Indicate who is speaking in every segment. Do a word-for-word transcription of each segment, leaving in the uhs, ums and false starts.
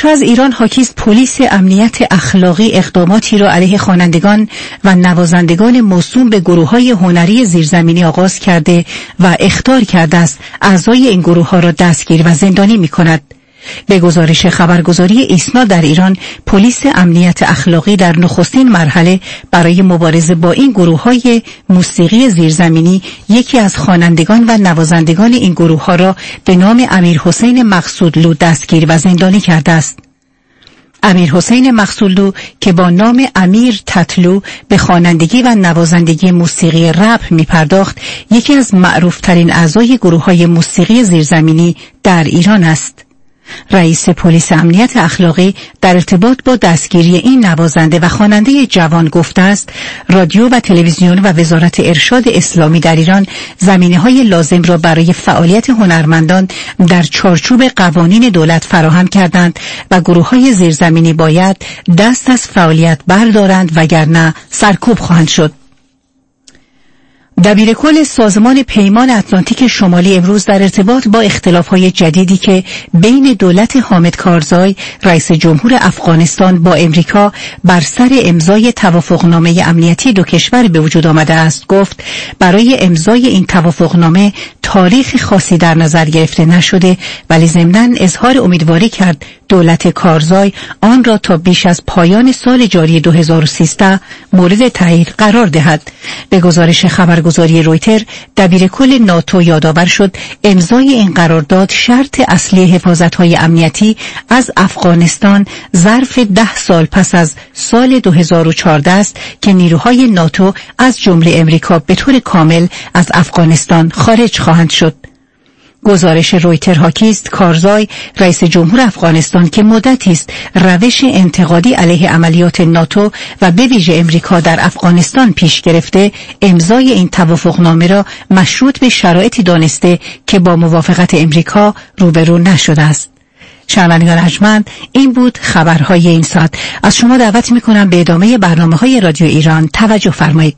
Speaker 1: خبرش از ایران حاکی است پلیس امنیت اخلاقی اقداماتی را علیه خوانندگان و نوازندگان موسوم به گروه‌های هنری زیرزمینی آغاز کرده و اخطار کرده است اعضای این گروه‌ها را دستگیر و زندانی می‌کند. به گزارش خبرگزاری ایسنا در ایران، پلیس امنیت اخلاقی در نخستین مرحله برای مبارزه با این گروه‌های موسیقی زیرزمینی یکی از خوانندگان و نوازندگان این گروه‌ها را به نام امیرحسین مقصودلو دستگیر و زندانی کرده است. امیرحسین مقصودلو که با نام امیر تتلو به خوانندگی و نوازندگی موسیقی رپ می‌پرداخت، یکی از معروف‌ترین اعضای گروه‌های موسیقی زیرزمینی در ایران است. رئیس پلیس امنیت اخلاقی در ارتباط با دستگیری این نوازنده و خواننده جوان گفته است رادیو و تلویزیون و وزارت ارشاد اسلامی در ایران زمینه‌های لازم را برای فعالیت هنرمندان در چارچوب قوانین دولت فراهم کردند و گروه‌های زیرزمینی باید دست از فعالیت بردارند وگرنه سرکوب خواهند شد. دبیرکل سازمان پیمان اتلانتیک شمالی امروز در ارتباط با اختلاف‌های جدیدی که بین دولت حامد کارزای رئیس جمهور افغانستان با امریکا بر سر امضای توافقنامه امنیتی دو کشور به وجود آمده است گفت برای امضای این توافقنامه تاریخ خاصی در نظر گرفته نشده، ولی ضمناً اظهار امیدواری کرد دولت کارزای آن را تا بیش از پایان سال جاری دو هزار و سیزده مورد تایید قرار دهد. به گزارش خبرگزاری رویتر، دبیرکل ناتو یادآور شد امضای این قرارداد شرط اصلی حفاظت‌های امنیتی از افغانستان ظرف ده سال پس از سال دو هزار و چهارده است که نیروهای ناتو از جمله امریکا به طور کامل از افغانستان خارج خواهند شد. گزارش رویتر حاکی است کارزای رئیس جمهور افغانستان که مدتی است روش انتقادی علیه عملیات ناتو و به ویژه امریکا در افغانستان پیش گرفته، امضای این توافقنامه را مشروط به شرایطی دانسته که با موافقت امریکا روبرو نشده است. شنوندگان ارجمند، این بود خبرهای این ساعت. از شما دعوت می‌کنم به ادامه برنامه‌های رادیو ایران توجه فرمایید.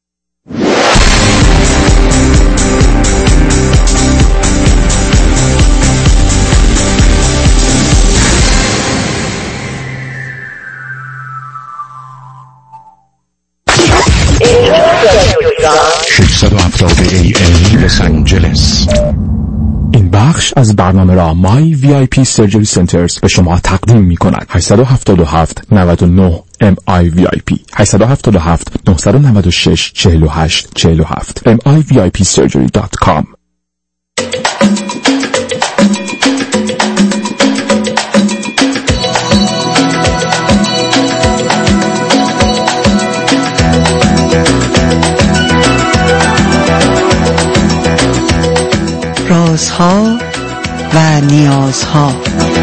Speaker 2: ششصد و هفتاد ای ام لس آنجلس.
Speaker 3: این بخش از برنامه را مای وی آی پی سرجری سنترز به شما تقدیم می کند. هشت هفت هفت نه نه ام آی وی آی پی هشت هفت هفت نه نه شش چهار هشت چهار هفت ام آی وی آی پی سرجری دات کام.
Speaker 4: رازها و نیازها.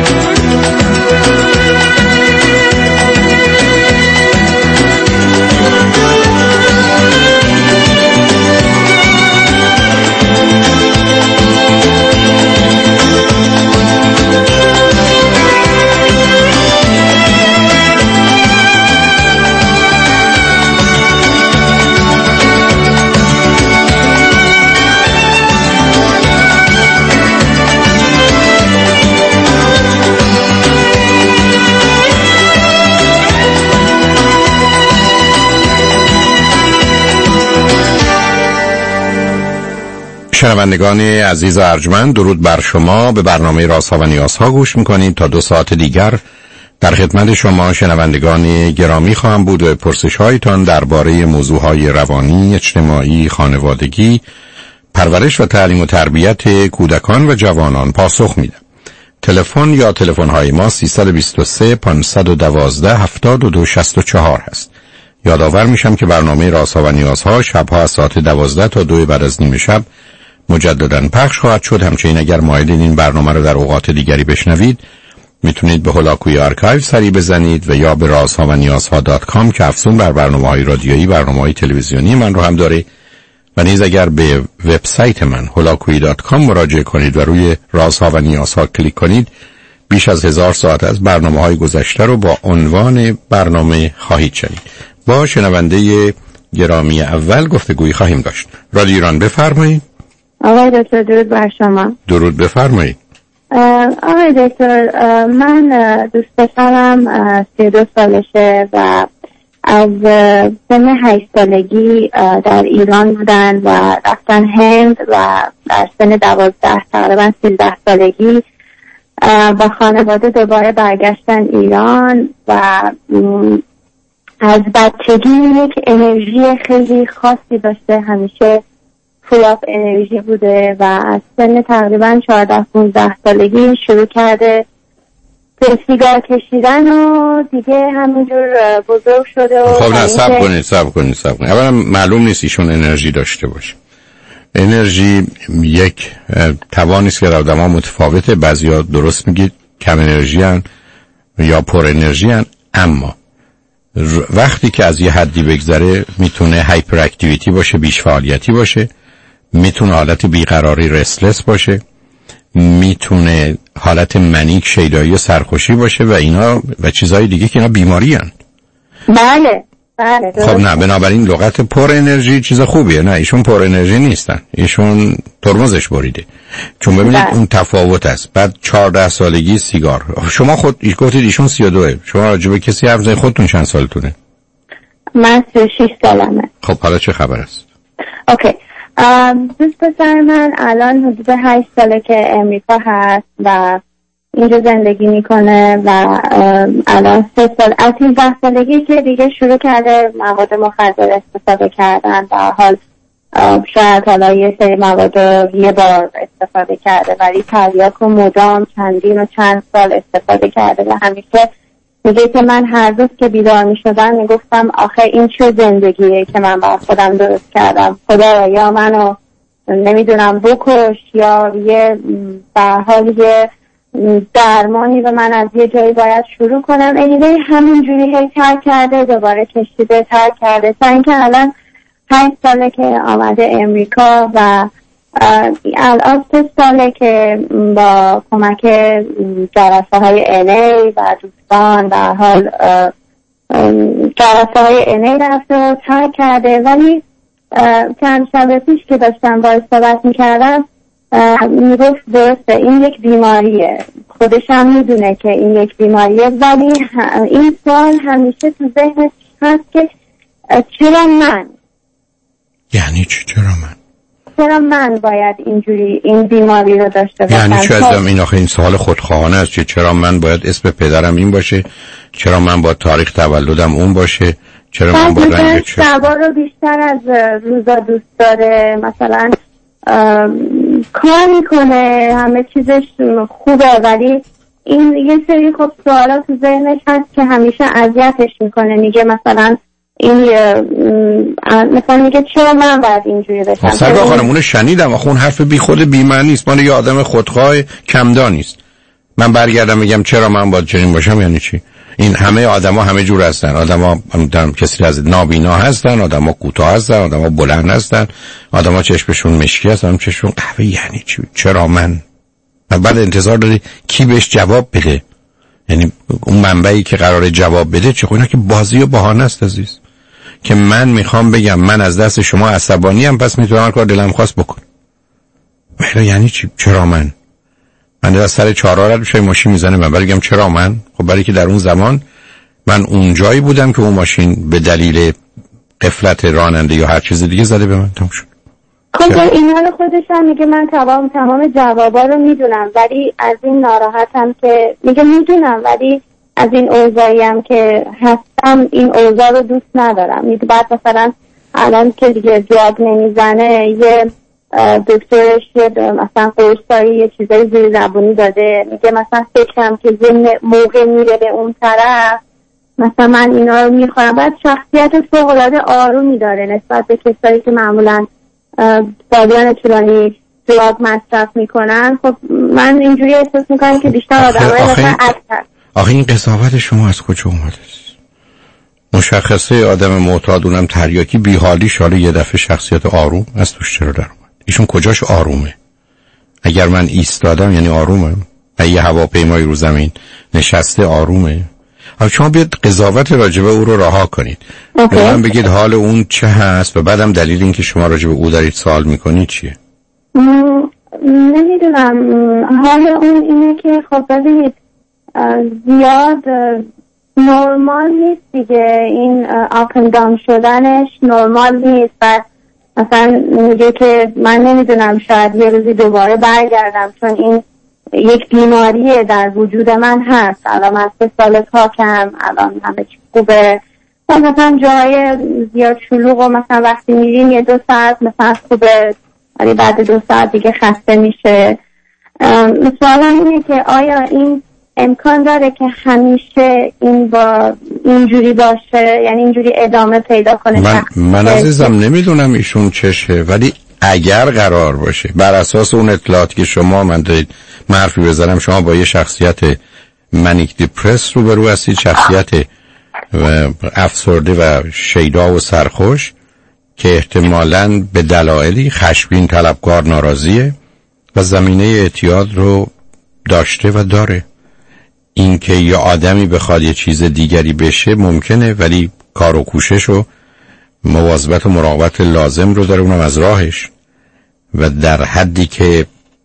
Speaker 5: شنوندگان عزیز و ارجمند، درود بر شما. به برنامه رازها و نیازها گوش میکنید. تا دو ساعت دیگر در خدمت شما شنوندگان گرامی خواهم بود و پرسش هایتان درباره موضوعهای روانی، اجتماعی، خانوادگی، پرورش و تعلیم و تربیت کودکان و جوانان پاسخ میدم. تلفن یا تلفن های ما سیصد و بیست و سه پانصد و دوازده هفتاد و دو شصت و چهار هست. یادآور میشم که برنامه رازها و نیازها شبها از ساعت دوازده تا دو بعد از نیمه شب مجددا پخش خواهد شد. همچنین اگر مایلین این برنامه رو در اوقات دیگری بشنوید، میتونید به هولاکوی آرکایو سری بزنید و یا به رازها و نیازها دات کام که افزون بر برنامه‌های رادیویی، برنامه‌های تلویزیونی من رو هم داره، و نیز اگر به وبسایت من هولاکوی دات کام مراجعه کنید و روی رازها و نیازها کلیک کنید، بیش از هزار ساعت از برنامه‌های گذشته رو با عنوان برنامه خواهید شنید. با شنونده گرامی اول گفتگویی خواهیم داشت. رادیو ایران، بفرمایید.
Speaker 6: آقای دکتر درود بر شما.
Speaker 5: درود، بفرمایید.
Speaker 6: آقای دکتر، من دوست پسرم سی و دو سالشه و از سن هشت سالگی در ایران بودن و رفتن هند و در سن دوازده تقریبا سیزده سالگی با خانواده دوباره برگشتن ایران و از بچگی یک انرژی خیلی خاصی داشته، همیشه فول آف انرژی بوده و از سن تقریبا چهارده پانزده سالگی شروع کرده به سیگار کشیدن و دیگه همینجور بزرگ شده. و
Speaker 5: خب نه صبر کنید صبر کنید صبر کنید اولا معلوم نیست ایشون انرژی داشته باشه. انرژی یک توانی است که در آدم‌ها متفاوته. بعضیا درست میگید کم انرژی ان یا پر انرژی ان، اما وقتی که از یه حدی بگذره میتونه هایپر اکتیویتی باشه، بیش فعالیتی باشه، میتونه حالت بیقراری رسلس باشه، میتونه حالت منیک شیدایی سرخوشی باشه و اینا و چیزهای دیگه که اینا بیماری هن.
Speaker 6: بله بله.
Speaker 5: خب نه، بنابراین لغت پر انرژی چیز خوبیه. نه ایشون پر انرژی نیستن، ایشون ترمزش بریده. چون ببینید بله. اون تفاوت است. بعد چهارده سالگی سیگار. شما خود گفتید ایشون سی و دوه. شما راجع به کسی حرف زدید خودتون چند سالتونه؟
Speaker 6: من سی و شش سالمه.
Speaker 5: خب حالا چه خبر است؟
Speaker 6: اوکی. دوست پسر من الان حدود هشت ساله که امریکا هست و اینجا زندگی میکنه و الان سه سال از هجده سالگی که دیگه شروع کرده مواد مخدر استفاده کردن و حال شاید حالا یه سری مواد یه بار استفاده کرده ولی تریاک و مدام چندین و چند سال استفاده کرده و همیشه میگه که من هر روز که بیدار میشدم میگفتم آخه این چه زندگیه که من با خودم درست کردم، خدا یا منو نمیدونم بکش یا یه به حال یه درمانی به من از یه جایی باید شروع کنم. اینه همین جوری هی ترک کرده، دوباره کشیده، ترک کرده تا اینکه الان پنج ساله که آمده امریکا و الان سه ساله که با کمک جلسه های ان ای و دوستان و حال جلسه های ان ای رفته و ترک کرده. ولی چند شب پیش که داشتم باید صحبت میکردم میگفت درسته این یک بیماریه، خودش هم میدونه که این یک بیماریه، ولی این سوال همیشه تو ذهنش هست که چرا من؟
Speaker 5: یعنی چی چرا من؟
Speaker 6: چرا من باید اینجوری این بیماری رو داشته باشم؟
Speaker 5: یعنی چه ازم این آخه این سوال خودخواهانه است که چرا من باید اسم پدرم این باشه، چرا من باید تاریخ تولدم اون باشه، چرا من باید رنگ چشم
Speaker 6: سبا رو بیشتر از روزا دوست داره، مثلا کار میکنه همه چیزش خوبه ولی این یه سری خب سوالات تو ذهنش هست که همیشه اذیتش میکنه. میگه مثلا این مثلا میگه چرا من باید اینجوری بشم؟
Speaker 5: سرگاه خانم اونو شنیدم آخه اون حرف بی خود بی معنی است. من یه آدم خودخواه کمدانی است. من برگردم میگم چرا من باید چنین باشم یعنی چی؟ این همه آدما همه جور هستن. آدما کسی از نابینا هستن، آدما کوتاه هستن، آدما بلند هستن، آدما چشمشون مشکی هستن، چشمشون قهوه. یعنی چی؟ چرا من؟ و بعد انتظار داری کی بهش جواب بده؟ یعنی اون منبعی که قراره جواب بده چه؟ خب اینا که بازی و بهانه است عزیز. که من میخوام بگم من از دست شما عصبانی ام پس میتونم هر کار دلم خواست بکن. ولی یعنی چی؟ چرا من؟ من در سر چهارراه رد بشه ماشین میزنه من برگم چرا من؟ خب برای که در اون زمان من اون جایی بودم که اون ماشین به دلیل غفلت راننده یا هر چیز دیگه زده به من. تموم شد.
Speaker 6: خب این حال خودش هم میگه من تمام تمام جوابا رو میدونم ولی از این ناراحتم که میگه میدونم ولی از این اوضاعی هم که هستم این اوضاع رو دوست ندارم. میگه بعد مثلا الان که دیگه زیاد نمیزنه یه دکترش یه مثلا قرصایی یه چیزای زیر زبونی داده، میگه مثلا فکرم که ذهن موقع میره به اون طرف مثلا من اینا رو میخورم. بعد شخصیت فوق‌العاده آرومی داره نسبت به کسایی که معمولا سالیان طولانی دراگ مصرف میکنن. خب من اینجوری احساس میکنم که بیشتر آدمای مثلا اکثر.
Speaker 5: آخه این قضاوت شما از کجا اومده است؟ مشخصه آدم معتاد اونم تریاکی بیحالی شاله یه دفعه شخصیت آروم از توش چرا در اومد؟ ایشون کجاش آرومه؟ اگر من ایستادم یعنی آرومم؟ اگه یه هواپیمایی رو زمین نشسته آرومه؟ حالا شما بیاد قضاوت راجبه او رو رها کنید. به من بگید حال اون چه هست و بعدم دلیل این که شما راجبه او دارید سوال میکنید چیه؟
Speaker 6: نمیدونم، حال اون اینه که خب ببینید زیاد نورمال نیست دیگه، این آپ اند داون شدنش نورمال نیست و مثلا میگه که من نمیدونم شاید یه روزی دوباره برگردم، چون این یک بیماریه در وجود من هست. الان من سه سال پاکم، الان همه چی خوبه، مثلا جای زیاد شلوغ و مثلا وقتی میریم یه دو ساعت مثلا خوبه، ولی بعد دو ساعت دیگه خسته میشه. مثلا اینه که آیا این امکان داره که همیشه این با اینجوری باشه، یعنی اینجوری ادامه پیدا کنه؟
Speaker 5: من, من عزیزم نمیدونم ایشون چشه، ولی اگر قرار باشه بر اساس اون اطلاعاتی که شما من دارید من حرفی بزنم، شما با یه شخصیت منیک دیپرس روبرو هستید، شخصیت افسرده و شیدا و سرخوش که احتمالاً به دلایلی خشمگین، طلبکار، ناراضیه و زمینه اعتیاد رو داشته و داره. این که یه آدمی بخواد یه چیز دیگری بشه ممکنه، ولی کار و کوشش و مواظبت و مراقبت لازم رو داره، اونم از راهش و در حدی که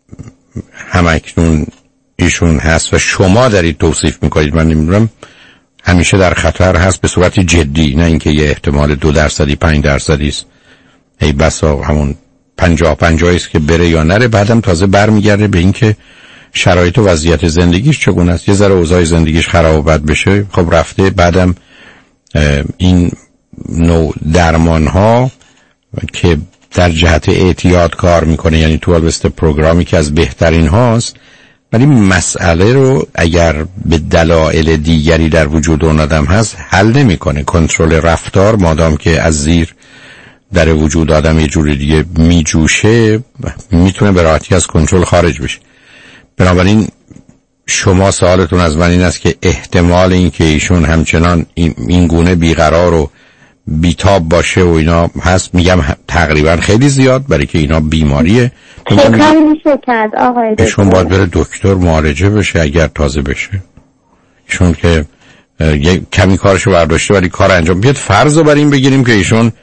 Speaker 5: همکنون ایشون هست و شما دارید توصیف میکنید، من نمیدونم، همیشه در خطر هست به صورت جدی، نه اینکه یه احتمال دو درصدی پنج درصدی است، ای بسا همون پنجاه پنجاهی است که بره یا نره، بعدم تازه برمیگرده به اینکه شرایط و وضعیت زندگیش چگونه است. یه ذره اوضاع زندگیش خراب و بد بشه، خب رفته، بعدم این نوع درمان ها که در جهت اعتیاد کار میکنه، یعنی توالو استپ پروگرامی که از بهترین هاست، ولی مسئله رو اگر به دلایل دیگری در وجود اون آدم هست حل نمیکنه. کنترل رفتار مادام که از زیر در وجود آدم یه جوری دیگه میجوشه، میتونه به راحتی از کنترل خارج بشه. بنابراین شما سوالتون از من این است که احتمال این که ایشون همچنان این گونه بیقرار و بیتاب باشه و اینا هست، میگم تقریبا خیلی زیاد، برای که اینا بیماریه.
Speaker 6: خیلی میشه کرد آقای دکتر.
Speaker 5: ایشون باید بره دکتر معالجه بشه اگر تازه بشه. ایشون که یه کمی کارشو برداشته ولی کار انجام بیاد. فرض رو بر این بگیریم که ایشون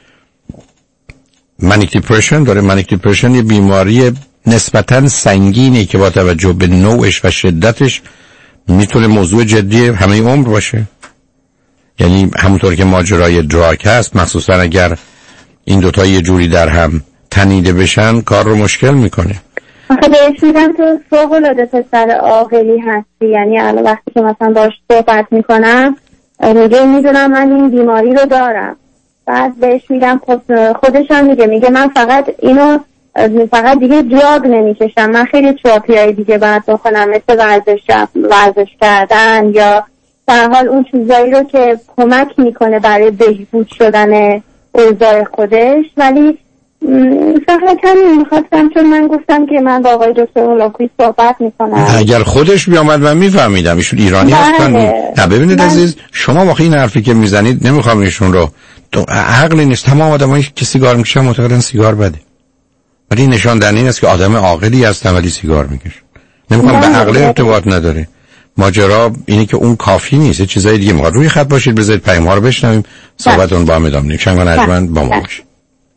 Speaker 5: منیک دیپرشن داره. منیک دیپرشن یه بیماری نسبتاً سنگینه که با توجه به نوعش و شدتش میتونه موضوع جدی همه عمر باشه. یعنی همونطور که ماجرای دراگ هست، مخصوصا اگر این دوتا یه جوری در هم تنیده بشن کار رو مشکل میکنه.
Speaker 6: آخه بهش میگم تو فوق العاده پسر عاقلی هستی، یعنی الان وقتی که مثلا باش صحبت میکنم میگه میدونم من این بیماری رو دارم، بعد بهش میگم خب خودش هم میگه میگه من فقط اینو فقط دیگه دراگ نمیکشم، من خیلی تراپیای دیگه باید بکنم، مثل ورزش ورزش کردن یا در حال اون چیزایی رو که کمک میکنه برای بهبود شدن اوضاع خودش. ولی فقط همین میخواستم، چون من گفتم که من با آقای دکتر اولاکویی صحبت میکنم، اگر
Speaker 5: خودش بیامد من میفهمیدم ایشون ایرانی هستن. نه ببینید عزیز، شما واقعا این حرفی که میزنید نمیخوام ایشون رو، تو عقلی نیست. تمام آدمایی که سیگار میکشن معتقدن سیگار بده، ولی نشان دهنده این است که آدم عاقلی هستن ولی سیگار میکشه. نمیخوام به عقل ارتباط نداره. ماجرا اینه که اون کافی نیست، چیزای دیگه میخواد. روی خط باشید، بذارید پیام ها رو بشنویم، صحبتون با هم ادامه میدیم. شنگان ارجمند با ما باشید.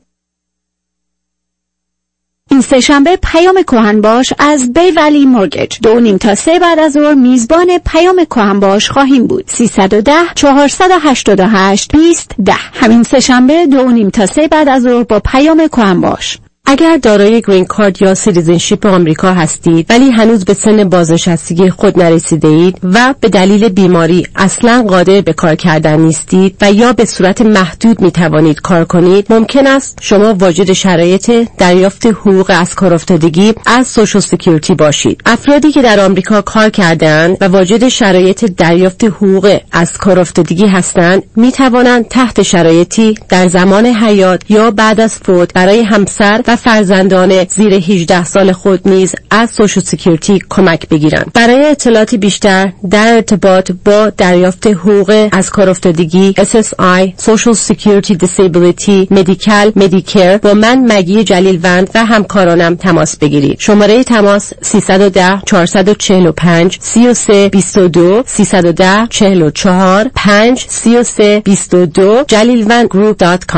Speaker 1: این سه شنبه پیام کهنباش از بیولی مورگیج دو نیم تا سه بعد از ظهر میزبان پیام کهنباش خواهیم بود. سیصد و ده چهارصد و هشتاد و هشت بیست ده. همین سه شنبه دو نیم تا سه بعد از ظهر با پیام کهنباش.
Speaker 7: اگر دارای گرین کارت یا سیتیزنشیپ آمریکا هستید ولی هنوز به سن بازنشستگی خود نرسیده اید و به دلیل بیماری اصلا قادر به کار کردن نیستید و یا به صورت محدود می توانید کار کنید، ممکن است شما واجد شرایط دریافت حقوق از کار افتادگی از سوشال سکیوریتی باشید. افرادی که در آمریکا کار کردند و واجد شرایط دریافت حقوق از کار افتادگی هستند می توانند تحت شرایطی در زمان حیات یا بعد از فوت برای همسر و فرزندان زیر هجده سال خود نیز از سوشال سکیوریتی کمک بگیرند. برای اطلاعات بیشتر در ارتباط با دریافت حقوق از کار افتادگی، اس اس آی، Social Security Disability، مدیکال، مدیکر با من مگی جلیلوند و همکارانم تماس بگیرید. شماره تماس سیصد و ده چهارصد و چهل و پنج سی و سه بیست و دو، سیصد و ده چهل و چهار پنج سی و سه بیست و دو، جلیلوند گروپ دات کام.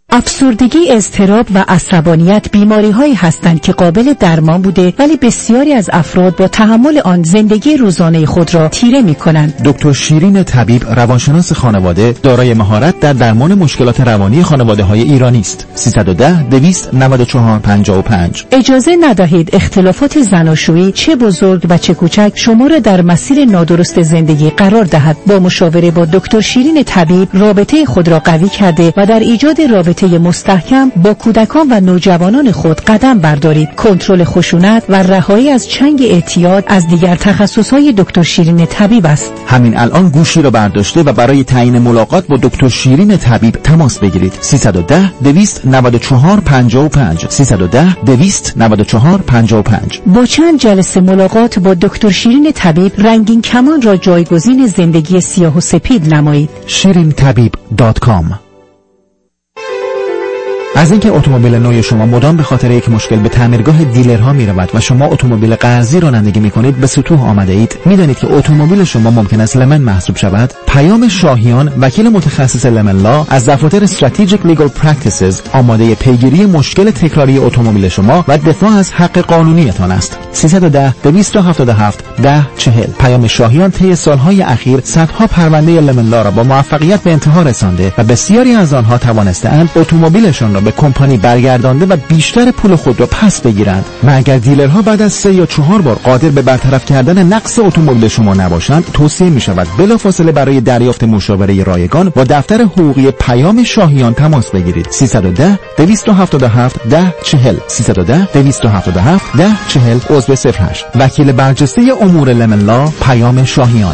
Speaker 1: افسردگی، اضطراب و عصبانیت بیماری‌هایی هستند که قابل درمان بوده ولی بسیاری از افراد با تحمل آن زندگی روزانه خود را تیره می‌کنند.
Speaker 8: دکتر شیرین طبیب، روانشناس خانواده، دارای مهارت در درمان مشکلات روانی خانواده‌های ایرانی است. سیصد و ده دویست و نود و چهار پنجاه و پنج.
Speaker 1: اجازه ندهید اختلافات زناشویی چه بزرگ و چه کوچک شما را در مسیر نادرست زندگی قرار دهد. با مشاوره با دکتر شیرین طبیب رابطه خود را قوی کرده و در ایجاد رابطه مستحکم با کودکان و نوجوانان خود قدم بردارید. کنترل خشونت و رهایی از چنگ اعتیاد از دیگر تخصصهای دکتر شیرین طبیب است.
Speaker 8: همین الان گوشی رو برداشته و برای تعیین ملاقات با دکتر شیرین طبیب تماس بگیرید. سیصد و ده دویست و نود و چهار پنجاه و پنج. سیصد و ده دویست و نود و چهار پنجاه و پنج.
Speaker 1: با چند جلسه ملاقات با دکتر شیرین طبیب رنگین کمان را جایگزین زندگی سیاه و سپید نمایید.
Speaker 8: شیرین طبیب دات کام. از اینکه اتومبیل نو شما مدام به خاطر یک مشکل به تعمیرگاه دیلرها میرود و شما اتومبیل قرضی رانندگی میکنید به سطوح آمده اید، میدانید که اتومبیل شما ممکن است لمن محسوب شود؟ پیام شاهیان، وکیل متخصص لمن لا از دفاتر Strategic Legal Practices، آماده پیگیری مشکل تکراری اتومبیل شما و دفاع از حق قانونیتان است. سیصد و ده دویست و هفتاد و هفت ده چهل. پیام شاهیان طی سالهای اخیر صدها پرونده لمن لا را با موفقیت به انتها رسانده و بسیاری از آنها توانسته‌اند اتومبیلشان را به کمپانی برگردانده و بیشتر پول خود را پس بگیرند. و اگر دیلرها بعد از سه یا چهار بار قادر به برطرف کردن نقص اتومبیل شما نباشند، توصیه می شود بلافاصله برای دریافت مشاوره رایگان با دفتر حقوقی پیام شاهیان تماس بگیرید. سیصد و ده دویست و هفتاد و هفت ده چهل. سیصد و ده دویست و هفتاد و هفت ده چهل. عضو صفر هشت. وکیل برجسته امور لمن لا، پیام شاهیان.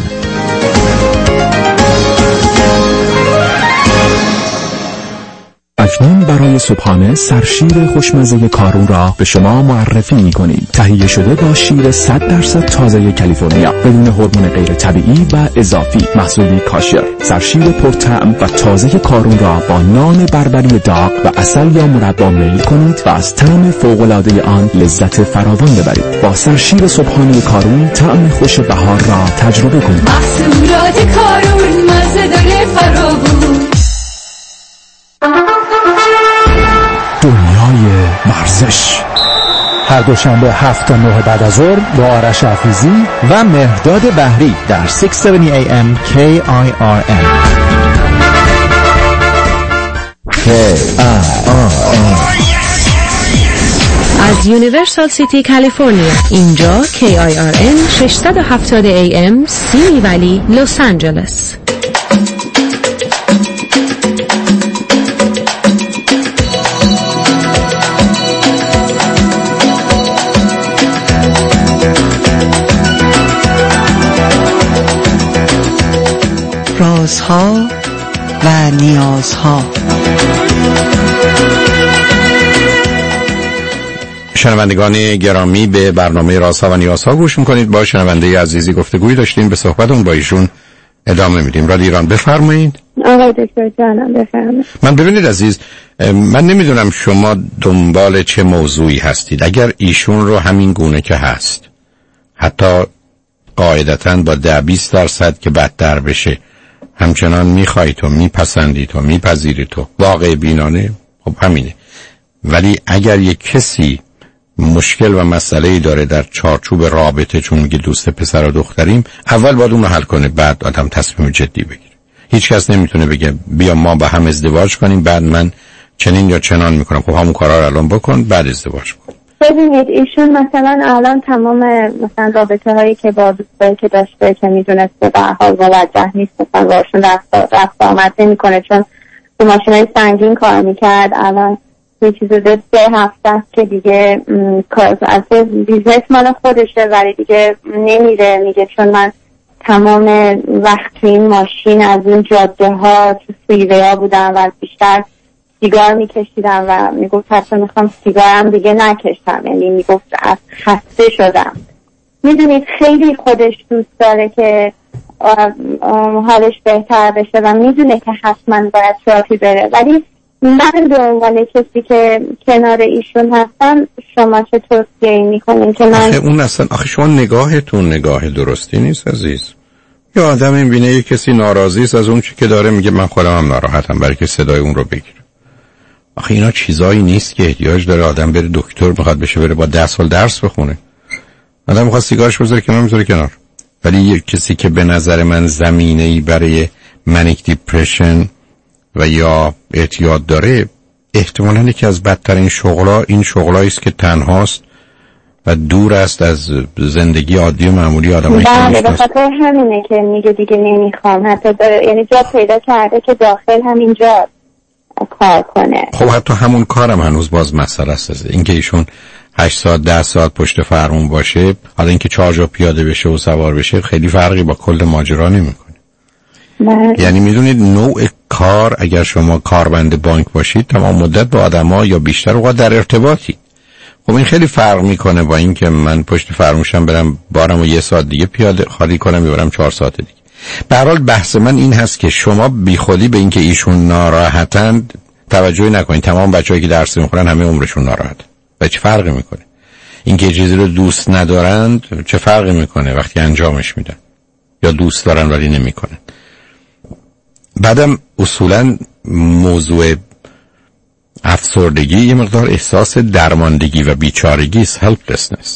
Speaker 3: اکنون برای صبحانه سرشیر خوشمزه کارون را به شما معرفی می‌کنیم. تهیه شده با شیر صد درصد تازه کالیفرنیا، بدون هورمون غیر طبیعی و اضافی، محصولی کاشر. سرشیر پرطعم و تازه کارون را با نان بربری داغ و عسل یا مربا میل کنید و از طعم فوق‌العاده آن لذت فراوان ببرید. با سرشیر صبحانه کارون طعم خوش بهار را تجربه کنید.
Speaker 9: محصولات کارون مزه داره فراوون.
Speaker 3: دنیای ورزش
Speaker 8: هر دوشنبه هفت تا نه بعد از ظهر با آرش حفیظی و مهرداد بهری در ششصد و هفتاد ای ام کی آی آر ام.
Speaker 7: از یونیورسال سیتی کالیفرنیا، اینجا کی آی آر ام ششصد و هفتاد ای ام سیمی ولی لس آنجلس.
Speaker 4: رازها و نیازها.
Speaker 5: شنوندگان گرامی، به برنامه رازها و نیازها گوش میکنید. با شنونده عزیزی گفتگوی داشتیم، به صحبتون با ایشون ادامه میدیم. رادیو ایران، بفرمایید.
Speaker 6: آقای دکتر جانم بفرمایید.
Speaker 5: من ببینید عزیز، من نمیدونم شما دنبال چه موضوعی هستید. اگر ایشون رو همین گونه که هست، حتی قاعدتاً با ده بیست درصد که بدتر بشه، همچنان میخواید و میپسندید و میپذیرید و واقع بینانه، خب همینه. ولی اگر یک کسی مشکل و مسئله‌ای داره در چارچوب رابطه، چون میگه دوست پسر و دختریم، اول باید اون رو حل کنه، بعد آدم تصمیم جدی بگیره. هیچ کس نمیتونه بگه بیا ما با هم ازدواج کنیم بعد من چنین یا چنان میکنم. خب همون کارا رو الان بکن بعد ازدواج کن.
Speaker 6: ببینید ایشون مثلا الان تمام مثلا رابطه هایی که با دوستایی که داشته که میدونسته به هر حال موجه نیست، مثلا باشون رفت رفت آمد نمیکنه، چون تو ماشینای سنگین کار میکرد. الان یه چیز ده سه هفته است که دیگه کار از بیزنس مال خودشه ولی دیگه نمیره. میگه چون من تمام وقت تو این ماشین از این جاده ها تو فریوی ها بودم و بیشتر سیگار میکشیدم و میگفت حتی میخوام سیگارم دیگه نکشم، یعنی میگفت از خسته شدم. میدونید خیلی خودش دوست داره که حالش بهتر بشه و میدونه که حتما باید تراپی بره، ولی من به عنوان کسی که کنار ایشون هستم شما چه توصیه‌ای میکنین که من
Speaker 5: آخه اون اصلا آخه شما نگاهتون نگاه درستی نیست عزیز. یا آدم این بینه یک کسی ناراضی است از اون چی که داره، میگه من خودم هم ناراحتم برای که صدای اون رو بگیره. آخه اینا چیزایی نیست که احتیاج داره آدم بره دکتر بخواد بشه بره با ده سال درس بخونه. آدم میخواد سیگارش بذاره کنار میذاره کنار. ولی یه کسی که به نظر من زمینه‌ای برای منیک دیپرشن و یا اعتیاد داره، احتمالاً یکی از بدترین شغلا این شغلایی است که تنهاست و دور است از زندگی عادی و معمولی آدمایی که
Speaker 6: بله، به خاطر همینه که میگه دیگه نمیخوام، حتی داره یعنی جا پیدا کرده که داخل همینجا کار کنه.
Speaker 5: خب حتی همون کارم هنوز باز مسئله است. اینکه ایشون هشت ساعت ده ساعت پشت فرمون باشه، حالا اینکه چهار جا پیاده بشه و سوار بشه خیلی فرقی با کل ماجرا نمیکنه. یعنی میدونید نوع کار، اگر شما کارمند بانک باشید تمام مدت با آدما یا بیشتر اوقات در ارتباطی. خب این خیلی فرق میکنه با این که من پشت فرموشم برم بارمو یه ساعت دیگه پیاده خالی کنم میبرم چهار ساعت دیگه. به هر حال بحث من این هست که شما بیخودی به اینکه ایشون ناراحتند توجه نکنید. تمام بچه‌ای که درس میخونن همه عمرشون ناراحت. و چه فرقی میکنه؟ اینکه چیزی رو دوست ندارند چه فرقی میکنه وقتی انجامش میدن؟ یا دوست دارن ولی نمیکنن. بعدم اصولا موضوع افسردگی یه مقدار احساس درماندگی و بیچارگی است، helplessness.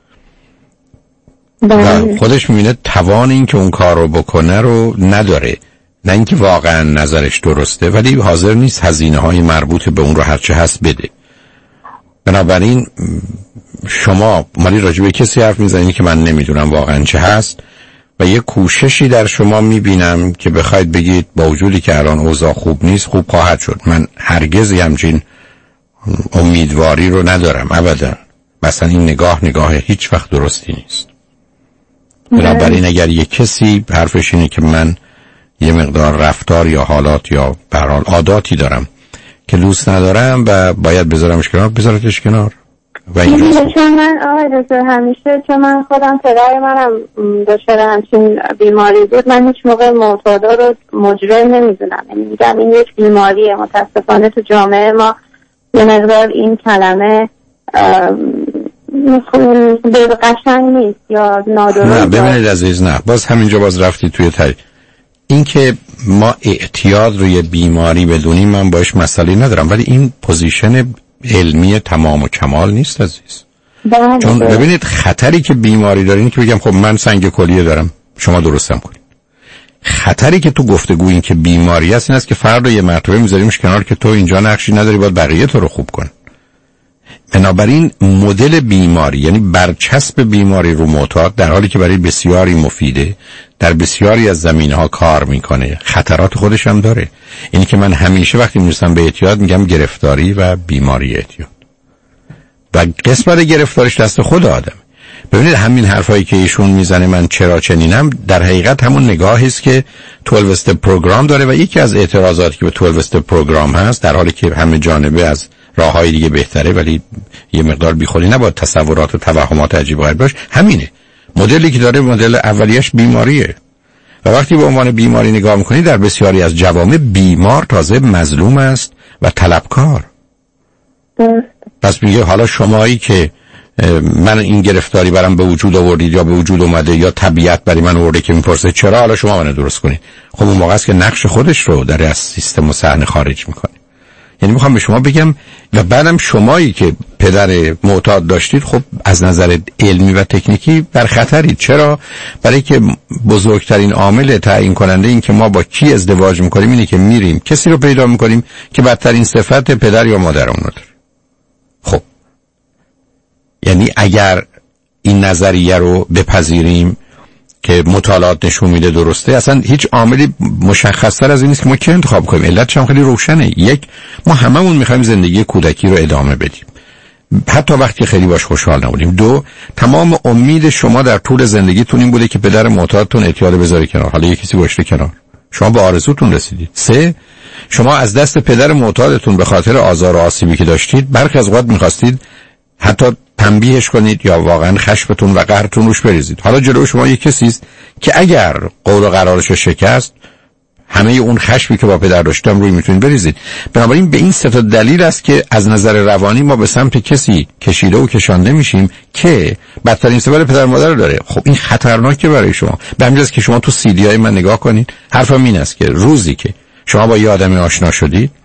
Speaker 5: و خودش میبینه توان این که اون کار رو بکنه رو نداره، نه اینکه واقعا نظرش درسته ولی حاضر نیست هزینه های مربوط به اون رو هرچه هست بده. بنابراین شما مالی راجع به کسی حرف میزنید که من نمیدونم واقعا چه هست و یه کوششی در شما میبینم که بخواید بگید با وجودی که الان اوضاع خوب نیست خوب خواهد شد. من هرگز همچین امیدواری رو ندارم ابدا. مثلا این نگاه نگاه هیچ وقت درستی نیست. بنابراین اگر یه کسی حرفش اینه که من یه مقدار رفتار یا حالات یا به هر حال عاداتی دارم که دوست ندارم و باید بذارمش کنار، بذارتش کنار. و اینجا
Speaker 6: چون من آقای دکتر همیشه چون من خودم پدر منم داشته همچین بیماری بود، من هیچ موقع معتادا رو مجرم نمیدونم. یعنی میگم این یک بیماریه. متاسفانه تو جامعه ما یه مقدار این کلمه به قشنگ نیست یا نادرست.
Speaker 5: نه ببینید عزیز، نه باز همینجا باز رفتی توی تایی. این که ما اعتیاد روی بیماری بدونیم من باش مسئله ندارم، ولی این پوزیشن علمی تمام و کمال نیست عزیز. چون ببینید خطری که بیماری داره اینه که بگم خب من سنگ کلیه دارم شما درستم کنید. خطری که تو گفتگو این که بیماری است این است که فرد رو یه مرتبه میذاریمش کنار که تو اینجا نقشی نداری باید بقیه تو رو خوب کن. بنابراین مدل بیماری یعنی برچسب بیماری رو معتاد در حالی که برای بسیاری مفیده در بسیاری از زمینه‌ها کار میکنه، خطرات خودش هم داره. اینی که من همیشه وقتی میرسم به اعتیاد میگم گرفتاری و بیماری اعتیاد و قسمت گرفتاریش دست خود آدم. ببینید همین حرفایی که ایشون میزنه من چرا چنینم در حقیقت همون نگاهی است که دوازده استپ پروگرام داره و یکی از اعتراضاتی که به دوازده استپ پروگرام هست در حالی که همه جانبه از راههای دیگه بهتره ولی یه مقدار بیخودی نباید تصورات و توهمات عجیب و غریب باشه. همینه مدلی که داره مدل اولیش بیماریه و وقتی به عنوان بیماری نگاه میکنی در بسیاری از جوامع بیمار تازه مظلوم است و طلبکار. پس میگه حالا شمایی که من این گرفتاری برام به وجود آوردید یا به وجود اومده یا طبیعت برای من آورده که میپرسه چرا حالا شما منو درست کنید، خب اون موقع است که نقش خودش رو در از سیستم و صحنه خارج میکنه. یعنی میخوام به شما بگم و بعدم شمایی که پدر معتاد داشتید خب از نظر علمی و تکنیکی در خطرید. چرا؟ برای که بزرگترین عامل تعیین کننده این که ما با کی ازدواج میکنیم اینه که میریم کسی رو پیدا میکنیم که بدترین صفت پدر یا مادرمون رو داره. خب یعنی اگر این نظریه رو بپذیریم که مطالعات نشون میده درسته، اصلا هیچ عاملی مشخص‌تر از این نیست که ما کی انتخاب کنیم. علتش هم خیلی روشنه. یک، ما هممون میخوایم زندگی کودکی رو ادامه بدیم حتی وقتی خیلی باش خوشحال نبودیم. دو، تمام امید شما در طول زندگیتون این بوده که پدر معتادتون اعتیاد بذاره کنار، حالا یه کسی گذاشته کنار، شما به آرزوتون رسیدید. سه، شما از دست پدر معتادتون به خاطر آزار و آسیبی که داشتید برخی از اوقات میخواستید حتی تنبیهش کنید یا واقعا خشمتون و قهرتون روش بریزید. حالا جلو شما یک کسی است که اگر قول و قرارش رو شکست همه اون خشمی که با پدر داشتم روی میتونید بریزید. بنابراین به این سه تا دلیل است که از نظر روانی ما به سمت کسی کشیده و کشانده میشیم که بدترین صفت پدر مادر رو داره. خب این خطرناکه برای شما. به همین جاست که شما تو سی دی های من نگاه کنید، حرفم این است که روزی که شما با یه آدمی آشنا شدید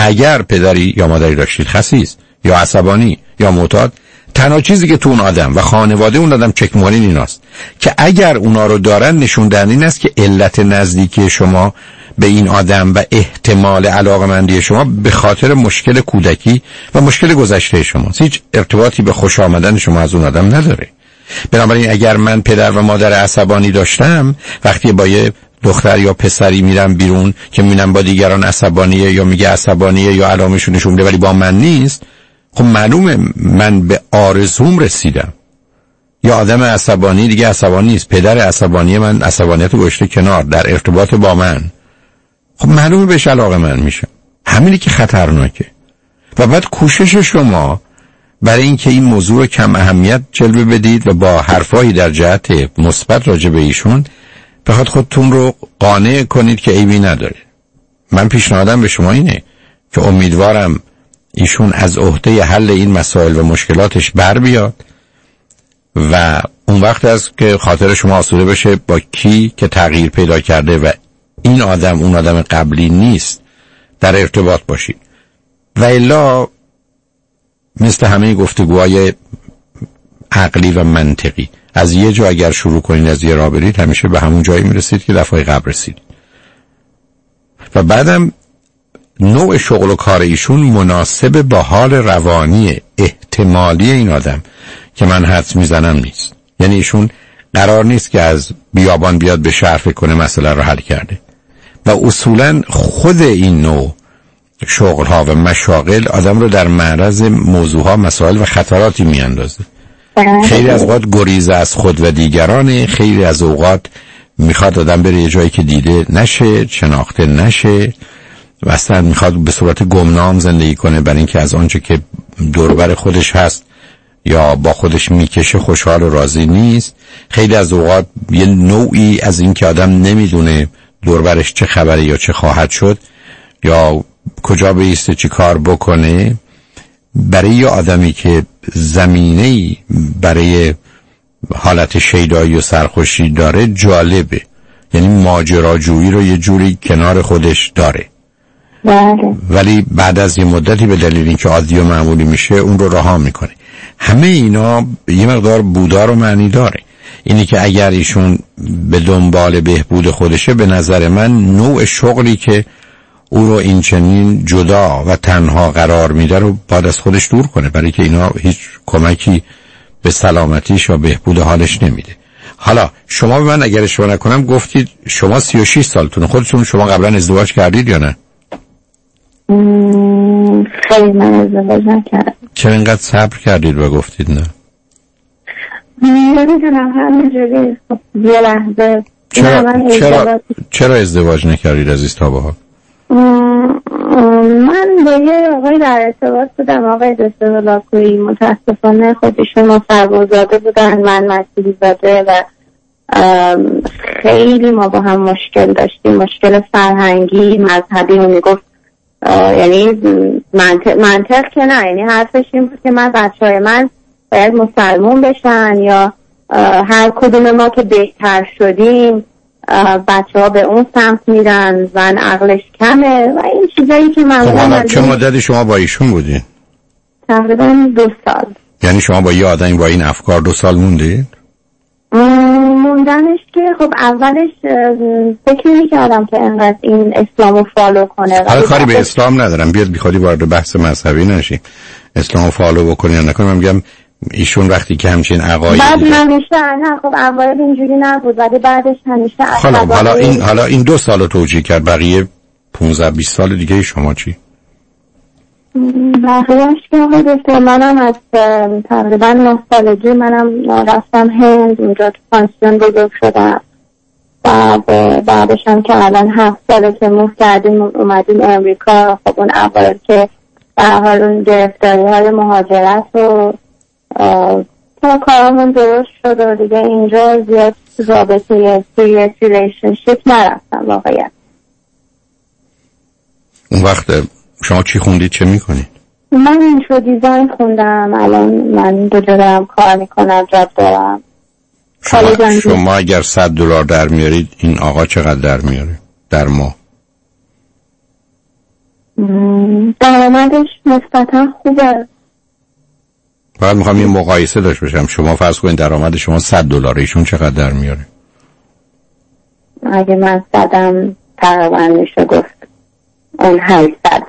Speaker 5: اگر پدری یا مادری داشتید خسیس یا عصبانی یا معتاد، تنها چیزی که تو اون آدم و خانواده اون آدم چک می‌کنین ایناست که اگر اونا رو دارن نشون دهن این است که علت نزدیکی شما به این آدم و احتمال علاقمندی شما به خاطر مشکل کودکی و مشکل گذشته شماست، هیچ ارتباطی به خوش آمدن شما از اون آدم نداره. بنابراین اگر من پدر و مادر عصبانی داشتم، وقتی با یه دختر یا پسری میرم بیرون که میبینم با دیگران عصبانیه یا میگه عصبانیه یا علامه‌شو نشون میده ولی با من نیست، خب معلومه من به آرزوم رسیدم. یا آدم عصبانی دیگه عصبانی نیست، پدر عصبانی من عصبانیت رو گذاشته کنار در ارتباط با من، خب معلومه بهش علاقه من میشم. همینی که خطرناکه. و بعد کوشش شما برای اینکه این موضوع رو کم اهمیت جلوه بدید و با حرفایی در جهت مثبت راجع به ایشون بخاطر خودتون رو قانع کنید که عیبی نداره. من پیشنهادم به شما اینه که امیدوارم ایشون از عهده حل این مسائل و مشکلاتش بر بیاد و اون وقت است که خاطر شما آسوده بشه با کی که تغییر پیدا کرده و این آدم اون آدم قبلی نیست در ارتباط باشید. و الا مثل همه گفتگوهای عقلی و منطقی از یه جا اگر شروع کنید از یه راه برید همیشه به همون جایی میرسید که دفعه قبل رسید. و بعدم نوع شغل و کار ایشون مناسب با حال روانی احتمالی این آدم که من حدس میزنم نیست. یعنی ایشون قرار نیست که از بیابان بیاد به شهر فکر کنه مسئله رو حل کرده و اصولا خود این نوع شغل ها و مشاغل آدم رو در معرض موضوع ها، مسائل و خطراتی میاندازه. خیلی از اوقات گریز از خود و دیگرانه، خیلی از اوقات میخواد آدم بره یه جایی که دیده نشه، شناخته نشه و اصلا میخواد به صورت گمنام زندگی کنه برای اینکه از آنچه که دوربر خودش هست یا با خودش میکشه خوشحال و راضی نیست. خیلی از اوقات یه نوعی از این که آدم نمیدونه دوربرش چه خبره یا چه خواهد شد یا کجا بیسته چی کار بکنه، برای یه آدمی که زمینه‌ای برای حالت شیدایی و سرخوشی داره جالبه. یعنی ماجراجویی رو یه جوری کنار خودش داره. بله. ولی بعد از یه مدتی به دلیل اینکه عادی و معمولی میشه اون رو رها میکنه. همه اینا یه مقدار بودار و معنی داره. اینی که اگر ایشون به دنبال بهبود خودشه، به نظر من نوع شغلی که او رو این چنین جدا و تنها قرار میده رو باید از خودش دور کنه، برای که اینا هیچ کمکی به سلامتیش و بهبود حالش نمیده. حالا شما به من اگر اشتباه نکنم گفتید شما سی و شش سالتونه، خودتون شما قبلا ازدواج کردید یا نه؟
Speaker 6: خیلی من ازدواج نکردم.
Speaker 5: چرا اینقدر صبر کردید و گفتید نه؟
Speaker 6: نمیدونم همینجوری یه لحظه.
Speaker 5: چرا چرا چرا ازدواج نکردید عزیز تا بها؟
Speaker 6: من با یه آقای در ارتباط بودم، آقای دکتر لاکویی. متاسفانه خودشون مصوب‌زاده بودن، من مسیحی زاده و خیلی ما با هم مشکل داشتیم، مشکل فرهنگی مذهبی. اون میگفت یعنی منطق, منطق که نه، یعنی حرفش این بود که من بچه‌های من باید مسلمون بشن یا هر کدوم ما که بهتر شدیم بچه ها به اون سمت میرن، زن عقلش کمه و این چیزایی که من
Speaker 5: خب چه مدتی شما با ایشون بودین؟
Speaker 6: تقریبا دو سال.
Speaker 5: یعنی شما با یه آدمی با این افکار دو سال موندید؟
Speaker 6: موندنش که خب اولش فکر نمی‌کردم که انقدر این اسلامو فالو کنه.
Speaker 5: حالا کاری به اسلام ندارم، بیاد بیخودی وارد بحث مذهبی نشیم. اسلامو فالو بکنی یا نکنی، من میگم ایشون وقتی که همچین عقایدی
Speaker 6: بعد همیشه نه خب اوایل اینجوری نبود ولی بعدش همیشه
Speaker 5: حالا حالا این حالا این دو سالو توجیه کرد، بقیه پانزده بیست سال دیگه شما چی؟
Speaker 6: بقیهش که آقای دکتر منم از تقریبا نه سالگی منم رفتم هند، اونجا تو پانسیون بزرگ شدم. بعد بعدش هم که الان هفت ساله که موف کردیم اومدیم امریکا. خب اون اول که به حال اون گرفتاری های مهاجرت و تا کارمون درست شد و دیگه اینجا زیاد رابطه سیریس ریلیشنشیپ نرفتم واقعیت.
Speaker 5: اون وقت شما چی خوندید، چه میکنید؟
Speaker 6: من اینترو دیزاین خوندم، الان من دو دارم کار میکنم، جاب دارم.
Speaker 5: شما, شما اگر صد دلار در میارید این آقا چقدر در میاره در ماه؟
Speaker 6: درآمدش نسبتا خوبه.
Speaker 5: فقط میخوام یه مقایسه داشته باشم. شما فرض کنید درآمد شما صد دلار، ایشون چقدر در میاره؟
Speaker 6: اگه من صدم تقریبا میشه گفت اون هشتصد.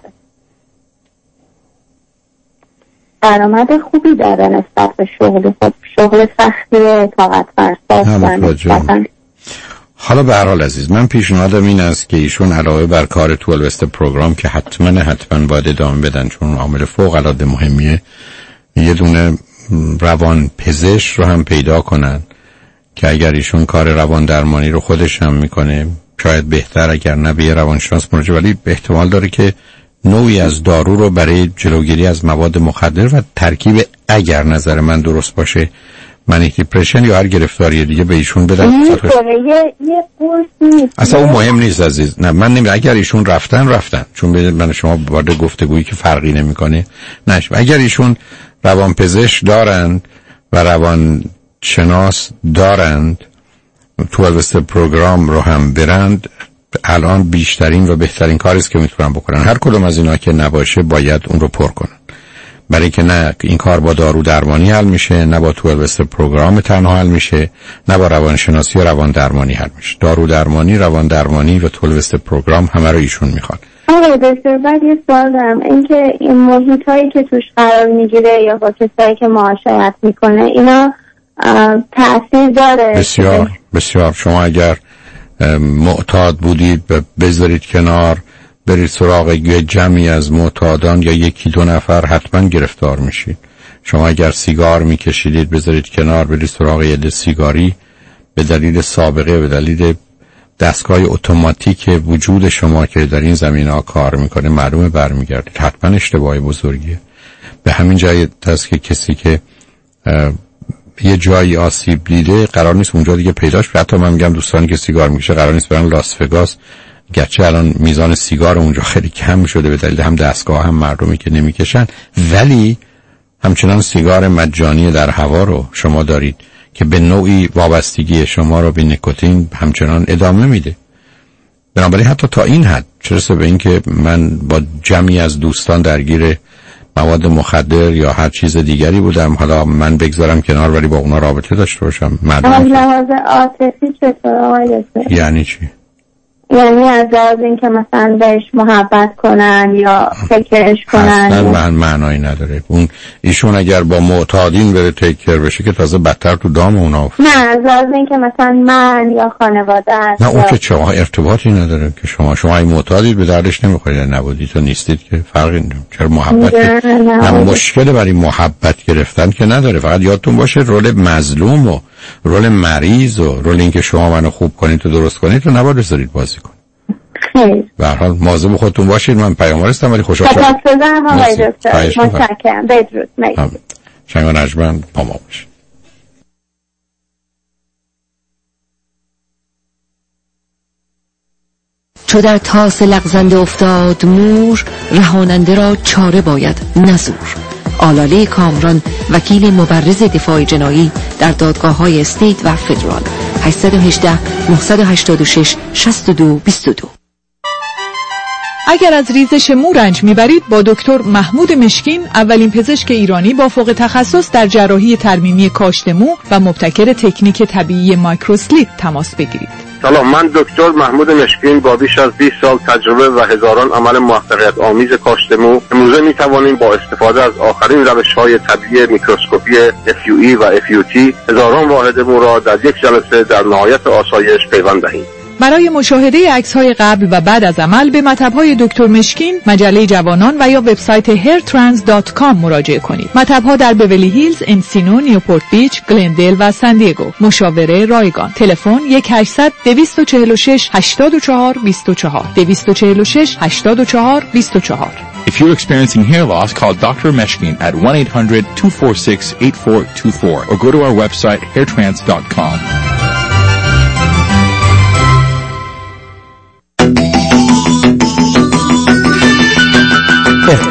Speaker 6: درآمد خوبی داره نسبت به شغل خود. شغل سختیه، طاقت فرسا.
Speaker 5: حالا به هر حال عزیز، من پیشنهادم این است که ایشون علاوه بر کار توالوست پروگرام که حتما حتما باید ادامه بدن چون عامل فوق العاده مهمیه، یه دونه روان پزشک رو هم پیدا کنن که اگر ایشون کار روان درمانی رو خودش هم میکنه شاید بهتر، اگر نه به یه روانشناس مراجعه، ولی احتمال داره که نوعی از دارو رو برای جلوگیری از مواد مخدر و ترکیب اگر نظر من درست باشه منیک دیپرشن یا هر گرفتاری دیگه به ایشون بدن.
Speaker 6: یه یه بورس
Speaker 5: اصلا اون مهم نیست عزیز. نه من نمی اگر ایشون رفتن رفتن چون من شما وارد گفتگویی که فرقی نمیکنه نش. اگر ایشون روان پزشک دارند و روان شناس دارند توالوست پروگرام رو هم برند، الان بیشترین و بهترین کاری است که میتونن بکنن. هر کدوم از اینا که نباشه باید اون رو پر کنن، برای که نه این کار با دارو درمانی حل میشه، نه با توالوست پروگرام تنها حل میشه، نه با روانشناسی و روان درمانی حل میشه. دارو درمانی، روان درمانی و توالوست پروگرام همه رو ایشون میخوان.
Speaker 6: آقای دکتر بعد یه سوال دارم، اینکه این محیط هایی که توش قرار میگیره یا با کسایی که معاشرت میکنه اینا تأثیر داره؟
Speaker 5: بسیار بسیار. شما اگر معتاد بودید بذارید کنار، برید سراغ یه جمعی از معتادان یا یکی دو نفر، حتما گرفتار میشید. شما اگر سیگار میکشیدید بذارید کنار، برید سراغ یه سیگاری، به دلیل سابقه، به دلیل دستگاه اتوماتیک وجود شما که در این زمینه‌ها کار میکنه معلومه برمیگردید. حتما اشتباه بزرگیه. به همین جای هست که کسی که یه جایی آسیب دیده قرار نیست اونجا دیگه پیداش بشه. حتی من میگم دوستانی که سیگار میکشه قرار نیست برن لاس وگاس، گرچه الان میزان سیگار اونجا خیلی کم شده به دلیل هم دستگاه هم مردمی که نمیکشن، ولی همچنان سیگار مجانی در هوا رو شما دارید که به نوعی وابستگی شما رو به نیکوتین همچنان ادامه میده. بنابراین حتی تا این حد چرا به این که من با جمعی از دوستان درگیر مواد مخدر یا هر چیز دیگری بودم، حالا من بگذارم کنار ولی با اونا رابطه داشته باشم.
Speaker 6: از لحاظ عاطفی چطور آقای دکتر؟
Speaker 5: یعنی چی؟
Speaker 6: یعنی از لحاظ این که مثلا بهش محبت کنن یا فکرش کنن
Speaker 5: اصلا من معنایی نداره. اون ایشون اگر با معتادین بره تیکر بشه که تازه بدتر تو دام اونا افت.
Speaker 6: نه از لحاظ این که مثلا من یا خانواده هست.
Speaker 5: نه اون که شما ارتباطی نداره که شما شما این معتادید به دردش نمیخورید، نبودید تو نیستید که فرقی نداره. چرا محبت نه, نه, نه مشکل برای محبت گرفتن که نداره. فقط یادتون باشه رول مظلوم و رول مریض و رول این که شما منو خوب کنید و درست کنید تو نباید بذارید بازی کنید. خیلی به هر حال مواظب خودتون باشید. من پیاموار هستم ولی خوشحال شدم.
Speaker 6: تشکرم آقای دکتر. متشکرم. بدرود. مرسی.
Speaker 5: شنگ و نجمن با ما باشید.
Speaker 10: چو در طاس لغزنده افتاد مور، رهاننده را چاره باید نزور. آلاله کامران، وکیل مبرز دفاع جنایی در دادگاه‌های استیت و فدرال. هشت یک هشت نه هشت شش شش دو دو دو.
Speaker 11: اگر از ریزش مو رنج میبرید با دکتر محمود مشکین، اولین پزشک ایرانی با فوق تخصص در جراحی ترمیمی کاشت مو و مبتکر تکنیک طبیعی مایکروسلیپ تماس بگیرید.
Speaker 12: سلام، من دکتر محمود مشکین با بیش از بیست سال تجربه و هزاران عمل موفقیت آمیز کاشت مو امروزه می توانیم با استفاده از آخرین روش‌های طبیعی میکروسکوپی اف یو ای و اف یو تی هزاران واحد مو را در یک جلسه در نهایت آسایش پیوند دهیم.
Speaker 11: برای مشاهده عکس‌های قبل و بعد از عمل به مطب‌های دکتر مشکین، مجله جوانان و یا وبسایت هیر ترانس دات کام مراجعه کنید. مطب‌ها در بیولی هیلز، انسینو، نیوپورت بیچ، گلندل و سان دیگو. مشاوره رایگان. تلفن یک هشتصد دویست و چهل و شش هشتاد و چهار بیست و چهار دویست و چهل و شش هشتاد و چهار بیست و چهار.
Speaker 3: If you're experiencing hair loss, call Doctor Meshkin at one eight hundred two four six eight four two four or go to our website hair trance dot com.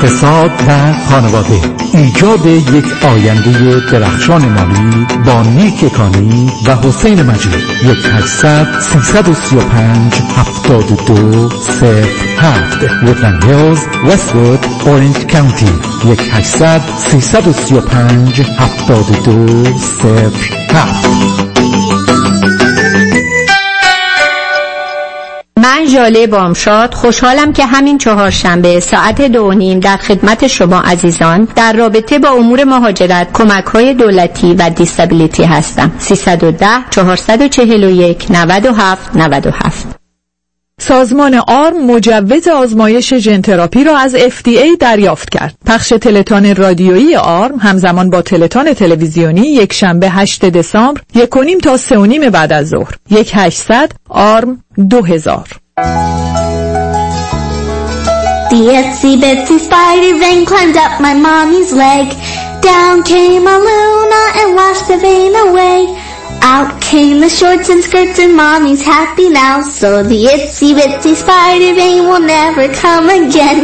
Speaker 13: اقتصاد و خانواده، ایجاد یک آینده درخشان مالی با نیک کانی و حسین مجید. یک هشتصد سیصد و سی و پنج هفتاد و دو صفر هفت وودلند هیلز، وست‌وود، اورنج کانتی. یک هشتصد سیصد و سی و پنج هفتاد و دو صفر هفت.
Speaker 14: من ژاله بامشاد خوشحالم که همین چهارشنبه ساعت دو و نیم در خدمت شما عزیزان در رابطه با امور مهاجرت، کمک‌های دولتی و دیسابیلیتی هستم. سیصد و ده چهارصد و چهل و یک نود و هفت نود و هفت.
Speaker 11: سازمان آرم مجوز آزمایش ژن تراپی را از اف دی ای دریافت کرد. پخش تلتان رادیویی آرم همزمان با تلتان تلویزیونی یک شنبه هشتم دسامبر یک و نیم تا سه و نیم بعد از ظهر. یک هشتصد آرم دو هزار.
Speaker 15: The itsy bitsy spider vein climbed up my mommy's leg. Down came a Luna and washed the vein away. Out came the shorts and skirts and mommy's happy now. So the itsy bitsy spider vein will never come again.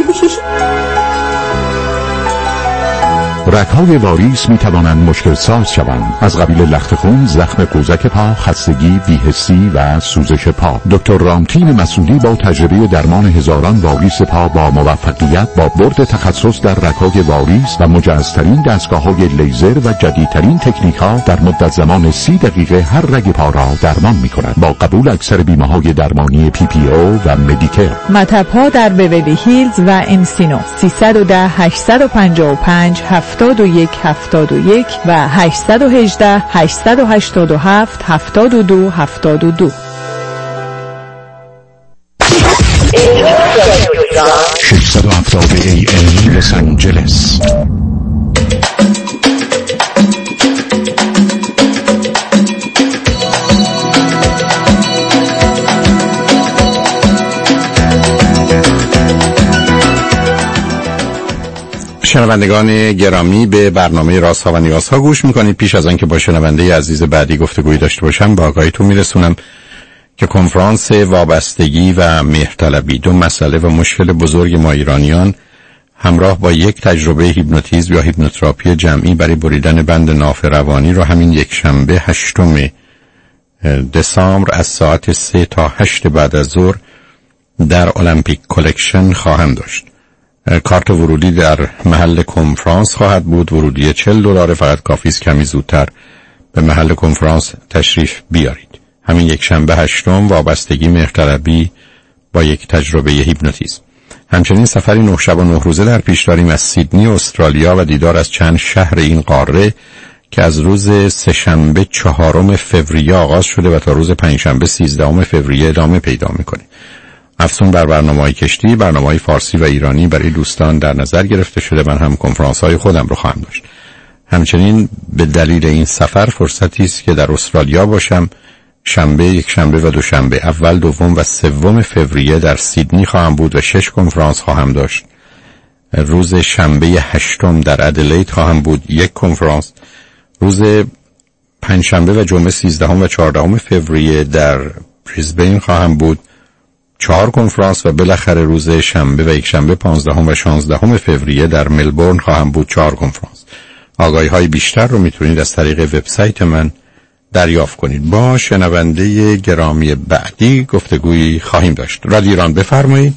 Speaker 2: رگ‌های واریس می توانند مشکل ساز شوند، از قبیل لخت خون، زخم قوزک پا، خستگی، بی‌حسی و سوزش پا. دکتر رامتین مسئولی با تجربه درمان هزاران واریس پا با موفقیت با برد تخصص در رگ‌های واریس و مجهزترین دستگاه‌های لیزر و جدیدترین تکنیک‌ها در مدت زمان سی دقیقه هر رگ پا را درمان می‌کند با قبول اکثر بیمه‌های درمانی پی پی او و مدیکر.
Speaker 11: مطب‌ها در بیولی هیلز و انسینو. سیصد و ده هشتصد و پنجاه و پنج هفتاد و یک هفتاد و یک و هشتصد و هجده هشتصد و هشتاد و هفت هفتاد و دو هفتاد و دو.
Speaker 2: ششصد و هفتاد ای ام لس آنجلس.
Speaker 5: شنوندگان گرامی، به برنامه رازها و نیازها گوش میکنید. پیش از آنکه با شنونده عزیز بعدی گفتگویی داشته باشم، با آگاهیتون میرسونم که کنفرانس وابستگی و مهرطلبی، دو مسئله و مشکل بزرگ ما ایرانیان، همراه با یک تجربه هیپنوتیزم یا هیپنوتراپی جمعی برای بریدن بند ناف روانی را همین یک شنبه هشتم دسامبر از ساعت سه تا هشت بعد از ظهر در المپیک کلکشن خواهم داشت. کارت ورودی در محل کنفرانس خواهد بود. ورودی چهل دلار، فقط کافی است کمی زودتر به محل کنفرانس تشریف بیارید. همین یک شنبه هشتم، وابستگی مهرطلبی با یک تجربه هیپنوتیزم. همچنین سفری نه شب و نه روزه در پیش داریم از سیدنی استرالیا و دیدار از چند شهر این قاره که از روز سه‌شنبه چهارم فوریه آغاز شده و تا روز پنجشنبه سیزدهم فوریه ادامه پیدا می‌کنه. افزون بر برنامه‌های کشتی، برنامه‌های فارسی و ایرانی برای دوستان در نظر گرفته شده. من هم کنفرانس‌های خودم رو خواهم داشت. همچنین به دلیل این سفر فرصتی است که در استرالیا باشم. شنبه، یک شنبه و دوشنبه اول، دوم و سوم فوریه در سیدنی خواهم بود و شش کنفرانس خواهم داشت. روز شنبه هشتم در ادلید خواهم بود، یک کنفرانس. روز پنجشنبه و جمعه سیزدهم و چهاردهم فوریه در بریزبین خواهم بود، چهار کنفرانس. و بالاخره روز شنبه و یک شنبه پانزدهم و شانزدهم فوریه در ملبورن خواهم بود، چهار کنفرانس. آگاهی‌های بیشتر رو میتونید از طریق وبسایت من دریافت کنید. با شنونده گرامی بعدی گفتگویی خواهیم داشت. رادیو ایران، بفرمایید.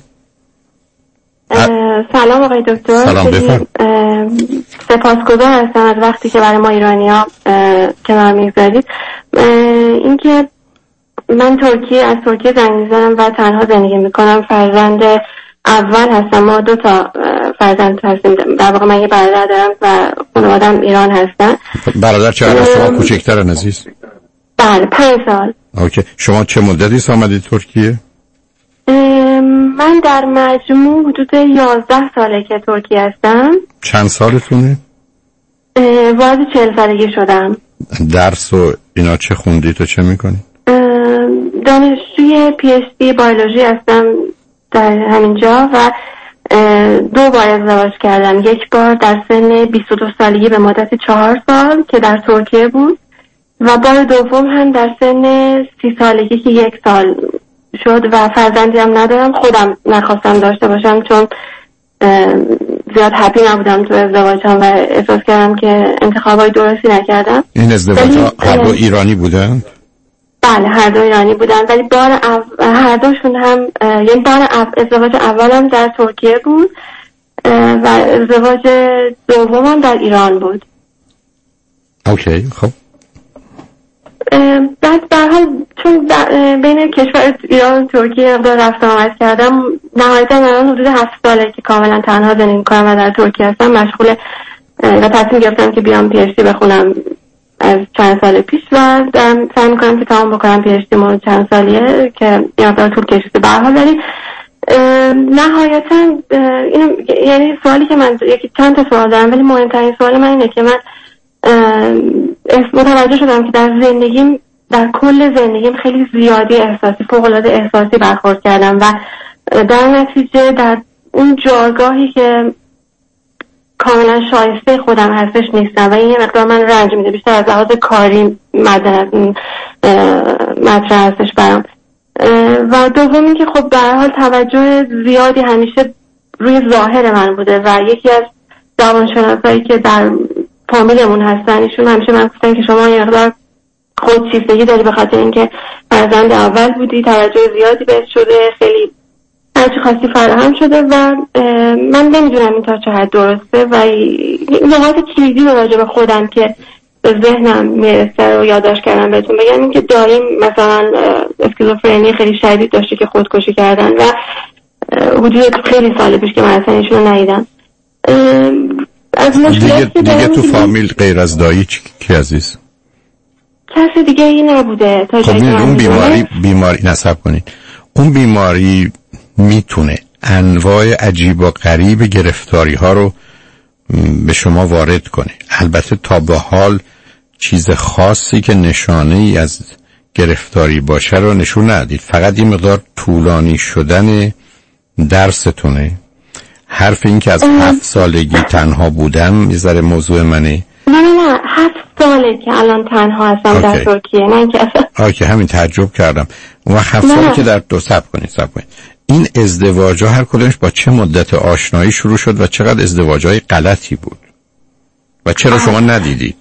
Speaker 16: سلام آقای دکتر.
Speaker 5: سلام، بفرمایید.
Speaker 16: سپاسگزار هستم از وقتی که برای ما ایرانی‌ها کنار می‌گذارید. اینکه من ترکیه از ترکیه زنگ می‌زنم و تنها زندگی می‌کنم. فرزند اول هستم. ما دو تا فرزند هستیم. در واقع من یه برادر دارم و خانواده‌ام ایران هستن.
Speaker 5: برادر چقدر از شما کوچکترن عزیز؟
Speaker 16: بله، پنج سال.
Speaker 5: اوکی. شما چه مدتی است آمدید ترکیه؟
Speaker 16: من در مجموع حدود یازده ساله که ترکیه هستم.
Speaker 5: چند سالتونه؟
Speaker 16: وارد چهل سالگی شدم.
Speaker 5: درس و اینا چه خوندید و چه میکنید؟
Speaker 16: دانشجوی پی اچ دی بیولوژی هستم در همینجا و دو بار ازدواج کردم. یک بار در سن بیست و دو سالگی به مدت چهار سال که در ترکیه بود و بار دوم هم در سن سی سالگی که یک سال شد و فرزندی هم ندارم. خودم نخواستم داشته باشم چون زیاد هپی نبودم تو ازدواجم و احساس کردم که انتخابای درستی نکردم.
Speaker 5: این ازدواج ها هر دو ایرانی بودن؟
Speaker 16: بله هر دو ایرانی بودن، ولی بار او... هر دوشون هم یعنی بار او... ازدواج اولم در ترکیه بود و ازدواج دومم در ایران بود.
Speaker 5: اوکی خب
Speaker 16: بعد به هر حال چون بین کشور ایران و ترکیه اقدار رفت آمد کردم، نهایتا الان حدود هفت ساله که کاملا تنها زندگی می‌کنم و در ترکیه هستم. مشغول و تصمیم گرفتم که بیام پی اچ دی بخونم از چند سال پیش و دارم سعی می‌کنم که تمام بکنم پی اچ دی مون چند سالیه که یه مقدار طول کشیده به هر حال. ولی نهایتا اینو یعنی سوالی که من یکی چند تا سوال دارم، ولی مهمترین سوال من اینه که من متوجه شدم که در زندگیم در کل زندگیم خیلی زیادی احساسی فوق‌العاده احساسی برخورد کردم و در نتیجه در اون جایگاهی که کاملا شایسته خودم هستش نیستم و این یه مقدار من رنج میده، بیشتر از لحاظ کاری مطرح هستش برام. و دومی که خب به هر حال توجه زیادی همیشه روی ظاهر من بوده و یکی از روانشناسایی که در فامیلمون هستن ایشون همیشه من گفتن که شما یه مقدار خودشیفتگی داری به خاطر اینکه فرزند اول بودی، توجه زیادی بهت شده، خیلی هرچی خواستی فراهم شده و من نمیدونم این تا چه حد درسته و نقاط کلیدی رو راجع به خودم که به ذهنم میرسه رو یادداشت کردم بهتون بگم. این که داریم مثلا اسکیزوفرنی خیلی شدید داشته که خودکشی کردن و حدود خیلی سال پیش که من اصلا ایشون رو ندیدم. از
Speaker 5: دیگه, دیگه تو فامیل غیر از دایی کی عزیز؟
Speaker 16: کسی دیگه ای نبوده تا
Speaker 5: خب اون بیماری بیماری نصب کنید. اون بیماری میتونه انواع عجیب و غریب گرفتاری ها رو به شما وارد کنه. البته تا به حال چیز خاصی که نشانه ای از گرفتاری باشه رو نشون ندید، فقط یه مقدار طولانی شدن درستونه. حرف این که از هفت سالگی تنها بودم یه ذره موضوع منه.
Speaker 16: نه نه نه هفت ساله که الان تنها هستم در ترکیه. نه که
Speaker 5: آکه همین تعجب کردم. اون وقت هفت ساله که در دو سب کنید سب کنید این ازدواج ها هر کدومش با چه مدت آشنایی شروع شد و چقدر ازدواج های غلطی بود و چرا شما ندیدید؟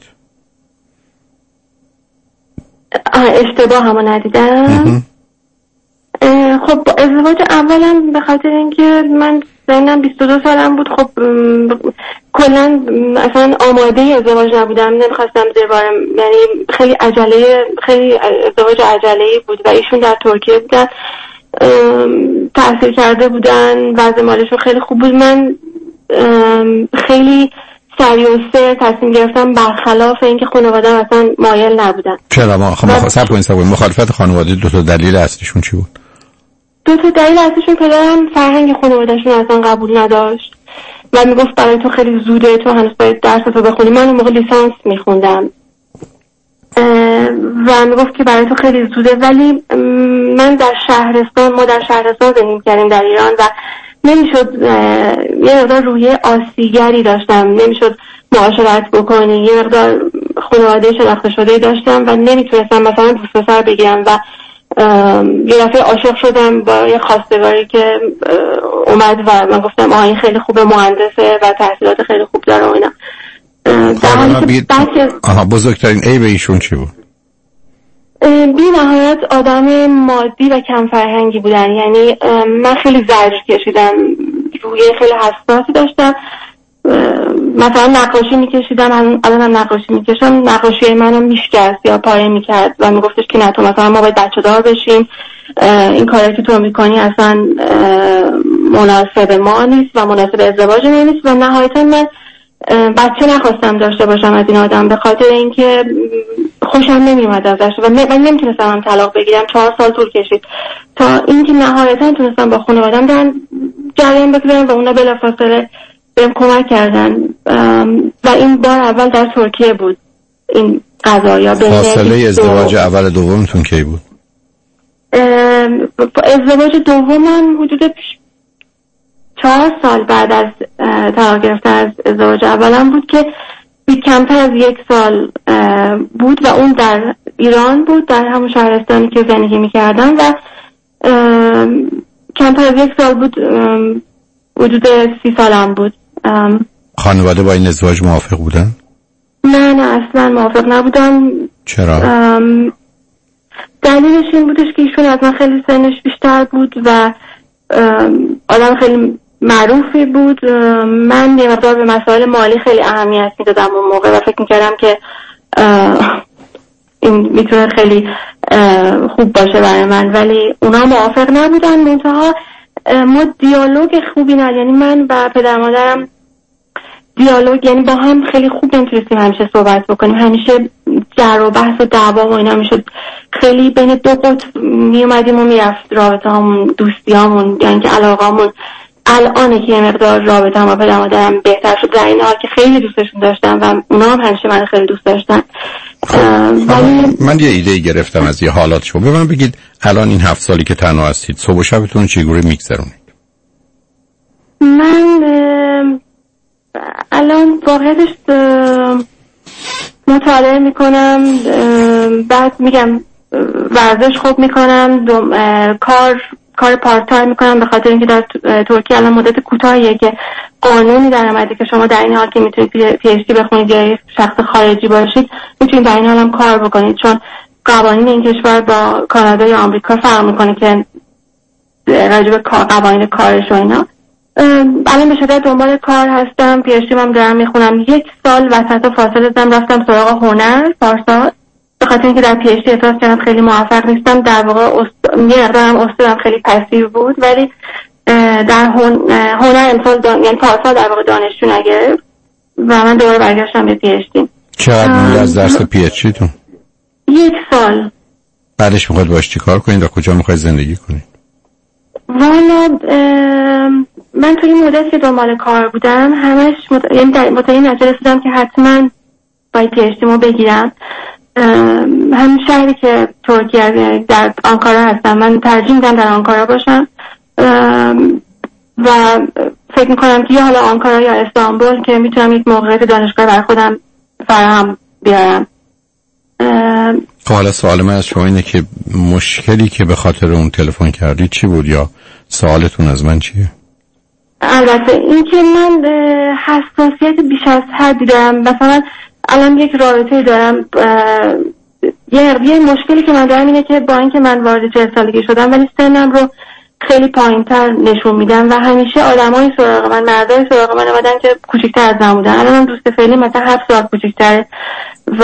Speaker 16: اشتباه همو ندیدم. خب ازدواج اولم به خاطر اینکه من سنم بیست و دو سالم بود، خب کلا اصلا آماده ازدواج نبودم، نمیخواستم زیر بارم، یعنی خیلی عجله خیلی ازدواج عجله‌ای بود و ایشون در ترکیه بودن، تحصیل کرده بودن، وضع مالشون خیلی خوب بود. من خیلی سریع و سر تصمیم گرفتم برخلاف اینکه خانواده‌ام اصلا مایل نبودن.
Speaker 5: چرا ما خب مخالفت کنید سب کنید مخالفت خانواده دو تا دلیل اصلیشون چی بود؟
Speaker 16: دو تا دلیل اصلیشون پدرم فرهنگ خانواده‌شون اصلا قبول نداشت و میگفت برای تو خیلی زوده، تو هنوز باید درستو بخونی. من اون موقع لیسانس میخوندم و میگفت که برای تو خیلی زوده، ولی من در شهرستان ما در شهرستان زندگی کردیم در ایران و نمیشد، یه مقدار روحیه آسیگری داشتم، نمیشد معاشرت بکنی، یه مقدار خانواده شناخته شده داشتم و نمیتونستم مثلا دوست پسر بگیرم و یه دفعه عاشق شدم با یه خواستگاری که اومد و من گفتم آه این خیلی خوبه، مهندسه و تحصیلات خیلی خوب داره و اینا. در حالی که
Speaker 5: آها بزرگترین عیب ایشون چی بود؟
Speaker 16: بی نهایت آدم مادی و کم فرهنگی بودن. یعنی من خیلی زجر کشیدم، روی خیلی حساسی داشتم، مثلا نقاشی میکشیدم، الان هم نقاشی میکشم، نقاشی منو میشکست یا پاره میکرد و میگفتش که نه تو مثلا ما باید بچه دار بشیم، این کاری که تو میکنی اصلا مناسب ما نیست و مناسب ازدواج ما نیست. و نهایتا من بچه نخواستم داشته باشم از این آدم به خاطر اینکه خوشم نمیومد ازش و من نمیتونستم هم طلاق بگیرم. چهار سال طول کشید تا اینکه نهایتا تونستم با خانواده‌ام دارن جریان بگیرم و اونا بلافاصله بهم کمک کردن و این بار اول در ترکیه بود. این قضایا
Speaker 5: فاصله ازدواج اول دومتون کی بود؟
Speaker 16: ازدواج دومم حدود چهار سال بعد از طلاق گرفتن از ازدواج اولم بود که کمتر از یک سال بود و اون در ایران بود، در همون شهرستانی که زندگی میکردم و کمتر از یک سال بود، حدود سی سالم بود
Speaker 5: خانواده با این ازدواج موافق بودن؟
Speaker 16: نه نه اصلا موافق نبودن.
Speaker 5: چرا؟
Speaker 16: دلیلش این بودش که ایشون از من خیلی سنش بیشتر بود و آدم خیلی معروفی بود. من یه مقدار به مسائل مالی خیلی اهمیت میدادم اون موقع و فکر میکردم که این میتونه خیلی خوب باشه برای من، ولی اونا موافق نبودن. منتها ما دیالوگ خوبی نه، یعنی من و پدر مادرم دیالوگ یعنی با هم خیلی خوب نمیتونستیم همیشه صحبت بکنیم، همیشه جر و بحث و دعوا و اینا میشد. خیلی بین دو قطب میومدیم و میرفت رابطه همون، دوستی همون، یعنی که علاقه همون. الانه که یه مقدار رابطه هم با پدر مادرم بهتر شد، در این حال که خیلی دوستشون داشتم و اونا هم همیشه من خیلی دوست داشتن.
Speaker 5: ولی من یه ایده گرفتم از یه حالات شما. به من بگید الان این هفت سالی که تنها هستید صبح و شبتون چجوری میگذرونید؟
Speaker 16: من الان واقعیتش مطالعه میکنم، بعد میگم ورزش خوب میکنم، کار کار پارت تایم میکنم، به خاطر اینکه در ترکیه الان مدت کوتاهیه که قانونی در اومده که شما در این حال که میتونید پی اچ دی بخونید یا شخص خارجی باشید میتونید در این حال هم کار بکنید، چون قوانین این کشور با کانادا یا آمریکا فرق میکنه که راجع به قوانین کارش و اینا. الان به شدت دنبال کار هستم، پی اچ دی هم دارم میخونم. یک سال وسط فاصله دادم رفتم سراغ هنر پارسال، به خاطر اینکه در پی اچ دی احساس کردم خیلی موفق نیستم. در واقع است... یه مقدارم استادم خیلی پسیو بود، ولی در هن... هنر امسال دان... یعنی پارسال در واقع دانشجو نگرفت و من دوباره برگشتم به پی اچ دی.
Speaker 5: چقدر مونده از درس پی اچ دی تون؟
Speaker 16: یک سال.
Speaker 5: بعدش میخواید باش چی کار کنید و کجا میخواید زندگی کنید؟
Speaker 16: والا من توی این مدت که دنبال کار بودم همش مت... یعنی در متعین نظر رسیدم که حتما باید پی اچ دیمو بگیرم. هم شهری که ترکیه در آنکارا هستم، من ترجیح میدم در آنکارا باشم و فکر میکنم که یا حالا آنکارا یا استانبول که میتونم یک موقعیت دانشگاه برای خودم فراهم بیارم.
Speaker 5: حالا سوال من از شما اینه که مشکلی که به خاطر اون تلفن کردی چی بود یا سوالتون از من چیه؟
Speaker 16: البته این که من حساسیت بیش از حدی دارم. مثلا الان یک رابطه دارم، یه یه مشکلی که من دارم اینه که با اینکه من وارد چهل سالگی شدم ولی سنم رو خیلی پایین‌تر نشون میدم و همیشه آدمای سراغ من، مردای سراغ من اومدن که کوچیک‌تر از من بودن. الان دوست فعلی مثلا هفت سال کوچیک‌تره و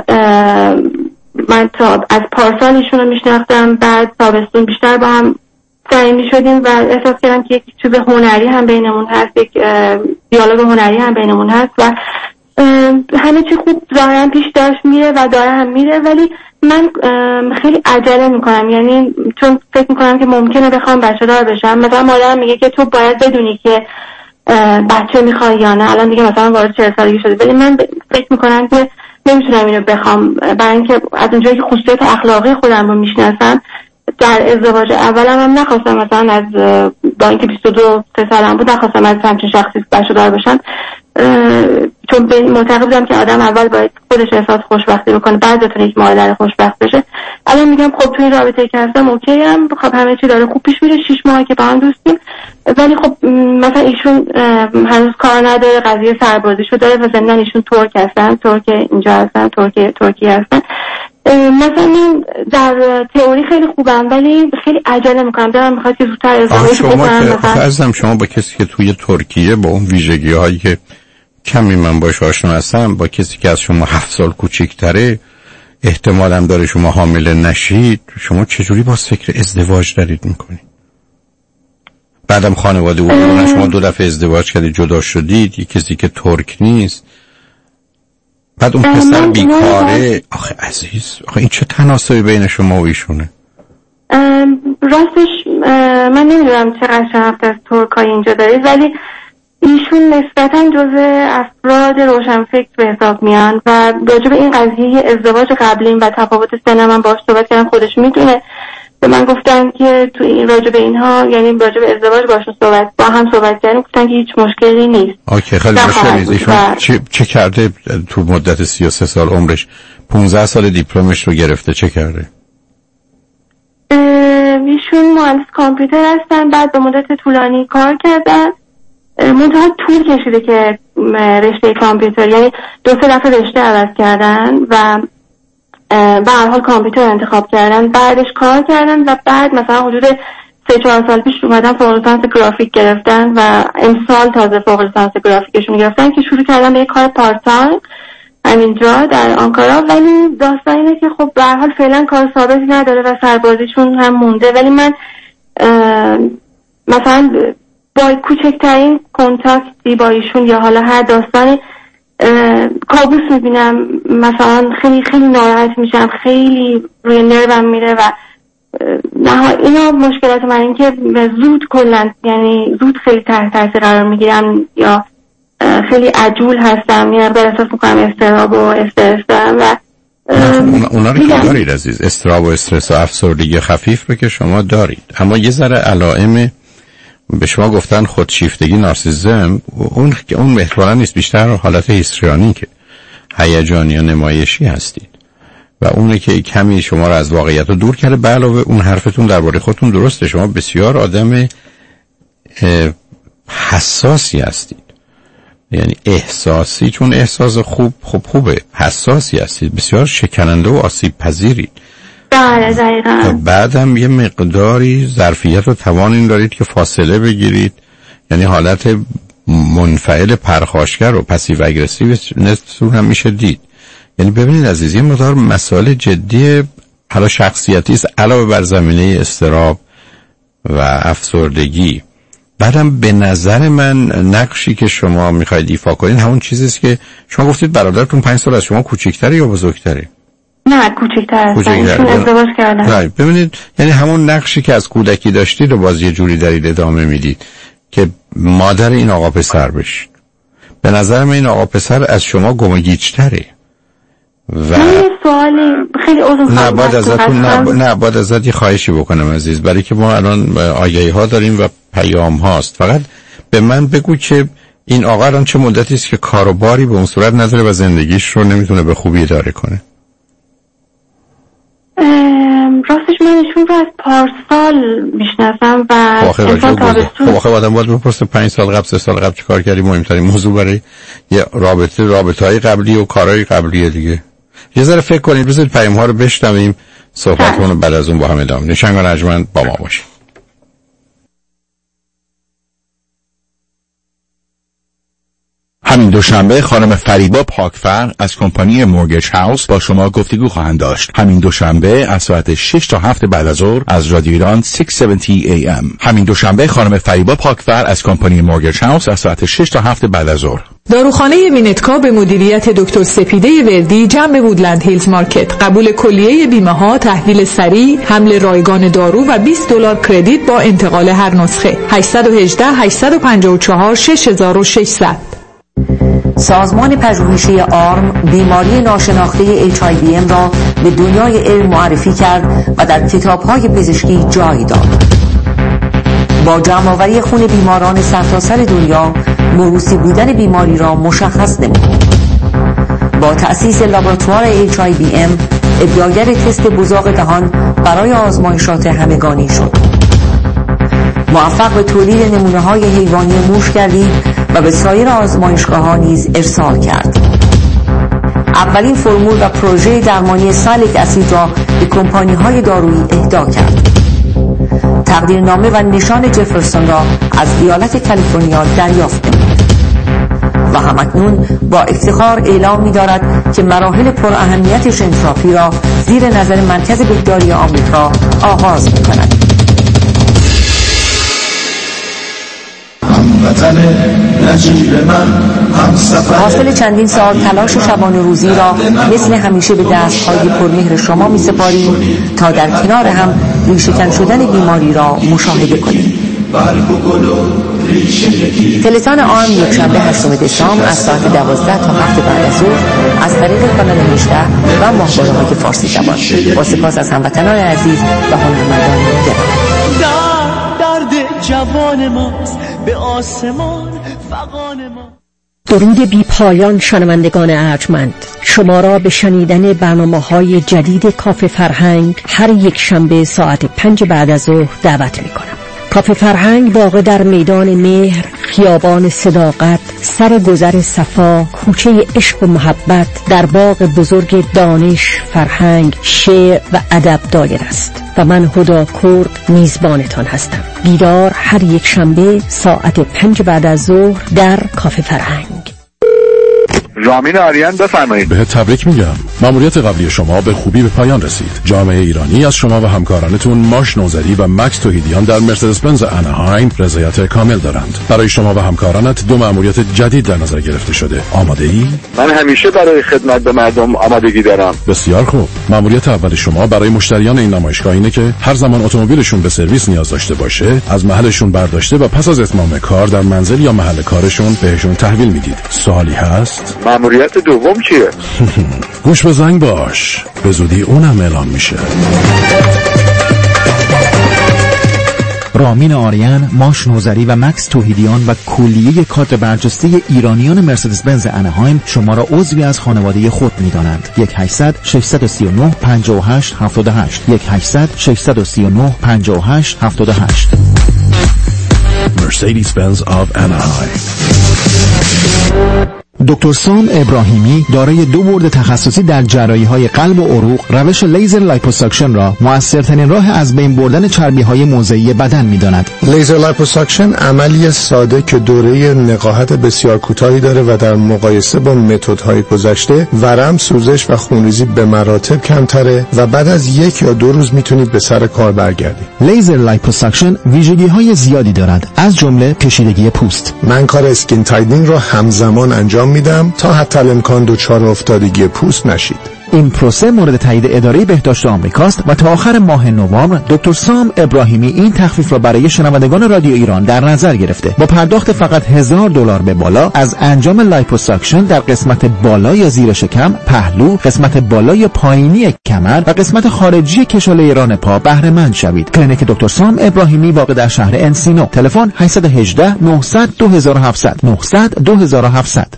Speaker 16: من تا از پارسال ایشون رو میشناختم، بعد تابستون بیشتر با هم صمیمی شدیم و احساس کردم که یک چیز هنری هم بینمون هست، یک دیالوگ هنری هم بینمون هست و همه چی خوب ظاهرا پیش داشت میره و داره هم میره، ولی من خیلی عجله میکنم، یعنی چون فکر میکنم که ممکنه بخوام بچه دار بشم. مثلا مادرم میگه که تو باید بدونی که بچه میخوای یا نه، الان دیگه مثلا وارد چهل سالگی شده، ولی من فکر میکنم که نمیتونم اینو بخوام، برای اینکه از اونجایی که خصوصیات اخلاقی خودم رو میشناسم در ازدواج اولم هم نخواستم مثلا از با اینکه بیست و دو سه سالم بود نخواستم از همچین شخصی بچه دار بشم، چون معتقد بودم که آدم اول باید خودش احساس خوشبختی بکنه بعد بتونه یک مادر خوشبخت بشه. الان میگم خب توی رابطه‌ای که هستم اوکی ام، خب همه چی داره خوب پیش میره، شش ماه که با هم دوستیم، ولی خب مثلا ایشون هنوز کار نداره، قضیه سربازیشو داره و ضمن ایشون ترک هستن، ترک اینجا هستن، ترک ترکیه هستن. مثلا من در تئوری خیلی خوبم ولی خیلی عجله میکنم، دارم میخواد که زودتر ازدواج بکنم.
Speaker 5: شما عزیزم شما با کسی که توی ترکیه با اون ویژگی هایی که کمی من باش آشنا هستم، با کسی که از شما هفت سال کوچیک‌تره، احتمالم داره شما حامله نشید، شما چجوری با فکر ازدواج دارید میکنید؟ بعدم خانواده او شما دو دفعه ازدواج کردید، جدا شدید، یه کسی که ترک نیست، بعد اون پسر بیکاره. آخه عزیز، آخه این چه تناسبی بین شما و ایشونه؟
Speaker 16: راستش من نمیدونم چقدر شناخت از ترکای اینجا دارید، ولی ایشون نسبتا جزء افراد روشنفکر به حساب میان و راجع به این قضیه ازدواج قبلیم و تفاوت سن من باهاش صحبت کردم، خودش میدونه. به من گفتن که تو این راجع به اینها، یعنی راجع به ازدواج باشون صحبت با هم صحبت کردیم، گفتن که هیچ مشکلی نیست.
Speaker 5: اوکی، خیلی مشکلی. ایشون چه چه کرده تو مدت سی و سه سال عمرش؟ پانزده سال دیپلمش رو گرفته، چه کرده؟
Speaker 16: ایشون مهندس کامپیوتر هستن، بعد به مدت طولانی کار کردن منتها طول کشیده که رشته کامپیوتر، یعنی دو سه دفعه رشته عوض کردن و به هر حال کامپیوتر انتخاب کردن، بعدش کار کردن و بعد مثلا حدود سه چهار سال پیش اومدن فوق لیسانس گرافیک گرفتن و امسال تازه فوق لیسانس گرافیکشون گرفتن که شروع کردن به یک کار پارت تایم همینجا در آنکارا. ولی داستان اینه که خب به هر حال فعلا کار ثابتی نداره و سربازیشون هم مونده. ولی من مثلا با کوچکترین کنتاکتی با ایشون یا حالا هر داستانی کابوس میبینم، مثلا خیلی خیلی ناراحت میشم، خیلی روی نروم میره و نه اینا مشکلات من. این که زود کلن یعنی زود خیلی تحت تاثیر قرار میگیرم یا خیلی عجول هستم، یه مقدار احساس میکنم استراب و استرس دارم و
Speaker 5: اونا, اونا رو که دارید عزیز، استراب و استرس و افسردگی خفیف رو که شما دارید، اما یه ذره علائم به شما گفتن خودشیفتگی، نارسیسم، اون که اون احتمالاً نیست، بیشتر حالت هیستریانی که هیجانی یا نمایشی هستید و اونه که کمی شما رو از واقعیت رو دور کرده. به علاوه اون حرفتون درباره خودتون درسته، شما بسیار آدم حساسی هستید، یعنی احساسی، چون احساس خوب خوب خوبه، حساسی هستید، بسیار شکننده و آسیب پذیرید.
Speaker 16: بله دقیقاً.
Speaker 5: بعدم یه مقداری ظرفیت و توان این دارید که فاصله بگیرید، یعنی حالت منفعل پرخاشگر و پسیو اگریسیو نتون هم میشه دید. یعنی ببینید عزیز، یه مقدار مسائل جدی حالا شخصیتی است علاوه بر زمینه استراب و افسردگی. بعدم به نظر من نقشی که شما میخواید ایفا کنید همون چیزیست که شما گفتید برادرتون پنج سال از شما کوچیک‌تره یا بزرگتره؟
Speaker 16: نه کوچیک‌تر هستن، ایشون ازدواج کردن.
Speaker 5: نه ببینید، یعنی همون نقشی که از کودکی داشتید و باز یه جوری دارید ادامه میدید که مادر این آقا پسر بشید. به نظر من این آقا پسر از شما گمگیج‌تره و
Speaker 16: یه سوالی خیلی عذر
Speaker 5: نه باید ازتون نه, نه باید ازت یه خواهشی بکنم عزیز، برای که ما الان آگهی ها داریم و پیام هاست. فقط به من بگو که این آقا الان چه مدتی است که کاروباری به اون صورت نداره و زندگیش رو نمیتونه به خوبی اداره کنه؟
Speaker 16: راستش من ایشون رو از پارسال میشناسم و امسال تابستون.
Speaker 5: خب آخه آدم باید بپرسه پنج سال قبل سه سال قبل چه کار کردی؟ مهمترین موضوع برای یه رابطه رابطه‌های قبلی و کارهای قبلی دیگه. یه ذره فکر کنید، بذارید پیام ها رو بشنویم، صحبتمون رو بعد از اون با هم ادامه بدیم. نشنگ و نجمن با ما باشید.
Speaker 2: همین دوشنبه خانم فریبا پاکفر از کمپانی مورگیج هاوس با شما گفتگو خواهند داشت. همین دوشنبه از ساعت شش تا هفت بعد از ظهر از رادیو ایران ششصد و هفتاد ای ام. همین دوشنبه خانم فریبا پاکفر از کمپانی مورگیج هاوس از ساعت شش تا هفت بعد از ظهر.
Speaker 11: داروخانه مینتکا به مدیریت دکتر سپیده وردی، جنب وودلند هیلز مارکت، قبول کلیه بیمه ها، تحویل سریع، حمل رایگان دارو و بیست دلار کردیت با انتقال هر نسخه. هشت یک هشت هشت پنج چهار شش شش صفر صفر.
Speaker 17: سازمان پژوهشی آرم بیماری ناشناخته اچ آی وی ام را به دنیای علم معرفی کرد و در کتاب‌های پزشکی جای داد. با جمع‌آوری خون بیماران سرتاسر دنیا موروثی بودن بیماری را مشخص نمود. با تأسیس لابراتوار اچ آی وی ام ابداگر تست بزاق دهان برای آزمایشات همگانی شد. موفق به تولید نمونه‌های حیوانی موش گردید و به سایر آزمایشگاه‌ها نیز ارسال کرد. اولین فرمول و پروژه درمانی سالیک اسید را به کمپانی‌های دارویی اهدا کرد. تقدیرنامه و نشان جفرسون را از ایالت کالیفرنیا دریافت نمود و همکنون با افتخار اعلام می‌دارد که مراحل پراهمیت ژن‌تراپی را زیر نظر مرکز بهداری آمریکا آغاز می‌کند. حاصل چندین سال تلاش شبانه روزی را مثل همیشه به دست‌های پرمهر شما می‌سپاریم تا در کنار هم ریشه‌کن شدن بیماری را مشاهده کنیم. تلویزیون آرم یک شنبه هشتم دسامبر از ساعت دوازده تا هفت بعد از ظهر از طریق کانال هجده و ماهواره‌های فارسی زبان. با سپاس از هموطنان عزیز و هنرمندان گرامی.
Speaker 18: درد جوان ماست به آسمان فغان ما.
Speaker 7: درود بی پایان شنوندگان ارجمند، شما را به شنیدن برنامه‌های جدید کافه فرهنگ هر یک شنبه ساعت پنج بعد از ظهر دعوت می‌کنم. کافه فرهنگ واقع در میدان مهر، خیابان صداقت، سر گذر صفا، کوچه عشق و محبت در باغ بزرگ دانش، فرهنگ، شعر و ادب دایر است و من هدا کرد میزبانتان هستم. دیدار هر یک شنبه ساعت پنج بعد از ظهر در کافه فرهنگ.
Speaker 19: رامین آریان بفرمایید.
Speaker 3: به تبریک میگم. مأموریت قبلی شما به خوبی به پایان رسید. جامعه ایرانی از شما و همکارانتون ماش نوذری و مکس توحیدیان در مرسدس بنز اناهایم رضایت کامل دارند. برای شما و همکارانت دو مأموریت جدید در نظر گرفته شده. آماده ای؟
Speaker 19: من همیشه برای خدمت به مردم آمادگی دارم.
Speaker 3: بسیار خوب. مأموریت اول شما برای مشتریان این نمایشگاه اینه که هر زمان اتومبیلشون به سرویس نیاز داشته باشه، از محلشون برداشته و پس از اتمام کار در منزل یا محل کارشون بهشون تحویل میدید. سوالی هست؟
Speaker 19: مأموریت دوم چیه؟
Speaker 3: گوش به زنگ باش، به زودی اونم اعلام میشه.
Speaker 8: رامین آریان، ماش نوذری و مکس توحیدیان و کلیه کادر برجسته ایرانیان مرسدس بنز اناهایم شما را عضوی از خانواده خود می‌دانند. یک هشتصد ششصد و سی و نه پنجاه و هشت هفتاد و هشت یک هشتصد ششصد و سی و نه پنجاه و هشت هفتاد و هشت.
Speaker 3: Mercedes-Benz of Anaheim.
Speaker 8: دکتر سام ابراهیمی دارای دو بورد تخصصی در جراحی‌های قلب و عروق، روش لیزر لایپوساکشن را مؤثرترین راه از بین بردن چربی‌های موضعی بدن می‌داند.
Speaker 20: لیزر لایپوساکشن عملی ساده که دوره نقاهت بسیار کوتاهی داره و در مقایسه با متدهای گذشته ورم، سوزش و خونریزی به مراتب کمتره و بعد از یک یا دو روز میتونید به سر کار برگردید.
Speaker 8: لیزر لایپوساکشن ویژگی‌های زیادی دارد، از جمله کشیدگی پوست.
Speaker 20: من کار اسکین تایدنینگ را همزمان انجام میدم تا حتی الامکان دچار افتادگی پوست نشید.
Speaker 8: این پروسه مورد تایید اداره بهداشت آمریکاست و تا آخر ماه نوامبر دکتر سام ابراهیمی این تخفیف را برای شنوندگان رادیو ایران در نظر گرفته. با پرداخت فقط هزار دلار به بالا از انجام لایپوساکشن در قسمت بالا یا زیر شکم، پهلو، قسمت بالا یا پایینی کمر و قسمت خارجی کشاله ران پا بهره مند شوید. کلینیک دکتر سام ابراهیمی واقع در شهر انسینو. تلفن هشت یک هشت نه صفر صفر دو هزار و هفتصد نه صفر صفر دو هزار و هفتصد.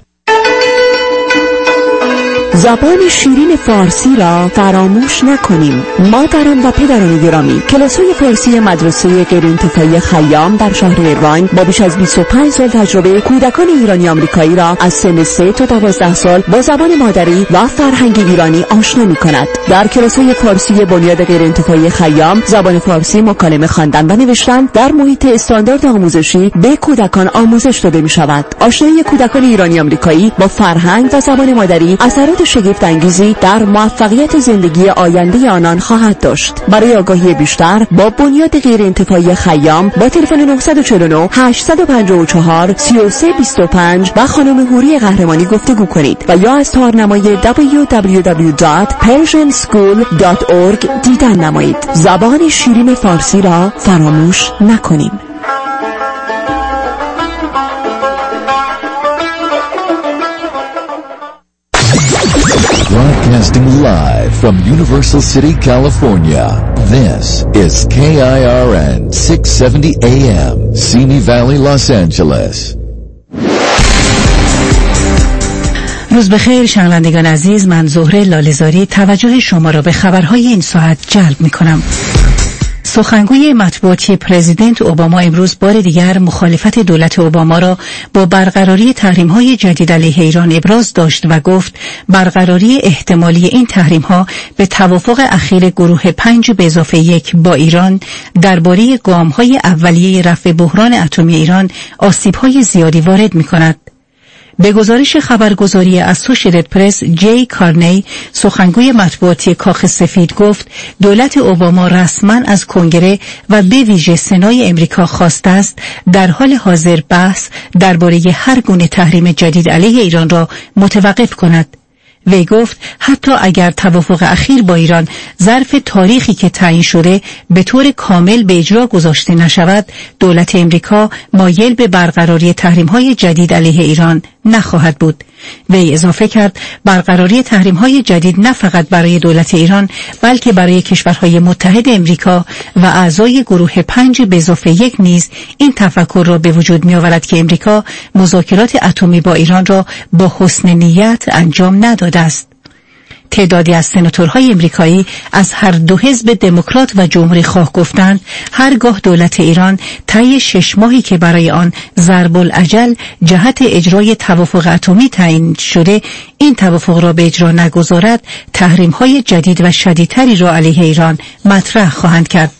Speaker 21: زبان شیرین فارسی را فراموش نکنیم. مادران و پدران گرامی، کلاس‌های فارسی مدرسه غیرانتفاعی خیام در شهر ایران با بیش از بیست و پنج سال تجربه کودکان ایرانی آمریکایی را از سن سه تا دوازده سال با زبان مادری و فرهنگ ایرانی آشنا می‌کند. در کلاس‌های فارسی بنیاد غیرانتفاعی خیام زبان فارسی، مکالمه خواندن و نوشتن در محیط استاندارد آموزشی به کودکان آموزش داده می‌شود. آشنایی کودکان ایرانی آمریکایی با فرهنگ و زبان مادری اثرات شگفت انگیزی در موفقیت زندگی آینده آنان خواهد داشت. برای آگاهی بیشتر با بنیاد غیرانتفاعی خیام با تلفن نه چهار نه هشت پنج چهار سه سه دو پنج و خانم حوری قهرمانی گفتگو کنید و یا از تارنمای دبلیو دبلیو دبلیو دات پرشن اسکول دات اورگ دیدن نمایید. زبان شیرین فارسی را فراموش نکنیم.
Speaker 22: Broadcasting live from Universal City, California. This is K I R N six seventy A M, Simi Valley, Los Angeles.
Speaker 1: روز بخیر شنوندگان عزیز، من زهره لاله‌زاری توجه شما را به خبرهای این ساعت جلب می‌کنم. سخنگوی مطبوعاتی پرزیدنت اوباما امروز بار دیگر مخالفت دولت اوباما را با برقراری تحریم‌های جدید علیه ایران ابراز داشت و گفت برقراری احتمالی این تحریم‌ها به توافق اخیر گروه پنج به اضافه یک با ایران درباره گام‌های اولیه رفع بحران اتمی ایران آسیب‌های زیادی وارد می‌کند. به گزارش خبرگزاری اسوشییتد پرس، جی کارنی سخنگوی مطبوعاتی کاخ سفید گفت دولت اوباما رسما از کنگره و به ویژه سنای امریکا خواسته است در حال حاضر بحث درباره هر گونه تحریم جدید علیه ایران را متوقف کند. وی گفت حتی اگر توافق اخیر با ایران ظرف تاریخی که تعیین شده به طور کامل به اجرا گذاشته نشود، دولت امریکا مایل به برقراری تحریم‌های جدید علیه ایران نخواهد بود. وی اضافه کرد برقراری تحریم‌های جدید نه فقط برای دولت ایران بلکه برای کشورهای متحد امریکا و اعضای گروه پنج به اضافه یک نیز این تفکر را به وجود می‌آورد که امریکا مذاکرات اتمی با ایران را با حسن نیت انجام نداده است. تعدادی از سناتورهای امریکایی از هر دو حزب دموکرات و جمهوری خواه گفتند هرگاه دولت ایران طی شش ماهی که برای آن ضرب الاجل جهت اجرای توافق اتمی تعیین شده این توافق را به اجرا نگذارد، تحریم‌های جدید و شدیدتری را علیه ایران مطرح خواهند کرد.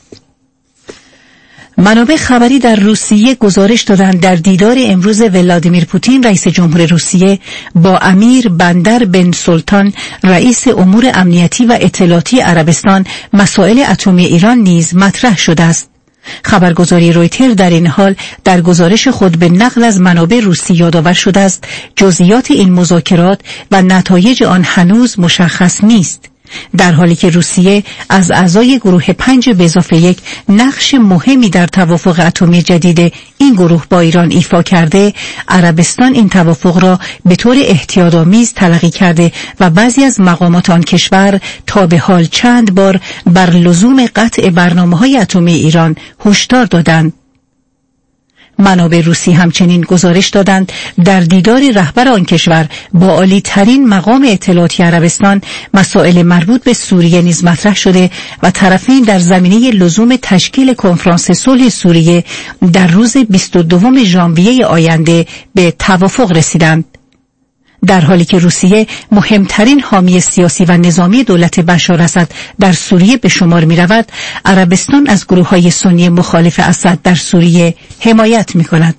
Speaker 1: منابع خبری در روسیه گزارش دادند در دیدار امروز ولادیمیر پوتین رئیس جمهور روسیه با امیر بندر بن سلطان رئیس امور امنیتی و اطلاعاتی عربستان مسائل اتمی ایران نیز مطرح شده است. خبرگزاری رویتر در این حال در گزارش خود به نقل از منابع روسی یادآور شده است جزئیات این مذاکرات و نتایج آن هنوز مشخص نیست، در حالی که روسیه از اعضای گروه پنج به اضافه یک نقش مهمی در توافق اتمی جدید این گروه با ایران ایفا کرده. عربستان این توافق را به طور احتیاط‌آمیز تلقی کرده و بعضی از مقامات آن کشور تا به حال چند بار بر لزوم قطع برنامه‌های اتمی ایران هشدار دادند. منابع روسی همچنین گزارش دادند در دیدار رهبر آن کشور با عالی ترین مقام اطلاعاتی عربستان مسائل مربوط به سوریه نیز مطرح شده و طرفین در زمینه لزوم تشکیل کنفرانس صلح سوریه در روز بیست و دوم ژانویه آینده به توافق رسیدند. در حالی که روسیه مهمترین حامی سیاسی و نظامی دولت بشار اسد در سوریه به شمار می رود، عربستان از گروه‌های سنی مخالف اسد در سوریه حمایت می کند.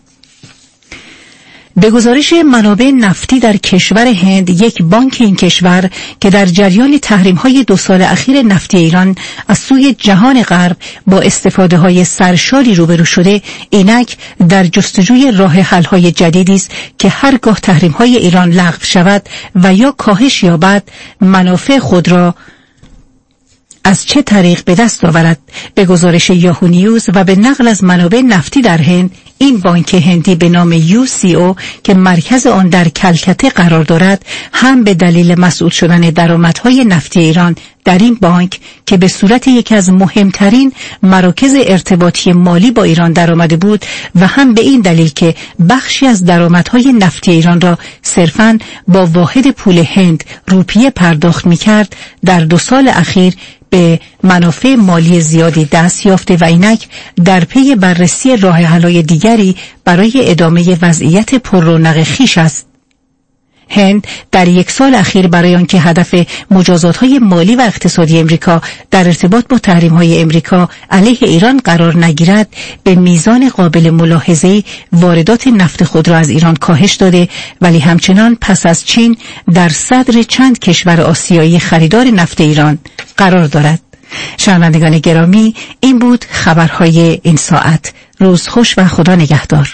Speaker 1: به گزارش منابع نفتی در کشور هند، یک بانک این کشور که در جریان تحریم‌های دو سال اخیر نفتی ایران از سوی جهان غرب با استفاده‌های سرشاری روبرو شده، اینک در جستجوی راه حل‌های جدیدی است که هرگاه تحریم‌های ایران لغو شود و یا کاهش یابد، منافع خود را از چه طریق به دست آورد. به گزارش یاهو نیوز و به نقل از منابع نفتی در هند، این بانک هندی به نام یو سی او که مرکز آن در کلکته قرار دارد، هم به دلیل مسئول شدن درآمدهای نفتی ایران در این بانک که به صورت یکی از مهمترین مراکز ارتباطی مالی با ایران درآمده بود و هم به این دلیل که بخشی از درآمدهای نفتی ایران را صرفاً با واحد پول هند روپیه پرداخت می‌کرد، در دو سال اخیر به منافع مالی زیادی دست یافته و اینک در پی بررسی راه حل‌های دیگری برای ادامه وضعیت پر رونق خویش است. هند در یک سال اخیر برای آنکه هدف مجازات‌های مالی و اقتصادی امریکا در ارتباط با تحریم‌های امریکا علیه ایران قرار نگیرد، به میزان قابل ملاحظه‌ای واردات نفت خود را از ایران کاهش داده، ولی همچنان پس از چین در صدر چند کشور آسیایی خریدار نفت ایران قرار دارد. شنوندگان گرامی، این بود خبرهای این ساعت. روز خوش و خدا نگهدار.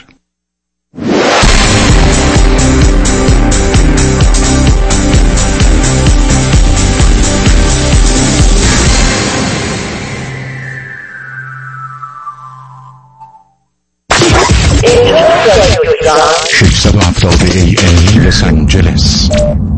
Speaker 2: ششصد و هفتاد ای ای لس آنجلس.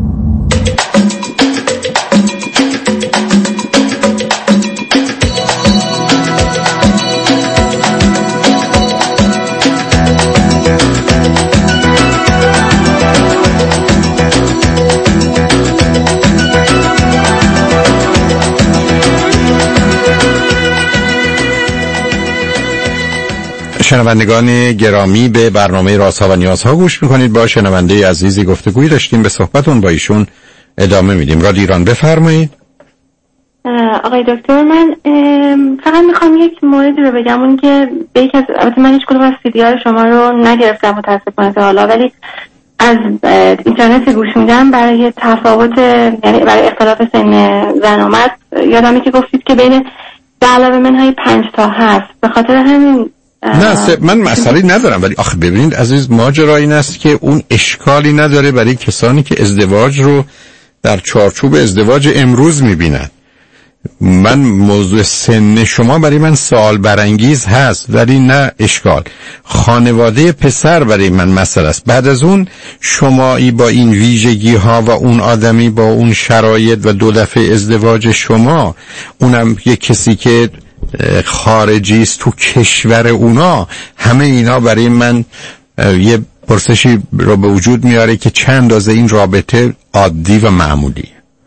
Speaker 5: شنوندگان گرامی، به برنامه رازها و نیازها گوش میکنید. با شنونده عزیزی گفتگویی داشتیم، به صحبتون با ایشون ادامه میدیم. رادیو ایران، بفرمایید.
Speaker 16: آقای دکتر، من فقط میخوام یک موردی رو بگم، اون که به یک از البته من هیچ کدوم از سی دی آر شما رو نگرفتم متاسفانه تا حالا، ولی از اینترنت گوش میدم برای تفاوت، یعنی برای اختلاف سن زن و مرد. یادمه که گفتید که بین به علاوه منهای پنج تا هفت، به خاطر همین
Speaker 5: نه من مسئله ندارم، ولی آخه ببینید عزیز، ماجرا این است که اون اشکالی نداره برای کسانی که ازدواج رو در چارچوب ازدواج امروز میبینن. من موضوع سن شما برای من سوال برانگیز هست، ولی نه اشکال. خانواده پسر برای من مسئله است. بعد از اون شمایی با این ویژگی ها و اون آدمی با اون شرایط و دو دفعه ازدواج شما، اونم یک کسی که خارجی است تو کشور اونا، همه اینا برای من یه پرسشی رو به وجود میاره که چند اندازه این رابطه عادی و معمولی.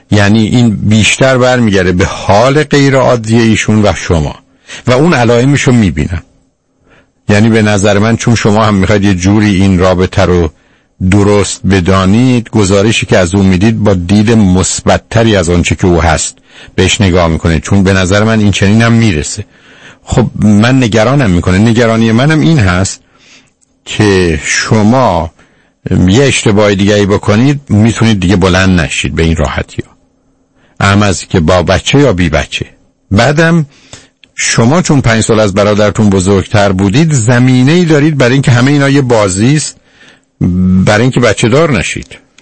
Speaker 5: یعنی این بیشتر برمیگرده به حال غیر عادی ایشون و شما و اون علائمشو میبینم. یعنی به نظر من چون شما هم میخواید یه جوری این رابطه رو درست بدانید، گزارشی که از اون میدید با دید مثبت‌تری از آنچه که او هست بهش نگاه میکنه، چون به نظر من این چنین هم میرسه. خب من نگرانم میکنه. نگرانی منم این هست که شما یه اشتباه دیگه‌ای بکنید میتونید دیگه بلند نشید به این راحتی ها، اهم از که با بچه یا بی بچه. بعدم شما چون پنج سال از برادرتون بزرگتر بودید، زمینه‌ای دارید برای اینکه همه اینا یه بازی است برای اینکه بچه دار نشید.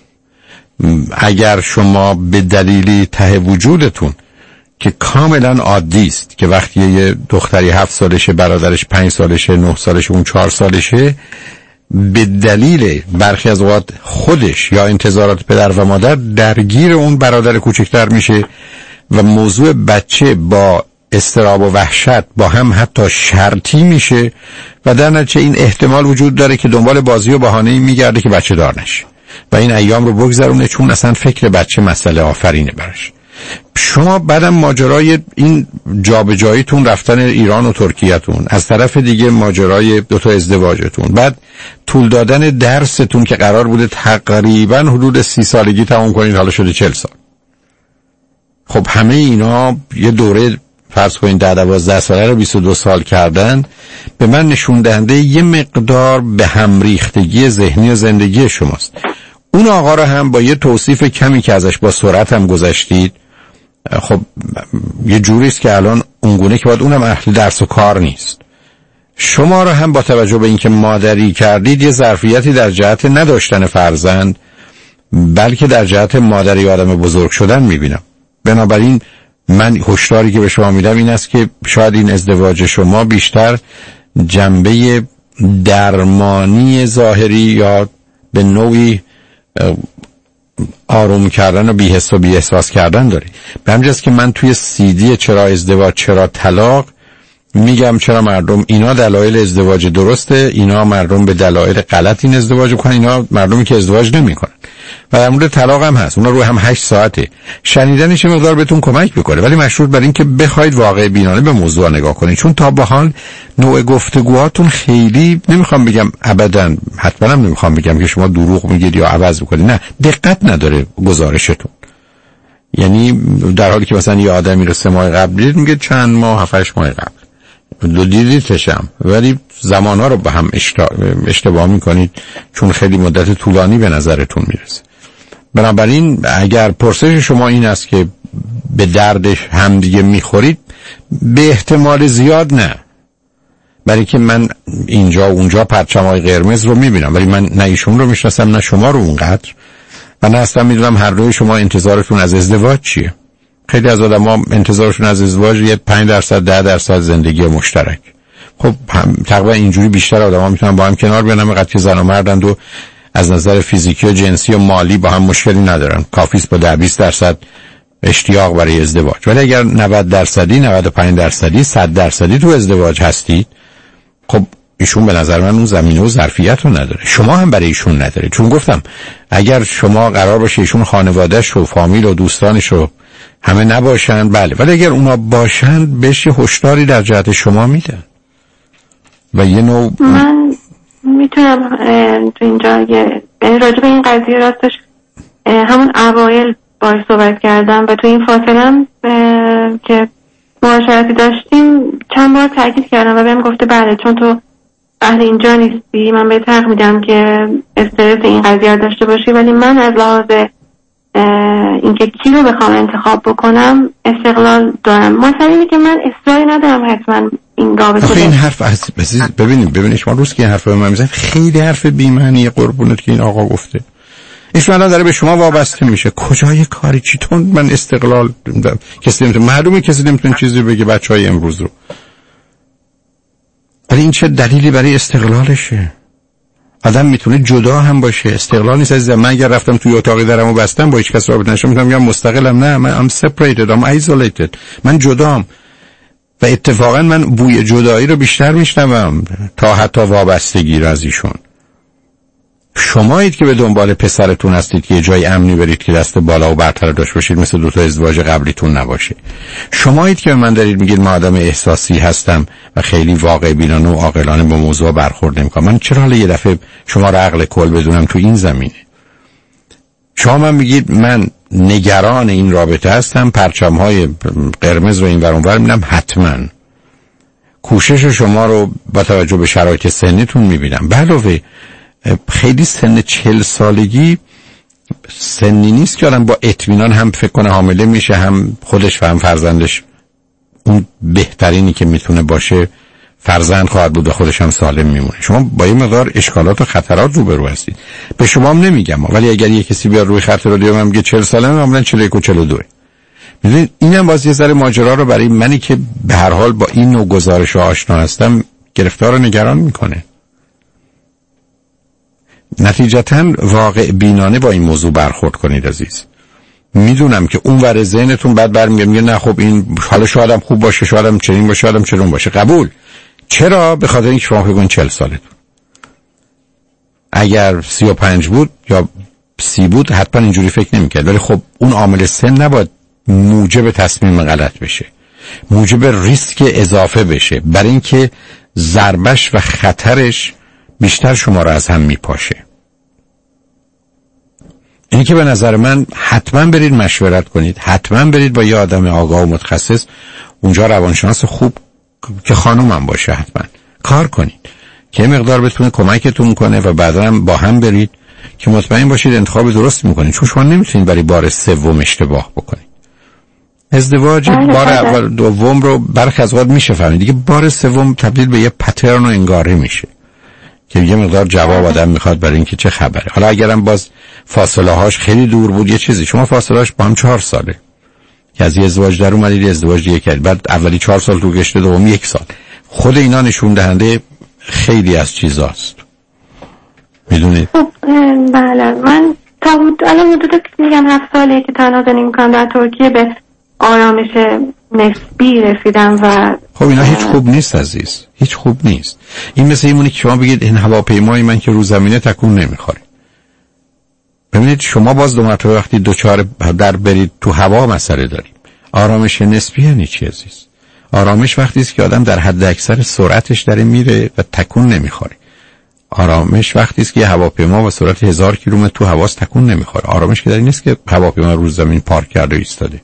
Speaker 5: اگر شما به دلیلی ته وجودتون که کاملا عادی است که وقتی یه دختری هفت سالشه، برادرش پنج سالشه، نه سالشه، اون چهار سالشه، به دلیل برخی از اوقات خودش یا انتظارات پدر و مادر درگیر اون برادر کوچکتر میشه و موضوع بچه با اضطراب و وحشت با هم حتی شرطی میشه و در نتیجه این احتمال وجود داره که دنبال بازی و بهانه‌ای میگرده که بچه دار نشه و این ایام رو بگذرونه، چون اصلا فکر بچه مسئله آفرینه براش. شما بعدم ماجرای این جابجاییتون، رفتن ایران و ترکیه‌تون، از طرف دیگه ماجرای دوتا ازدواجتون، بعد طول دادن درستون که قرار بوده تقریبا حدود سی سالگی تمام کنید، حالا شده چل سال. خب همه اینا یه دوره فرض کنید ده دوازده ساله رو بیست و دو سال کردن، به من نشون دهنده یه مقدار به هم ریختگی ذهنی و زندگی شماست. اون آقا رو هم با یه توصیف کمی که ازش با سرعت هم گذشتید، خب یه جوریست که الان اونگونه که باید اونم اهل درس و کار نیست. شما رو هم با توجه به اینکه مادری کردید یه ظرفیتی در جهت نداشتن فرزند بلکه در جهت مادری آدم بزرگ شدن میبینم. بنابراین من هشداری که به شما میدم این است که شاید این ازدواج شما بیشتر جنبه درمانی ظاهری یا به نوعی آروم کردن و بی‌حس و بی‌احساس کردن داره. به همجاست که من توی سیدی چرا ازدواج چرا طلاق میگم چرا مردم اینا دلایل ازدواج درسته، اینا مردم به دلایل غلط این ازدواج میکنن، اینا مردمی که ازدواج نمیکنن. و در مورد طلاق هم هست، اونا روی هم هشت ساعته، شنیدنش مقدار بهتون کمک میکنه ولی مشروط بر این که بخواید واقع بینانه به موضوع نگاه کنید، چون تا به حال نوع گفتگوهاتون خیلی، نمیخوام بگم ابدا، حتما هم نمیخوام بگم که شما دروغ میگید یا عوض میکنید، نه، دقت نداره گزارشتون. یعنی در حالی که مثلا یه آدمی رو سه ماه قبل دید میگه چند ماه، هفت هشت ماه قبل دو دیدیدشم، ولی زمانها رو به هم اشتباه میکنید چون خیلی مدت طولانی به نظرتون میرسه. بنابراین اگر پرسش شما این است که به دردش هم دیگه میخورید، به احتمال زیاد نه، برای که من اینجا و اونجا پرچمای قرمز رو میبینم ولی من نه ایشون رو میشناسم نه شما رو اونقدر و نه اصلا میدونم هر دوی شما انتظارتون از ازدواج چیه. خیلی از آدم ها انتظارشون از ازدواج یه پنج درصد ده درصد زندگی مشترک. خب تقریبا اینجوری بیشتر آدم ها میتونن با هم کنار بیان، همه قطعی زن و مردند و از نظر فیزیکی و جنسی و مالی با هم مشکلی ندارن، کافیست با ده بیست درصد اشتیاق برای ازدواج. ولی اگر نود درصدی، نود و پنج درصدی، صد درصدی تو ازدواج هستید، خب ایشون به نظر من اون زمینه و ظرفیت رو نداره، شما هم برای ایشون نداره. چون گفتم اگر شما قرار باشه ایشون خانواده‌اش و فامیل و دوستانش رو همه نباشن، بله، ولی اگر اونا باشن بهش هشداری در جهت شما میدن و یه نوع
Speaker 16: من میتونم تو اینجا یه راجع به این قضیه راستش همون اوایل باهاش صحبت کردم و تو این فاصله که معاشرتی داشتیم چند بار تاکید کردم و بهم گفته بله چون تو اهل اینجا نیستی من بهت حق میدم که استرس این قضیه داشته باشی، ولی من از لحاظ اینکه کی رو بخوام انتخاب بکنم استقلال دارم. مثلا اینه که من اصراری ندارم حتما این رابطه.
Speaker 5: آخه این حرف عزیز ببینید ببینید شما روز که این حرف رو من میزنم خیلی حرف بی‌معنی قربونت که این آقا گفته. ایشون الان داره به شما وابسته میشه. کجای کاری چیتون من استقلال کسی نمیتونه، معلومه کسی نمیتونه چیزی بگه بچهای امروز رو. ولی این چه دلیلی برای استقلالشه؟ آدم میتونه جدا هم باشه، استقلال نیست عزیزم. من اگر رفتم توی اتاقی درمو بستم با هیچ کس رابطه نشم میتونم بگم مستقلم، نه، من I'm separated, I'm isolated، من جدام. و اتفاقا من بوی جدایی رو بیشتر میشنوم تا حتی وابستگی رو از ایشون. شمایید که به دنبال پسرتون هستید که یه جای امنی برید که دست بالا و برتر داشت باشید، مثل دو تا ازدواج قبلیتون نباشه. شمایید که به من دارید میگید من آدم احساسی هستم و خیلی واقع بینانه و عاقلانه با موضوع برخورد نمیکنم. من چرا حالا یه دفعه شما رو عقل کل بدونم تو این زمینه؟ شما من میگید من نگران این رابطه هستم، پرچم‌های قرمز رو این ور اون ور میبینم، حتما کوشش شما رو با توجه به شرایط سنیتون میبینم. به علاوه خیلی سن چهل سالگی سنی نیست که آدم با اطمینان هم فکر کنه حامله میشه، هم خودش و هم فرزندش اون بهترینی که میتونه باشه فرزند خواهد بود و خودش هم سالم میمونه. شما با این مقدار اشکالات و خطرات روبرو هستید. به شما هم نمیگم، ولی اگر یه کسی بیاد روی خط رادیو من میگه چهل سالمه، معمولا چهل و یک و چهل و دو. میدونید اینم باز یه ذره ماجرا رو برای منی که به هر حال با این نوع گزارش آشنا هستم گرفتار و نگران میکنه. نتیجتاً واقع بینانه با این موضوع برخورد کنید عزیز. میدونم که اون ور ذهنتون بعد برمیگه میگه نه خب این حالا شایدم خوب باشه، شایدم چنین باشه، شایدم چنون باشه. قبول. چرا؟ به خاطر اینکه شما فکر کنید چهل سالتون. اگر سی و پنج بود یا سی بود حتما اینجوری فکر نمی‌کرد. ولی خب اون عامل سن نباید موجب تصمیم غلط بشه، موجب ریسک اضافه بشه، برای اینکه ضربش و خطرش بیشتر شما رو از هم میپاشه. اینی که به نظر من حتما برید مشورت کنید، حتما برید با یه آدم آگاه و متخصص، اونجا روانشناس خوب که خانومم باشه حتما کار کنید که یه مقدار بتونه کمکتون کنه و بعدا هم با هم برید که مطمئن باشید انتخاب درست میکنید. چون شما نمیتونید برای بار سوم اشتباه بکنید. ازدواج بار اول دوم رو برخی از اوقات میشه فهمید، دیگه بار سوم تبدیل به یه پترن و انگاره میشه که یه مقدار جواب آدم میخواد برای اینکه چه خبره. حالا اگرم باز فاصله هاش خیلی دور بود یه چیزی، شما فاصله هاش با هم چهار ساله که از یه ازدواج در اومدید یه ازدواج دیگه کردید، بعد اولی چهار سال تو گشته، دومی یک سال. خود اینا نشون دهنده خیلی از چیزاست. میدونید؟
Speaker 16: خب بله، من تا الان حدود میگم هفت ساله که تنها زندگی میکنم در ترکیه، به آرامش نسبی رسیدم و
Speaker 5: خب اینا هیچ خوب نیست عزیز، هیچ خوب نیست. این مثل اینمونه که شما بگید این هواپیمای من که رو زمینه تکون نمیخوره. ببینید شما باز دو مرتبه وقتی دوچار در برید تو هوا مسئله داریم. آرامش نسبی یعنی چی عزیز؟ آرامش وقتی است که آدم در حد اکثر سرعتش داره میره و تکون نمیخوره. آرامش وقتی است که یه هواپیما با سرعت هزار کیلومتر تو هواست تکون نمیخوره. آرامش که در این نیست که هواپیما رو زمین پارک کرده و ایستاده.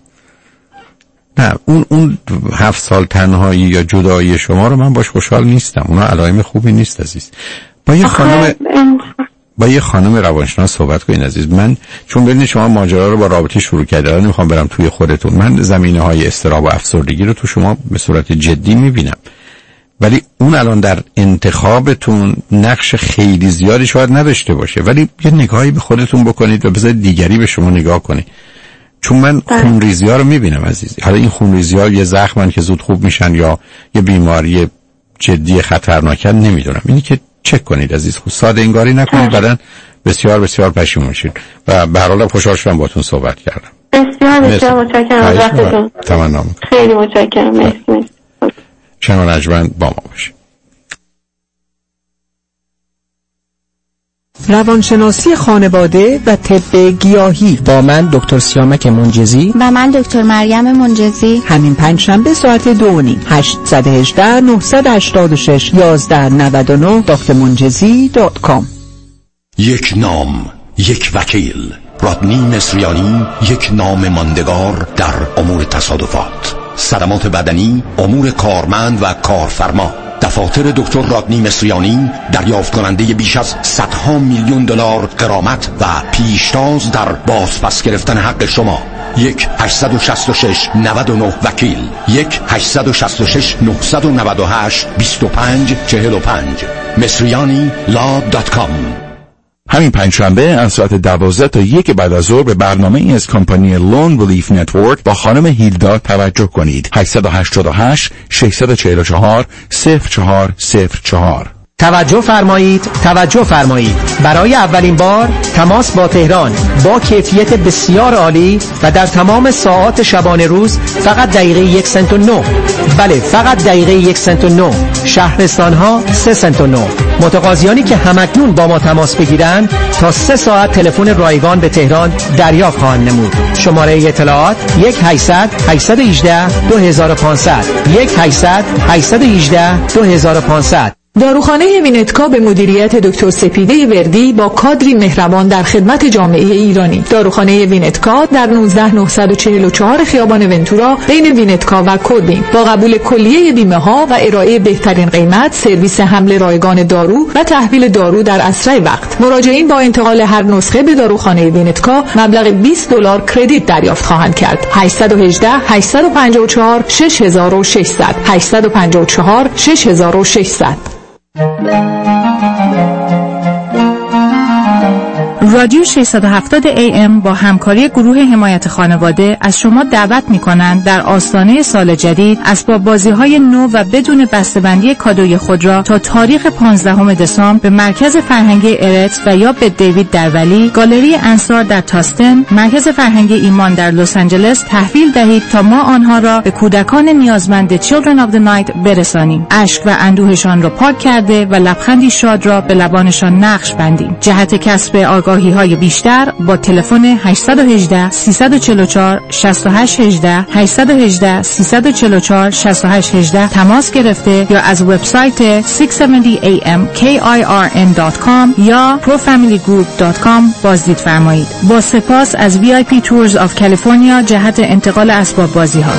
Speaker 5: نه، اون اون هفت سال تنهایی یا جدایی شما رو من باش خوشحال نیستم. اونا علائم خوبی نیست عزیز. با یه خانم با یه خانم روانشناس صحبت کنین عزیز. من چون ببینید شما ماجرا رو با رابطه شروع کردید، نمیخوام برم توی خودتون. من زمینه‌های اضطراب و افسردگی رو تو شما به صورت جدی میبینم، ولی اون الان در انتخابتون نقش خیلی زیادی شاید نداشته باشه، ولی یه نگاهی به خودتون بکنید و بذارید دیگری به شما نگاه کنه. چون من خونریزی‌ها رو میبینم عزیز. حالا این خونریزی‌ها یه زخمن که زود خوب میشن یا یه بیماری جدی خطرناکن نمیدونم. اینی که چک کنید عزیز، خود ساده انگاری نکنید، بعدن بسیار بسیار پشیمون میشید. و به هر حال خوشحال شدم باهاتون صحبت کردم.
Speaker 16: بسیار بسیار متشکرم از وقتتون.
Speaker 5: تمام.
Speaker 16: خیلی متشکرم. مرسی.
Speaker 5: شما نجمن با ما باشید.
Speaker 4: روانشناسی خانواده و طب گیاهی با من دکتر سیامک منجزی
Speaker 9: و من دکتر مریم منجزی،
Speaker 4: همین پنجشنبه ساعت دو و نیم هشت یک هشت نه هشت شش یازده نود و نه دکتر منجزی دات کام.
Speaker 23: یک نام، یک وکیل. رادنی مصریانی، یک نام ماندگار در امور تصادفات، صدمات بدنی، امور کارمند و کارفرما. دفاتر دکتر رادنی مصریانی دریافت کننده بیش از صدها میلیون دلار غرامت و پیشتاز در بازپس گرفتن حق شما. یک هشت شش شش نه نه وکیل، یک هشت شش شش نه نه هشت دو پنج چهار پنج مصریانی لا دات کام.
Speaker 3: همین پنجشنبه از ساعت دوازده تا یک بعد از ظهر به برنامه ای از کمپانی لون ریلیف نتورک با خانم هیلدا توجه کنید. هشت هشت هشت شش چهار چهار صفر چهار صفر چهار.
Speaker 24: توجه فرمایید، توجه فرمایید. برای اولین بار تماس با تهران با کیفیت بسیار عالی و در تمام ساعات شبانه روز فقط دقیقه یک سنت و نه. بله، فقط دقیقه یک سنت و نه. شهرستان ها سه سنت و نه. متقاضیانی که همکنون با ما تماس بگیرند تا سه ساعت تلفن رایگان به تهران دریافت خواهند نمود. شماره اطلاعات یک هشتصد هشتصد و هجده دو هزار و پانصد یک هشتصد هشتصد و هجده دو هزار و پانصد.
Speaker 11: داروخانه وینتکا به مدیریت دکتر سپیده وردی با کادری مهربان در خدمت جامعه ایرانی. داروخانه وینتکا در نوزده نهصد و چهل و چهار خیابان ونتورا بین وینتکا و کودین با قبول کلیه بیمه ها و ارائه بهترین قیمت، سرویس حمل رایگان دارو و تحویل دارو در اسرع وقت. مراجعین با انتقال هر نسخه به داروخانه وینتکا مبلغ بیست دلار کردیت دریافت خواهند کرد. هشت یک هشت هشت پنج چهار شش هزار و ششصد هشت پنج چهار شش هزار و ششصد.
Speaker 1: رادیو ششصد و هفتاد ای ام با همکاری گروه حمایت خانواده از شما دعوت می‌کنند در آستانه سال جدید اسباب بازی‌های نو و بدون بسته‌بندی کادوی خود را تا تاریخ پانزدهم دسامبر به مرکز فرهنگی ارت و یا به دیوید در ولی، گالری انصار در تاستن، مرکز فرهنگی ایمان در لس آنجلس تحویل دهید تا ما آنها را به کودکان نیازمند Children of the Night برسانیم. اشک و اندوهشان را پاک کرده و لبخندی شاد را به لبانشان نقش بندیم. جهت کسب آگاهی های بیشتر با تلفن هشت یک هشت سه چهار چهار شش هشت یک هشت هشت یک هشت سه چهار چهار شش هشت یک هشت تماس گرفته یا از وبسایت ششصد و هفتاد ای ام کی آی آر ان دات کام یا پرو فامیلی گروپ دات کام بازدید فرمایید. با سپاس از وی آی پی Tours of California جهت انتقال اسباب بازی ها.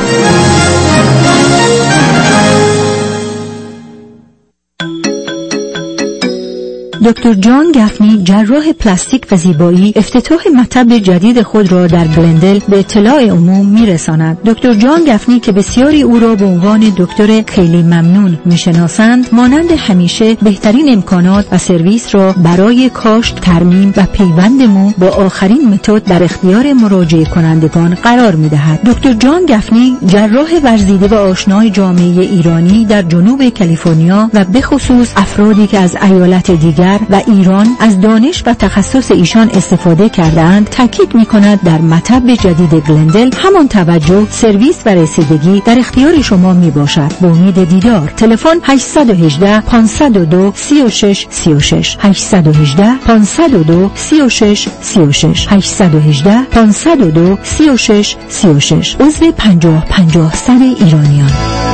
Speaker 6: دکتر جان گفنی، جراح پلاستیک و زیبایی، افتتاح مطب جدید خود را در گلندل به اطلاع عموم می‌رساند. دکتر جان گفنی که بسیاری او را به عنوان دکتر خیلی ممنون می‌شناسند، مانند همیشه بهترین امکانات و سرویس را برای کاشت، ترمیم و پیوند مو با آخرین متد در اختیار مراجعه کنندگان قرار می‌دهد. دکتر جان گفنی، جراح ورزیده و آشنای جامعه ایرانی در جنوب کالیفرنیا و به خصوص افرادی که از ایالت دیگر و ایران از دانش و تخصص ایشان استفاده کردند، تاکید می‌کند در مطب جدید گلندل همان توجه، سرویس و رسیدگی در اختیار شما میباشد. به امید دیدار. تلفن هشت یک هشت پانصد و دو سی و شش سی و شش هشت یک هشت پانصد و دو سی و شش سی و شش هشت یک هشت پانصد و دو سی و شش سی و شش. عضو پنجاه پنجاه صد ایرانیان.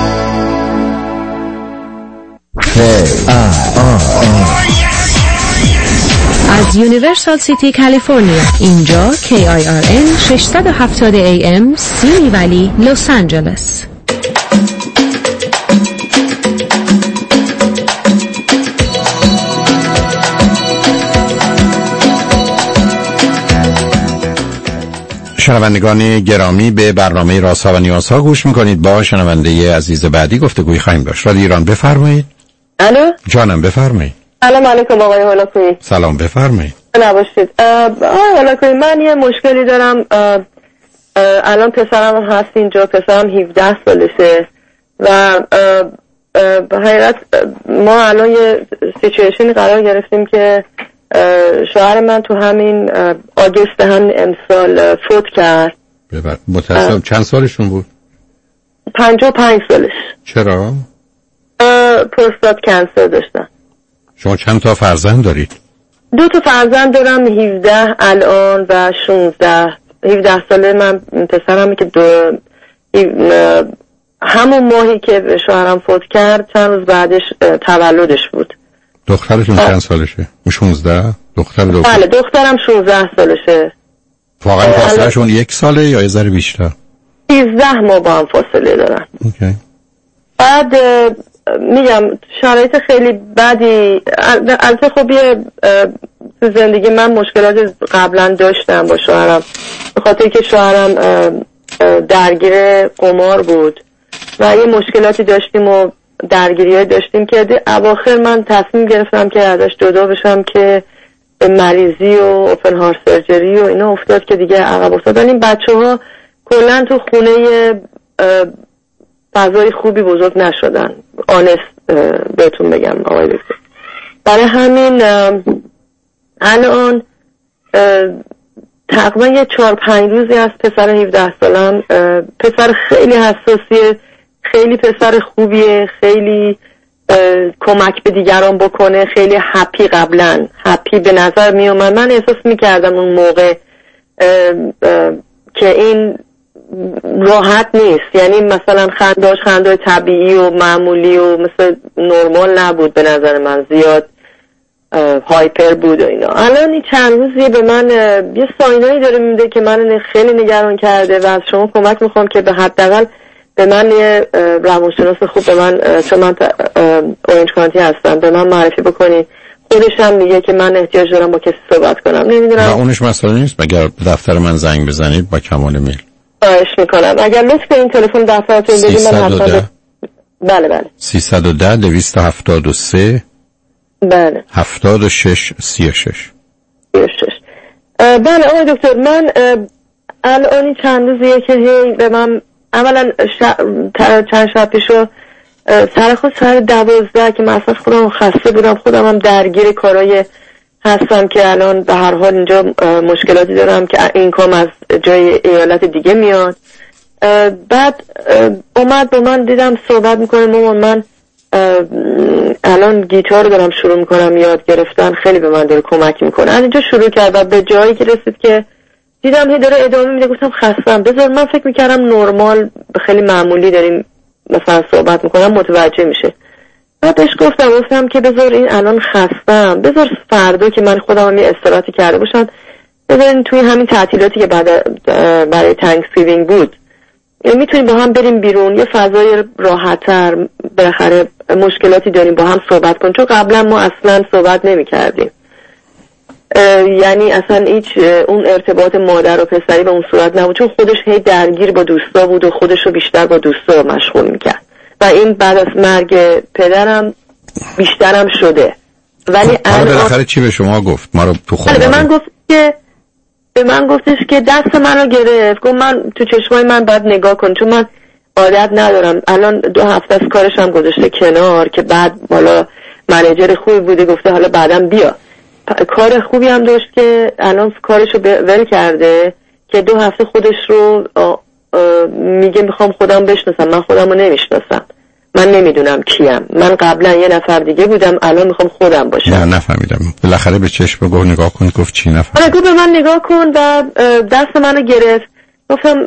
Speaker 7: از یونیورسال سیتی کالیفرنیا، اینجا کی آی آر ان ششصد و هفتاد ای ام سیمی ولی لس آنجلس.
Speaker 5: شنوندگان گرامی، به برنامه رازها و نیازها گوش میکنید. با شنونده عزیز بعدی گفتگوی خواهیم داشت. رادیو ایران، بفرمایید.
Speaker 10: الو
Speaker 5: جانم، بفرمایید.
Speaker 10: سلام علیکم آقای هولاکویی.
Speaker 5: سلام، بفرمایید.
Speaker 10: نباشید. آقای هولاکویی، من یه مشکلی دارم. الان پسرم هست اینجا، پسرم هفده سالشه و به حقیقت ما الان یه سیچویشنی قرار گرفتیم که شوهر من تو همین آگوست همین امسال فوت کرد.
Speaker 5: متاسفم. چند سالشون بود؟
Speaker 10: پنجاه و پنج سالش.
Speaker 5: چرا؟
Speaker 10: پروستات کنسر داشتن.
Speaker 5: شما چند تا فرزند دارید؟
Speaker 10: دو تا فرزند دارم، هفده الان و شانزده. هفده ساله من پسرم که دو همون ماهی که شوهرم فوت کرد چند روز بعدش تولدش بود.
Speaker 5: دخترشون چند سالشه؟ شانزده؟ دختر دختر
Speaker 10: بله، دخترم شانزده سالشه.
Speaker 5: واقعا فاصلهشون یک ساله یا یه ذره بیشتر؟
Speaker 10: سیزده ماه با هم فاصله دارن.
Speaker 5: اوکی.
Speaker 10: بعد میگم شرایط خیلی بدی. البته خب یه تو زندگی من مشکلات قبلا داشتم با شوهرم، به خاطر که شوهرم درگیر قمار بود و یه مشکلاتی داشتیم و درگیری داشتیم که اواخر من تصمیم گرفتم که ازش جدا بشم که به مریضی و اوپن هارت سرجری و اینا افتاد که دیگه عقب افتادن. این بچه ها کلن تو خونه فضای خوبی بزرگ نشدن، آنست بهتون بگم آقای دکتر. برای همین الان تقریبا یه چهار پنج روزی از پسر هفده سالم، پسر خیلی حساسیه، خیلی پسر خوبیه، خیلی کمک به دیگران بکنه خیلی هپی قبلا هپی به نظر می اومد. من احساس می کردم اون موقع اه اه که این راحت نیست، یعنی مثلا خنداش خندای طبیعی و معمولی و مثل نرمال نبود به نظر من، زیاد هایپر بود و اینا. الان این چند روزی به من یه ساینایی داره میده که من خیلی نگران کرده و از شما کمک میخوام که به حداقل به من یه روانشناس خوب به من، چون من اورنج کانتی هستم، به من معرفی بکنی. خودش هم میگه که من احتیاج دارم با کسی صحبت کنم. نمیدونم
Speaker 5: نه اونش مسئله نیست، مگر دفتر من زنگ بزنید با کمال میل.
Speaker 10: خواهش میکنم اگر لطف کنید تلفن دفترتون بدید من حتما. بله بله
Speaker 5: سیصد و ده دویست و هفتاد و سه
Speaker 10: بله
Speaker 5: هفتاد و شش سی و شش
Speaker 10: سی و شش. بله آقای دکتر، من الان چند روزیه که هی به من اولا ش... چند شب پیشو سر خود سر دوازده که من اصلا خودم خسته بودم، خودم هم درگیر کارای هستم که الان به هر حال اینجا مشکلاتی دارم که این کام از جای ایالت دیگه میاد. بعد اومد با من دیدم صحبت میکنه مامان من الان گیتار رو دارم شروع میکنم یاد گرفتن، خیلی به من داره کمک میکنه. از اینجا شروع کرد و به جایی که رسید که دیدم هی داره ادامه میده، گفتم خستم بذار. من فکر میکردم نرمال خیلی معمولی داریم مثلا صحبت میکنم متوجه میشه. بعد بهش گفتم گفتم که بذار این الان خستم، بذار فردا که من خودم هم یه استراحتی کرده باشم بذارین توی همین تعطیلاتی که بعد برای تانکسگیوینگ بود میتونیم با هم بریم بیرون، یه فضای راحت‌تر، بالاخره مشکلاتی داریم با هم صحبت کنیم، چون قبلا ما اصلا صحبت نمی‌کردیم. یعنی اصلا هیچ اون ارتباط مادر و پسری به اون صورت نبود، چون خودش هی درگیر با دوستا بود و خودش رو بیشتر با دوستا مشغول میکرد و این بعد از مرگ پدرم بیشترم شده. ولی
Speaker 5: الان بالاخره چی به شما گفت؟ ما رو تو خونه
Speaker 10: به من گفت که به من گفتش که دست منو گرفت، گفت من تو چشمای من باید نگاه کن، چون من عادت ندارم. الان دو هفته از کارش هم گذاشته کنار که بعد بالا منیجر خوبی بوده گفته حالا بعدم بیا. کار خوبی هم داشت که الان کارشو ول کرده که دو هفته خودش رو میگه میخوام خودم بشناسم. من خودم رو نمیشناسم، من نمیدونم کیم، من قبلا یه نفر دیگه بودم الان میخوام خودم باشم.
Speaker 5: نه نفهمیدم. بالاخره به چشم گفت نگاه کن، گفت چی؟ نفهمیدم.
Speaker 10: گفت به من نگاه کن و دست منو گرفت، گفتم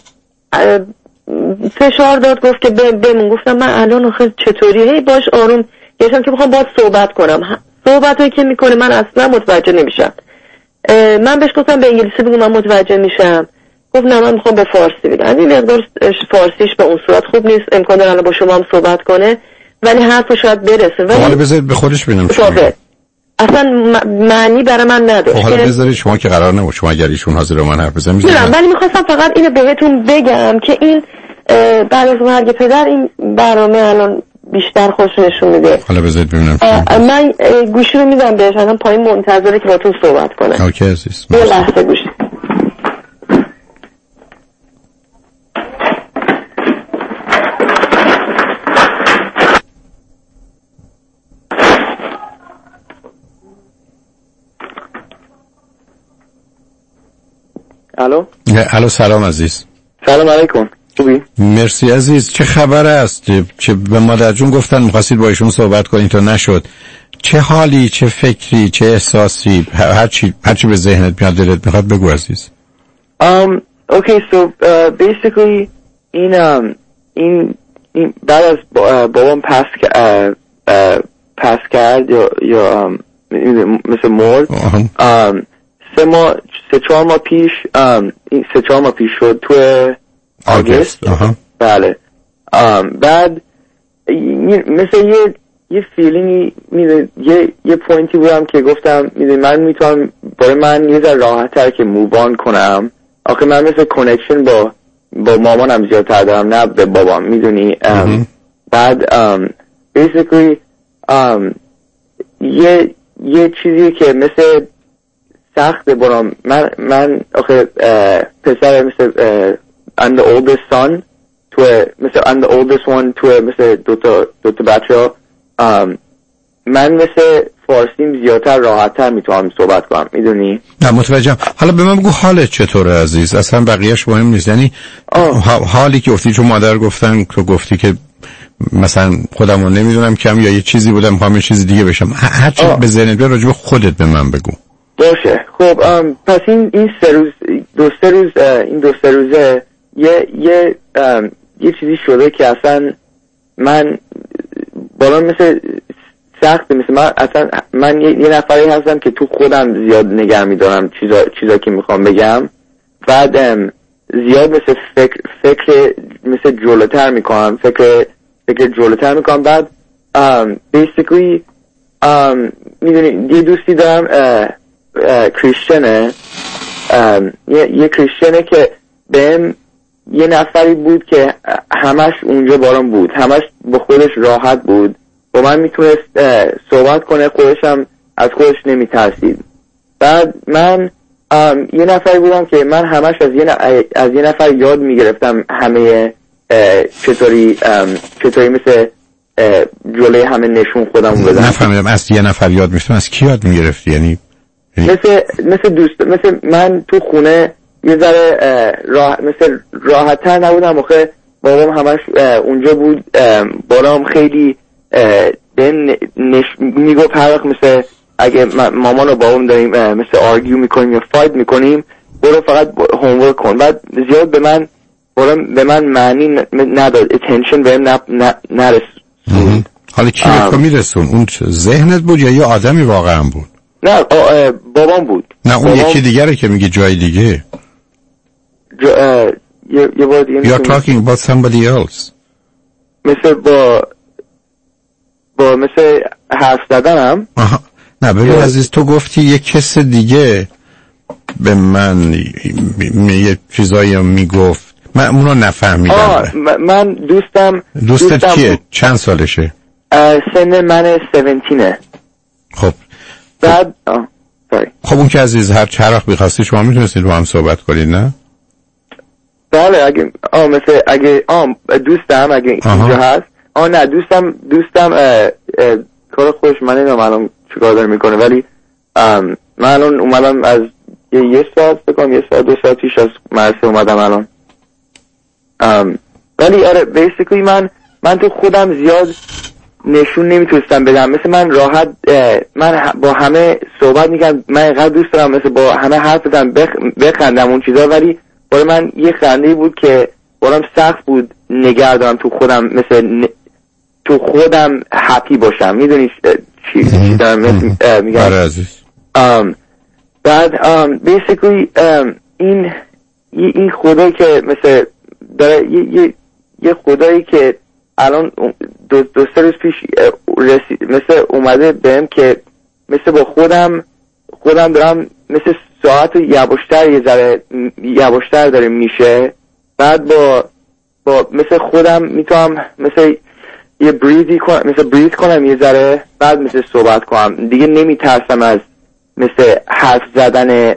Speaker 10: فشار داد، گفت که بمون. گفتم من الان آخه چطوری؟ هی باش آروم گفتم که میخوام باهاش صحبت کنم. صحبتایی که میکنه من اصلا متوجه نمیشم. من بهش گفتم به انگلیسی بگو من متوجه میشم، گفت نه من میخوام به فارسی بگم. این مقدار فارسیش به اون صورت خوب نیست، امکان داره با شما هم صحبت کنه ولی حرفو شاید برسه. ولی
Speaker 5: حالا بذارید به خودش ببینم
Speaker 10: اصلا معنی برای من نداره.
Speaker 5: حالا بذارید شما که قرار نبود، شما اگر ایشون حاضر من حرف بزنم میذارم،
Speaker 10: ولی میخواستم فقط اینو بهتون بگم که این بعد از مرگ پدر این برنامه الان بیشتر خوش نشون میده.
Speaker 5: حالا بذارید ببینم.
Speaker 10: من گوشی رو میدم بهش، الان پایین منتظره که باتون صحبت کنه.
Speaker 5: اوکی عزیز.
Speaker 10: یه لحظه گوشی.
Speaker 19: الو.
Speaker 5: الو سلام عزیز.
Speaker 19: سلام علیکم. خوبی؟
Speaker 5: مرسی عزیز. چه خبر است؟ چه به مادر جون گفتن می‌خواستید با ایشون صحبت کنید تا نشد. چه حالی، چه فکری، چه احساسی، هر چی هر چی به ذهنت میاد دلت میخواد بگو عزیز.
Speaker 19: Um okay so uh, basically این um, این این بعد از بابام پس uh, پس کرد یا یا um, مثل مرد um, سه ماه سه چهار ماه پیش um, سه چهار ماه پیش شد تو آگست. بله. um, بعد مثل یه یه فیلینگی میده، یه یه پوینتی بودم که گفتم میده من میتونم برای من یه ذره راحت‌تر که مووان کنم. آخه من مثل کانکشن با با مامانم زیادتر دارم نه به بابام، میدونی. um, بعد um, basically um, یه یه چیزی که مثل سخته برام. من من آخه پسر مثل I'm the oldest son تو مثل I'm the oldest one تو مثل دو تا دو تا بچه‌ها. um, من مثل فارسیم زیادتر راحت‌تر میتونم صحبت کنم، میدونی.
Speaker 5: نه متوجهم. حالا به من بگو حالت چطوره عزیز؟ اصلا بقیه‌اش مهم نیست. یعنی حالی که گفتی چون مادر گفتن تو گفتی که مثلا خودم رو نمیدونم کم یا یه چیزی بودم میخوام یه چیزی دیگه بشم، هر چی به ذهنت بیاد راجع به خودت به من بگو.
Speaker 19: باشه. خب پس این این سه روز دو سه روز این دو سه روزه یه یه یه چیزی شده که اصلا من بالا مثل سخت، مثل من اصلا من یه, یه نفری هستم که تو خودم زیاد نگه میدارم چیزا چیزا که میخوام بگم، بعد زیاد مثل فکر فکر مثل جلوتر میکنم فکر فکر جلوتر میکنم بعد بیسیکلی میدونی یه دوستی دارم کریستیانه، یه یه کریستیانه که بهم یه نفری بود که همش اونجا بارم بود، همش با خودش راحت بود، با من میتونست صحبت کنه، خودش هم از خودش نمیترسید. بعد من یه نفری بودم که من همش از یه از یه نفر یاد میگرفتم همه چطوری چطوری مثل جلوی همه نشون خودم بدم.
Speaker 5: نفهمیدم از یه نفر یاد میگرفتم، از کی یاد میگرفتی؟ یعنی
Speaker 19: مثل مثل دوست مثل من تو خونه یه ذره راه مثل راحت‌تر نبودم، آخه بابام همش اونجا بود، بابام خیلی بهم نش... میگفت هر وقت مثل اگه مامان و بابام داریم مثل آرگیو میکنیم یا فایت میکنیم برو فقط هومورک کن. بعد زیاد به من برام به من معنی نداد، اتنشن بهم نرسون.
Speaker 5: حالا کی به تو میرسون؟ اون ذهنت بود یا یه آدمی واقعا بود؟
Speaker 19: نه بابام بود.
Speaker 5: نه اون بابام... یکی دیگره که میگه جای دیگه.
Speaker 19: جو... یه یه بار دیگه
Speaker 5: You're talking about somebody else.
Speaker 19: مثل با با مثل حرف زدنم.
Speaker 5: آها. نه ببین عزیز، تو گفتی یه کس دیگه به من یه چیزایی میگفت، من اونو نفهمیدم.
Speaker 19: آه من دوستم
Speaker 5: دوستت
Speaker 19: دوستم
Speaker 5: کیه؟ چند سالشه؟
Speaker 19: سن من هفده.
Speaker 5: خب
Speaker 19: بعد آه sorry.
Speaker 5: خب اون که عزیز هر چه وقت بخواستی شما میتونستید رو هم صحبت کنید نه؟
Speaker 19: بله اگه آه مثل اگه آه دوستم اگه اینجا هست آه نه دوستم دوستم اه اه کار خودش من نمیدونم الان چیکار داره میکنه، ولی من الان اومدم از یه, یه ساعت بکنم یه ساعت دو ساعت پیش از مرسه اومدم الان. ولی آره بیسیکلی من من تو خودم زیاد نشون نمیتونستم بدم، مثل من راحت من با همه صحبت میکنم، من اینقدر دوست دارم مثل با همه حرف بزنم بخ... بخندم اون چیزا، ولی برای من یه خنده بود که برام سخت بود نگه دارم تو خودم، مثل ن... تو خودم هپی باشم. میدونی چی چی دارم میگم؟
Speaker 5: آره عزیز.
Speaker 19: بعد بیسیکلی این این خدایی که مثل داره یه یه یه خدایی که الان دو, دو سه روز پیش رسید مثل اومده بهم که مثل با خودم خودم دارم مثل ساعت یواشتر یه ذره یواشتر داره میشه، بعد با با مثل خودم میتونم مثل یه بریزی کنم مثل بریز کنم یه ذره، بعد مثل صحبت کنم دیگه، نمیترسم از مثل حرف زدن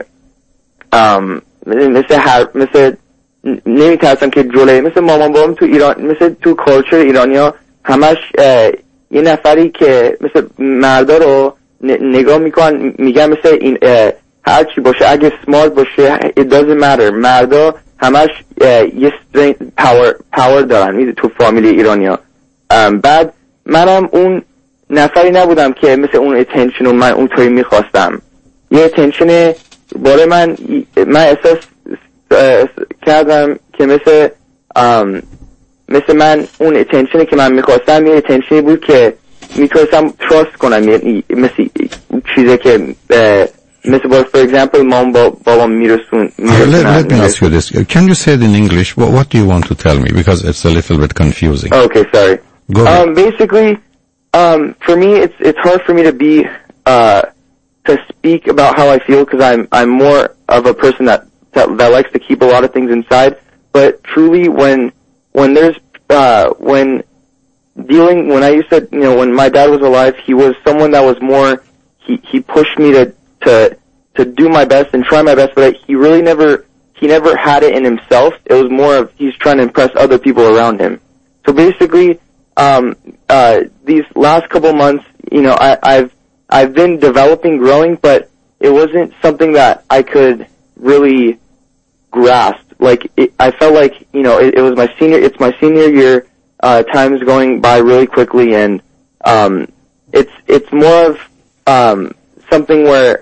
Speaker 19: مثل حرف مثل نمیترسم که جلوی مثل مامان بابام تو ایران مثل تو کالچر ایرانیا همش یه نفری که مثل مردا رو نگاه میکنن میگن مثل این هر چی باشه اگه سمارت باشه it doesn't matter، مردا همش یه strength power power دارن تو فامیلی ایرانیا. بعد منم اون نفری نبودم که مثل اون اتنشن رو من اونطوری میخواستم، یه اتنشن برای من من احساس کردم که مثل مثل من اون اتنشنی که من میخواستم یه اتنشنی بود که میتونستم تراست کنم، یعنی مثل چیزی که مثل باید for example مام با بابام میرسون میرسونن.
Speaker 5: Let me ask you this. Can you say it in English? What, what do you want to tell me? Because it's a little bit confusing.
Speaker 19: Okay, sorry.
Speaker 5: Go ahead.
Speaker 19: Um, basically, um, for me, it's it's hard for me to be uh, to speak about how I feel because I'm I'm more of a person that, that that likes to keep a lot of things inside. But truly, when when there's uh, when dealing when I used to you know when my dad was alive, he was someone that was more he he pushed me to to to do my best and try my best, but he really never he never had it in himself. It was more of he's trying to impress other people around him. So basically, um, uh, these last couple months, you know, I, I've I've been developing, growing, but it wasn't something that I could really grasp. Like it, I felt like you know it, it was my senior. It's my senior year. uh, time is going by really quickly, and um, it's it's more of um, something where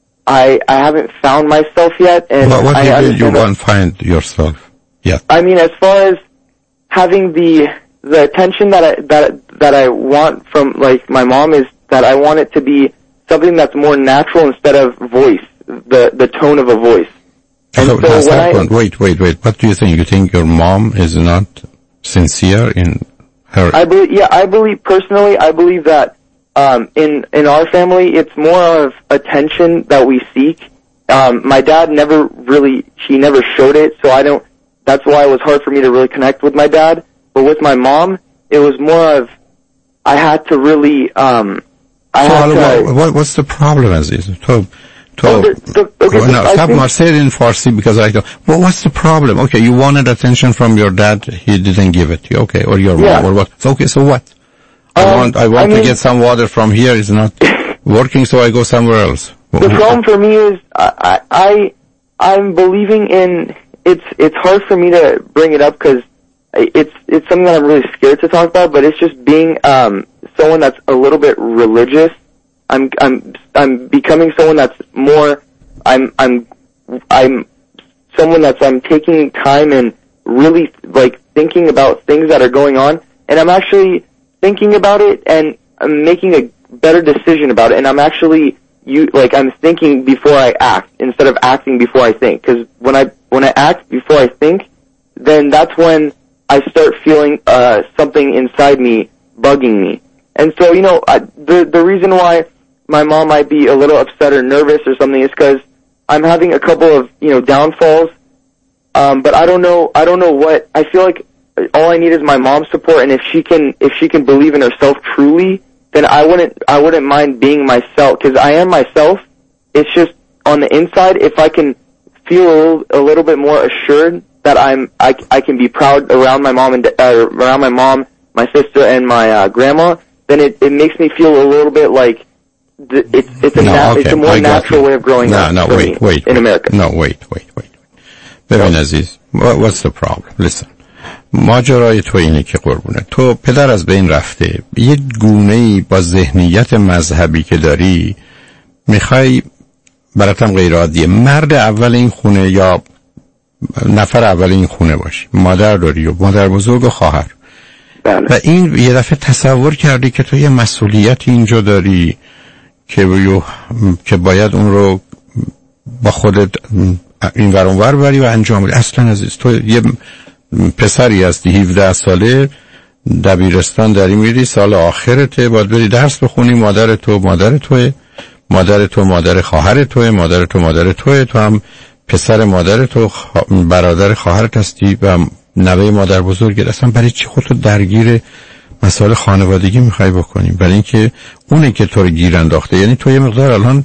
Speaker 19: I I haven't found myself yet, and
Speaker 5: what, what
Speaker 19: I
Speaker 5: do you, you
Speaker 19: that,
Speaker 5: want to find yourself? Yeah.
Speaker 19: I mean, as far as having the the attention that I that that I want from like my mom is that I want it to be something that's more natural instead of voice, the the tone of a voice. And
Speaker 5: so,
Speaker 19: so when I,
Speaker 5: wait, wait, wait. What do you think? You think your mom is not sincere in her?
Speaker 19: I believe, yeah, I believe personally, I believe that um, in in our family, it's more of attention that we seek. Um, my dad never really, she never showed it, so I don't. That's why it was hard for me to really connect with my dad. But with my mom, it was more of I had to really. Um, I
Speaker 5: so
Speaker 19: had to.
Speaker 5: What, what's the problem, Aziz? To, to,
Speaker 19: oh, the, the, okay,
Speaker 5: no, stop. I say it in Farsi because I don't. Well, what's the problem? Okay, you wanted attention from your dad, he didn't give it to you. Okay, or your
Speaker 19: yeah.
Speaker 5: mom, or what? Okay, so what? I
Speaker 19: um,
Speaker 5: want, I want
Speaker 19: I
Speaker 5: to
Speaker 19: mean,
Speaker 5: get some water from here. It's not working, so I go somewhere else.
Speaker 19: The problem for me is I, I, I'm believing in. It's it's hard for me to bring it up because it's it's something that I'm really scared to talk about. But it's just being um someone that's a little bit religious. I'm I'm I'm becoming someone that's more. I'm I'm I'm someone that's I'm taking time and really like thinking about things that are going on, and I'm actually thinking about it and I'm making a better decision about it, and I'm actually you like I'm thinking before I act instead of acting before I think. Because when I when I act before I think, then that's when I start feeling uh something inside me bugging me. And so you know I, the the reason why my mom might be a little upset or nervous or something is because I'm having a couple of you know downfalls. Um, but I don't know. I don't know what. I feel like all I need is my mom's support, and if she can, if she can believe in herself truly, then I wouldn't. I wouldn't mind being myself because I am myself. It's just on the inside. If I can feel a little, a little bit more assured that I'm, I, I can be proud around my mom and uh, around my mom, my sister, and my uh, grandma, then it, it makes me feel a little bit like it's it's a
Speaker 5: no,
Speaker 19: nat-
Speaker 5: okay,
Speaker 19: it's a more natural way of growing
Speaker 5: no,
Speaker 19: up.
Speaker 5: No, no, wait, wait,
Speaker 19: in
Speaker 5: wait.
Speaker 19: America.
Speaker 5: No, wait, wait, wait. ببین عزیز what's the problem listen ماجرای تو اینه که قربونه تو پدر از بین رفته یه گونه‌ای با ذهنیت مذهبی که داری میخوای براتم غیر عادیه مرد اول این خونه یا نفر اول این خونه باشی مادر داری و مادر بزرگ و خواهر
Speaker 19: بله.
Speaker 5: و این یه دفعه تصور کردی که تو یه مسئولیتی اینجا داری که بیو که باید اون رو با خودت این ور اون ور بری و انجام بدی. اصلا عزیز تو یه پسری هستی هفده ساله دبیرستان داری میری سال آخرته باید بری درس بخونی مادر تو مادر توه مادر تو مادر خواهر توه مادر تو مادر توه تو هم پسر مادر تو خ... برادر خواهرت هستی و نوه مادر بزرگت. اصلا برای چی خودتو درگیر مسائل خانوادگی میخوای بکنی؟ برای اینکه اونه که تو رو گیر انداخته. یعنی تو یه مقدار الان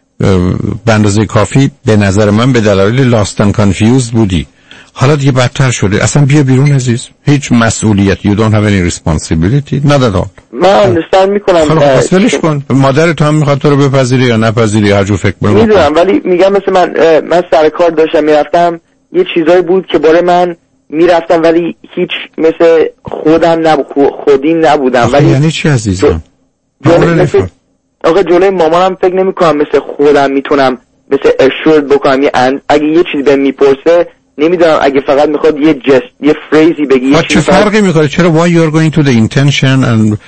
Speaker 5: به اندازه کافی به نظر من به دلایل لاستن کانفیوزد بودی حالا دیگه بدتر شده. اصلا بیا بیرون عزیز هیچ مسئولیتی you don't have any responsibility not at all.
Speaker 19: من اندرستند میکنم
Speaker 5: خب فسلش کن مادر تو هم میخواد تو رو بپذیری یا نپذیری هر جو فکر کنم
Speaker 19: میدونم ولی میگم مثل من من سر کار داشتم میرفتم یه چیزایی بود که برای من میرفتم ولی هیچ مثل خودم نب... خودی نبودم. ولی
Speaker 5: یعنی چی عزیزم؟
Speaker 19: مثل آقا جلوی مامانم فکر نمی کنم مثل خودم میتونم مثل اشورد بکنم یه اند... اگه یه چیزی بهم میپرسه نمیدونم اگه فقط میخواد یه جست یه فریزی بگی یه
Speaker 5: چه فرقی میکنه؟ چرا why you are going to the intention and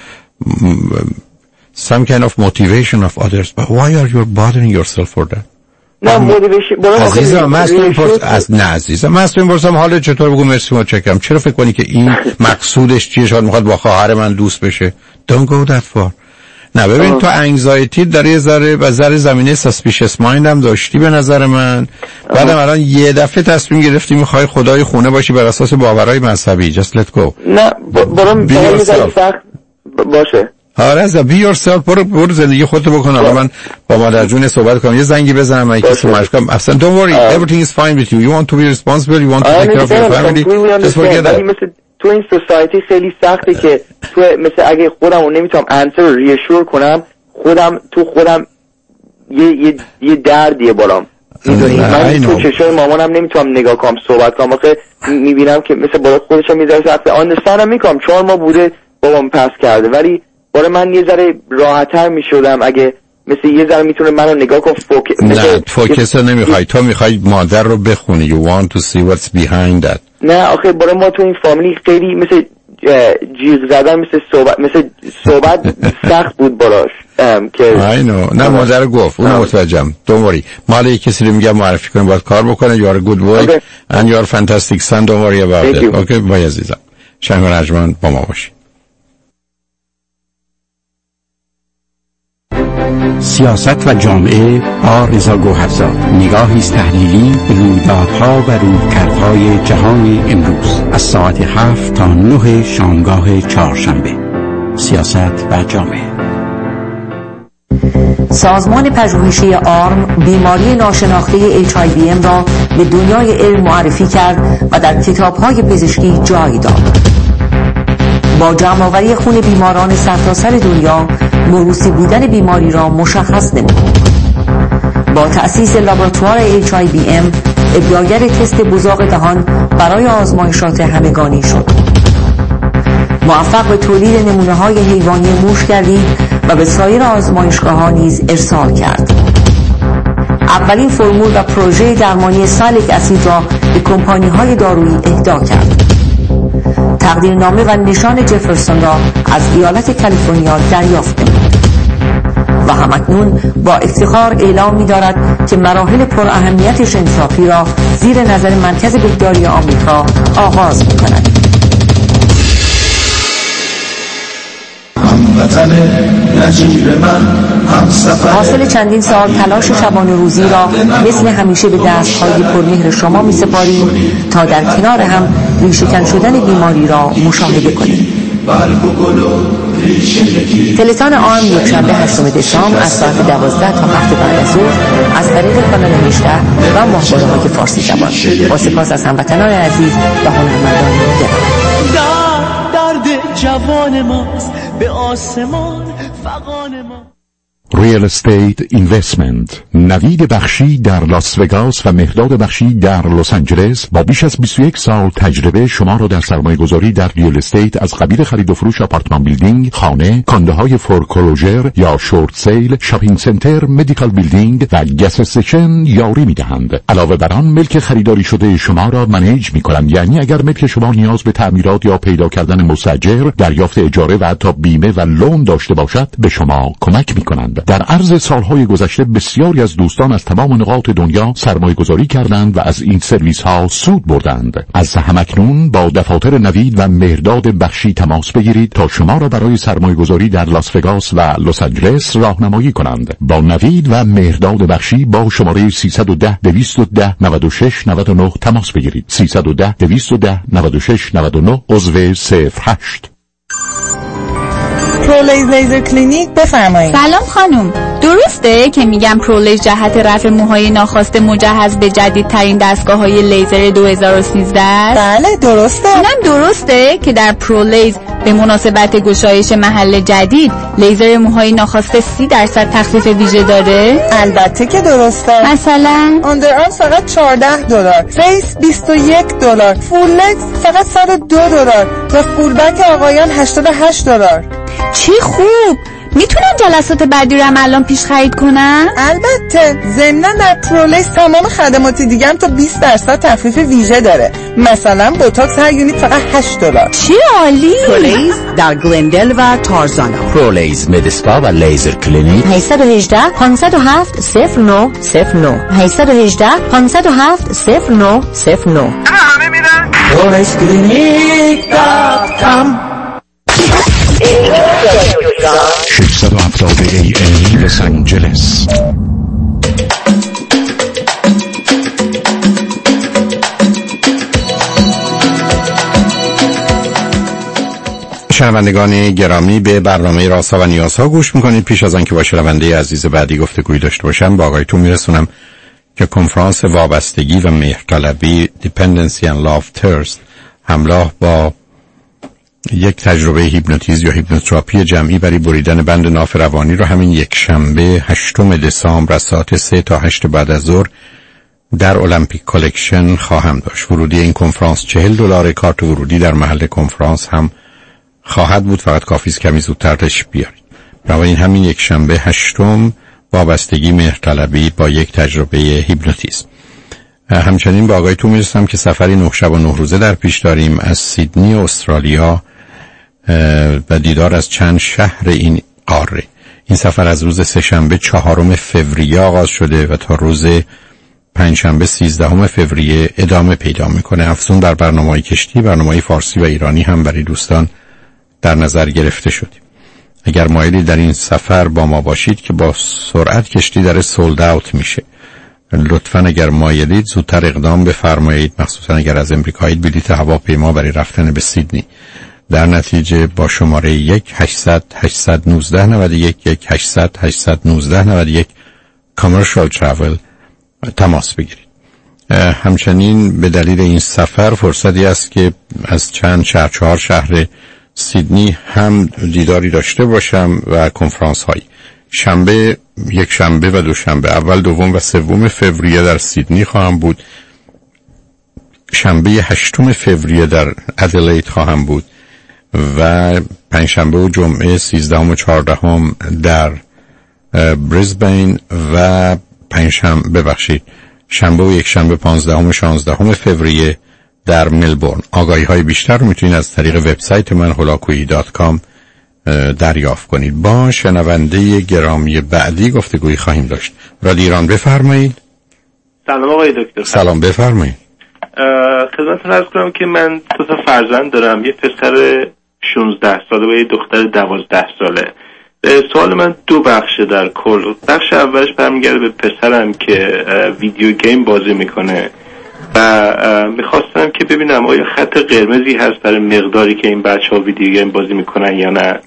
Speaker 5: some kind of motivation of others but why are you bothering yourself for that؟
Speaker 19: نه موتیویشن برای
Speaker 5: عزیزم من اصلا از نه عزیزم من اصلا میپرسم حالت چطور بگو مرسی متشکرم. چرا فکر کنی که این مقصودش چیه؟ شاید میخواد با خواهر من دوست بشه. don't go that far. نه ببین تو انگزایتی داره یه ذره و ذره زمینه سسپیشس مایند هم داشتی به نظر من. بعدم الان یه دفعه تصمیم گرفتی میخوای خدای خونه باشی بر اساس باورهای مذهبی. just let go.
Speaker 19: نه برام میذاری سخت باشه.
Speaker 5: آره از بی یور سلف برو برو زندگی خودت بکن. الان من با مادر جون صحبت کنم یه زنگی بزنم من کسی مشک کنم. اصلا don't worry everything is fine with you. you want to be responsible you want to take care of your family. just forget that.
Speaker 19: تو این سوسایتی خیلی سخته که تو مثل اگه خودم رو نمیتونم انسر رو ریشور کنم خودم تو خودم یه یه یه دردیه بالام. میدونی من تو چشای مامانم نمیتونم نگاه کنم صحبت کنم، آخه میبینم که مثل بالا خودشم میذاره سخت آندرستندم میکنم چهار ماه بوده بابام پس کرده، ولی برای من یه ذره راحت‌تر میشدم اگه مثل یه ذره میتونه منو نگاه کن فوک...
Speaker 5: نه فوکس نمیخوای، تو میخوای مادر رو بخونی. you want to see what's behind that.
Speaker 19: نه آخه برای ما تو این فامیلی خیلی مثل جیغ زدن، مثل صحبت مثل صحبت سخت بود براش که
Speaker 5: آی نو نه مادر گفت اون متوجهم. don't worry مال یک کسی رو میگم معرفی کنیم باید کار بکنه. you are a good boy okay. and you are fantastic son, don't worry about Thank it you. okay بای عزیزم شنگ رجمن با ما باشی.
Speaker 12: سیاست و جامعه با رضا گوهرزاد، نگاهی تحلیلی به رویدادها و رویکردهای جهان امروز از ساعت هفت تا نه شامگاه چهارشنبه. سیاست و جامعه.
Speaker 17: سازمان پژوهشی آرم بیماری ناشناخته اچ آی وی ام را به دنیای علم معرفی کرد و در کتاب‌های پزشکی جای داد. با جمع‌آوری خون بیماران سرتاسر دنیا موروثی بودن بیماری را مشخص نمود. با تأسیس لابراتوار اچ آی وی ام ابداگر تست بزاق دهان برای آزمایشات همگانی شد. موفق به تولید نمونه‌های حیوانی موش گردید و به سایر آزمایشگاه‌ها نیز ارسال کرد. اولین فرمول و پروژه درمانی سالیک اسید را به کمپانی‌های دارویی اهدا کرد. تقدیرنامه و نشان جفرسون را از ایالت کالیفرنیا دریافت نمود و همکنون با افتخار اعلام می‌دارد که مراحل پراهمیت ژن‌تراپی را زیر نظر مرکز بهداری آمریکا آغاز می‌کند.
Speaker 18: هموطن نجیب من همسفر.
Speaker 17: حاصل چندین سال تلاش شبانه روزی را مثل همیشه به دست‌های پرمهر شما می‌سپاریم تا در کنار هم ریشه‌کن شدن بیماری را مشاهده کنیم. تلسان آرم یک شنبه هشتم دسامبر از ساعت دوازده تا هفت بعد از ظهر از طریق کانال هجده و ماهواره‌های فارسی زبان. با سپاس از هموطنان عزیز و هنرمندان گرامی.
Speaker 18: درد جوان ماست به آسمان فغان ما.
Speaker 2: ریل استیت اینوستمنت نوید بخشی در لاس وگاس و مهداد بخشی در لس آنجلس با بیش از بیست و یک سال تجربه شما را در سرمایه‌گذاری در ریل استیت از قبیل خرید و فروش آپارتمان بیلدینگ، خانه، کانده‌های فورکلوژر یا شورت سیل، شاپینگ سنتر، مدیکال بیلدینگ و گس استیشن یاری می‌دهند. علاوه بر آن ملک خریداری شده شما را منیج می‌کنند، یعنی اگر ملک شما نیاز به تعمیرات یا پیدا کردن مستاجر، دریافت اجاره و حتی بیمه و لون داشته باشد به شما کمک می‌کنند. در عرض سالهای گذشته بسیاری از دوستان از تمام نقاط دنیا سرمایه گذاری کردند و از این سرویس ها سود بردند. از همکنون با دفاتر نوید و مهرداد بخشی تماس بگیرید تا شما را برای سرمایه گذاری در لاس وگاس و لس آنجلس راهنمایی کنند. با نوید و مهرداد بخشی با شماره سیصد و ده دویست و ده نود و شش نود و نه تماس بگیرید. سیصد و ده دویست و ده نود و شش نود و نه عضو صفر هشت.
Speaker 13: پرولیز لیزر کلینیک بفرمایید.
Speaker 14: سلام خانم، درسته که میگم پرولیز جهت رفع موهای ناخواسته مجهز به جدیدترین دستگاه‌های لیزر دو هزار و سیزده؟
Speaker 13: بله درسته.
Speaker 14: اینم درسته که در پرولیز به مناسبت گشایش محل جدید لیزر موهای ناخواسته سی درصد تخفیف ویژه داره؟
Speaker 13: البته که درسته.
Speaker 14: مثلا
Speaker 13: آندرآرم فقط چهارده دلار، فیس بیست و یک دلار، فول لگز فقط صد و دو دلار و فول بک آقایان هشتاد و هشت دلار.
Speaker 14: چی خوب! میتونم جلسات بعدی رو هم الان پیش خرید کنم؟
Speaker 13: البته. ضمناً در پرولیز تمام خدمات دیگه هم تا بیست درصد تخفیف ویژه داره. مثلا بوتاکس هر یونیت فقط هشت دلار.
Speaker 14: چی عالی!
Speaker 15: پرولیز در گلندل و تارزانا. پرولیز مدسپا و لیزر کلینیک.
Speaker 14: هشت یک هشت پانصد و هفت صفر نه صفر نه هشت یک هشت پانصد و هفت صفر نه صفر نه.
Speaker 18: همه میرن پرولیز کلینیک دات کام.
Speaker 2: ششصد و هفتاد ای ای لس آنجلس.
Speaker 5: شنوندگان گرامی به برنامه رازها و نیازها گوش میکنید. پیش از آنکه با شنونده عزیز بعدی گفتگویی داشته باشم با آقایتون میرسونم که کنفرانس وابستگی و مهرطلبی Dependency and Love Thirst همراه با یک تجربه هیپنوتیزم یا هیپنوتراپی جمعی برای بریدن بند ناف روانی رو همین یک شنبه هشتم دسامبر از ساعت سه تا هشت بعد از ظهر در المپیک کالکشن خواهم داشت. ورودی این کنفرانس چهل دلار، کارت ورودی در محل کنفرانس هم خواهد بود، فقط کافی است کمی زودتر تشریف بیارید. بنابراین همین یک شنبه هشتم وابستگی مهرطلبی با یک تجربه هیپنوتیزم. همچنین با آقای تو میرسم که سفری نه شب و نه روزه در پیش داریم از سیدنی استرالیا و دیدار از چند شهر این قاره. این سفر از روز سه شنبه چهارم فوریه آغاز شده و تا روز پنج شنبه سیزدهم فوریه ادامه پیدا میکنه. افزون بر برنامه‌های کشتی، برنامه‌های فارسی و ایرانی هم برای دوستان در نظر گرفته شد. اگر مایلی در این سفر با ما باشید که با سرعت کشتی در سولد اوت میشه، لطفاً اگر مایلید زودتر اقدام بفرمایید، مخصوصا اگر از امریکایی بلیط هواپیما برای رفتن به سیدنی. در نتیجه با شماره یک هشتصد هشتصد و نوزده نود و یک یک هشتصد هشتصد و نوزده نود و یک کامرشال ترافل تماس بگیرید. همچنین به دلیل این سفر فرصتی است که از چند شهر چهار شهر سیدنی هم دیداری داشته باشم و کنفرانس هایی. شنبه، یک شنبه و دو شنبه اول، دوم و سوم فوریه در سیدنی خواهم بود. شنبه هشتم فوریه در ادلید خواهم بود و پنجشنبه و جمعه سیزدهم و چهاردهم در بریزبین و پنجشنبه ببخشید شنبه و یک شنبه پانزدهم و شانزدهم فوریه در ملبورن. آگاهی های بیشتر رو میتونید از طریق وبسایت من هولاکویی دات کام دریافت کنید. با شنونده گرامی بعدی گفتگویی خواهیم داشت. رادیو ایران بفرمایید.
Speaker 8: سلام آقای دکتر.
Speaker 5: سلام بفرمایید.
Speaker 8: خدمتتون عرض کنم که من دو تا فرزند دارم، یه پسر شانزده ساله و یه دختر دوازده ساله. سوال من دو بخشه در کل. بخش اولش برمیگرده به پسرم که ویدیو گیم بازی میکنه و میخواستم که ببینم آیا خط قرمزی هست برای مقداری که این بچه ها ویدیو گیم بازی میکنن یا نه،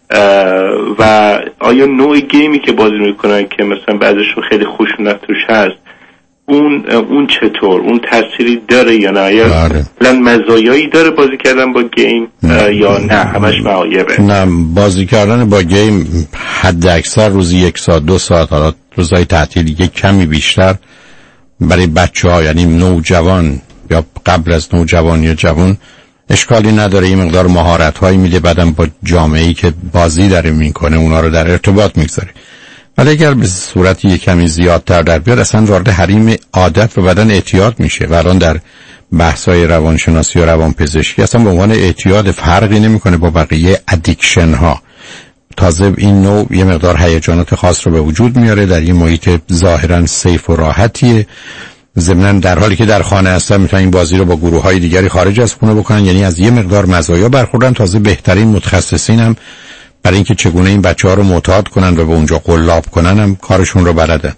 Speaker 8: و آیا نوع گیمی که بازی میکنن که مثلا بعضشون خیلی خشونت توش هست اون اون چطور، اون تأثیری داره یا نه، یا مثلا مزایایی داره بازی کردن با گیم یا نه همش معایبه؟
Speaker 5: نه، بازی کردن با گیم حد اکثر روزی یک ساعت دو ساعت، حالا روزهای تعطیل یک کمی بیشتر برای بچه ها، یعنی نوجوان یا قبل از نوجوان یا جوان، اشکالی نداره. این مقدار مهارت هایی میده، بعدم با جامعه‌ای که بازی داره میکنه اونا رو در ارتباط میگذاره. ولی اگر به صورت یک کمی زیادتر در بیاد اصلا وارد حریم عادت و بدن اعتیاد میشه و الان در بحث‌های روانشناسی و روانپزشکی اصلا به عنوان اعتیاد فرقی نمیکنه با بقیه ادیکشن ها. تازه این نوع یه مقدار هیجانات خاص رو به وجود میاره در یه محیط ظاهرا سیف و راحتیه. ضمن در حالی که در خانه هستن میتونن این بازی رو با گروه‌های دیگری خارج از خونه بکنن، یعنی از یه مقدار مزایا برخوردن. تازه بهترین متخصصین هم برای اینکه چگونه این بچه‌ها رو معتاد کنن و به اونجا قلاب کنن هم کارشون رو بلدن.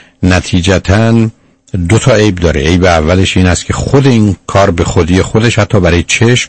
Speaker 5: نتیجتاً دو تا عیب داره. عیب اولش این است که خود این کار به خودی خودش حتی برای چشم،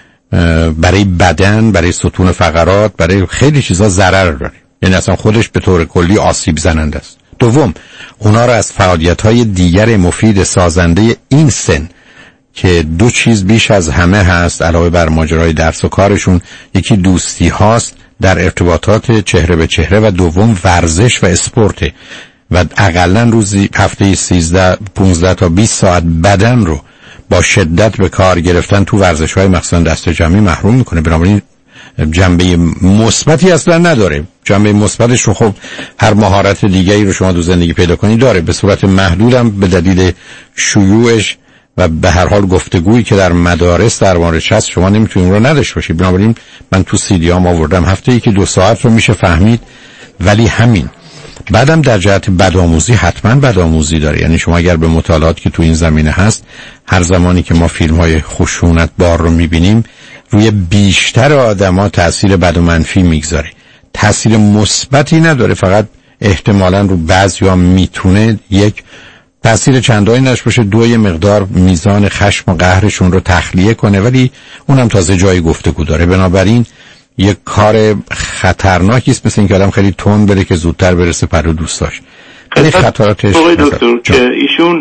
Speaker 5: برای بدن، برای ستون فقرات، برای خیلی چیزا ضرر داره، یعنی اصلا خودش به طور کلی آسیب زننده است. دوم، اونا رو از فعالیت‌های دیگر مفید سازنده این سن که دو چیز بیش از همه هست علاوه بر ماجرای درس و کارشون، یکی دوستی هاست در ارتباطات چهره به چهره و دوم ورزش و اسپورت و اقلا روزی هفته سیزده پونزده تا بیست ساعت بدن رو با شدت به کار گرفتن تو ورزش‌های مخصوصا دست جمعی محروم میکنه. بنابراین جنبه مثبتی اصلا نداره. جنبه مثبتش رو خب هر مهارت دیگه‌ای رو شما تو زندگی پیدا کنید داره، به صورت محدودم به دلیل شیوعش و به هر حال گفتگویی که در مدارس در موردش هست شما نمیتونید رو نداشته باشید. بنابراین من تو سیدیام آوردم هفته ای که دو ساعت رو میشه فهمید، ولی همین. بعدم در جهت بدآموزی حتما بدآموزی داره، یعنی شما اگر به مطالعات که تو این زمینه هست، هر زمانی که ما فیلم‌های خشونت بار رو میبینیم روی بیشتر آدم‌ها تأثیر بد و منفی میگذاره، تأثیر مثبتی نداره. فقط احتمالاً رو بعضی‌ها میتونه یک تأثیر چندانی نش باشه، دو یه مقدار میزان خشم و قهرشون رو تخلیه کنه، ولی اونم تازه جای گفتگو داره. بنابراین یک کار خطرناکی است، مثل اینکه آدم خیلی تند بره که زودتر برسه پرو دوستاش. خیلی خطراتش
Speaker 8: آقای دکتر که ایشون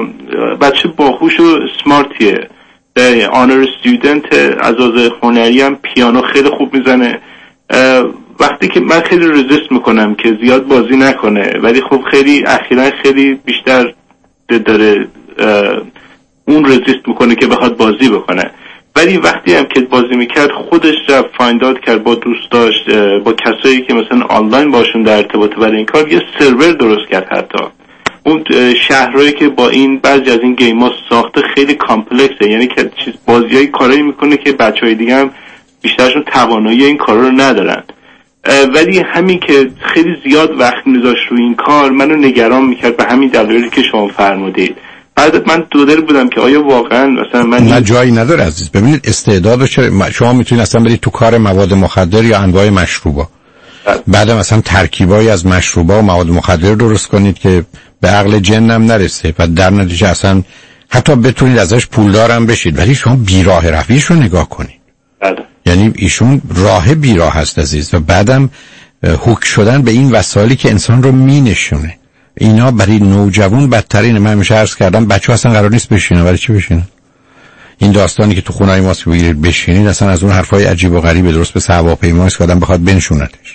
Speaker 8: بچه باهوش و سمارتیه، آنر استودنت، از آز هنری هم پیانو خیلی خوب میزنه. وقتی که من خیلی رزیست میکنم که زیاد بازی نکنه، ولی خب خیلی اخیراً خیلی بیشتر داره اون رزیست میکنه که بخواد بازی بکنه. ولی وقتی هم که بازی میکرد خودش رفت فایند اوت کرد با دوستاش، با کسایی که مثلا آنلاین باشون در ارتباط برای این کار یه سرور درست کرد. حتی اون شهرهایی که با این بعضی از این گیم ها ساخته خیلی کامپلکسه، یعنی که چیز بازیای کارایی میکنه که بچهای دیگه هم بیشترشون توانایی این کارا رو ندارن. ولی همین که خیلی زیاد وقت میذاشت روی این کار منو نگران میکرد به همین دلایلی که شما فرمودید. بعد من دو دل بودم که آیا واقعا مثلا من
Speaker 5: نه جایی نداره عزیز. ببینید استعداد چه شما میتونید اصلا برید تو کار مواد مخدر یا انواع مشروبا، بعد مثلا ترکیبایی از مشروبا و مواد مخدر درست کنید که به عقل جنم نرسه و در نتیجه اصلا حتی بتونید ازش پولدار هم بشید، ولی شما بیراه رویش رو نگاه کنید.
Speaker 8: بله.
Speaker 5: یعنی ایشون راه بیراه هست عزیز و بعدم هوک شدن به این وسایلی که انسان رو مینشونه. اینا برای نوجوان بدترینه. من همیشه عرض کردم بچه‌ها اصلا قرار نیست بشینن، ولی چی بشینن؟ این داستانی که تو خونه‌های ماست که بگیرید بشینید اصلا از اون حرفای عجیب و غریبه، درست به هواپیما است که آدم بخواد بنشونتش.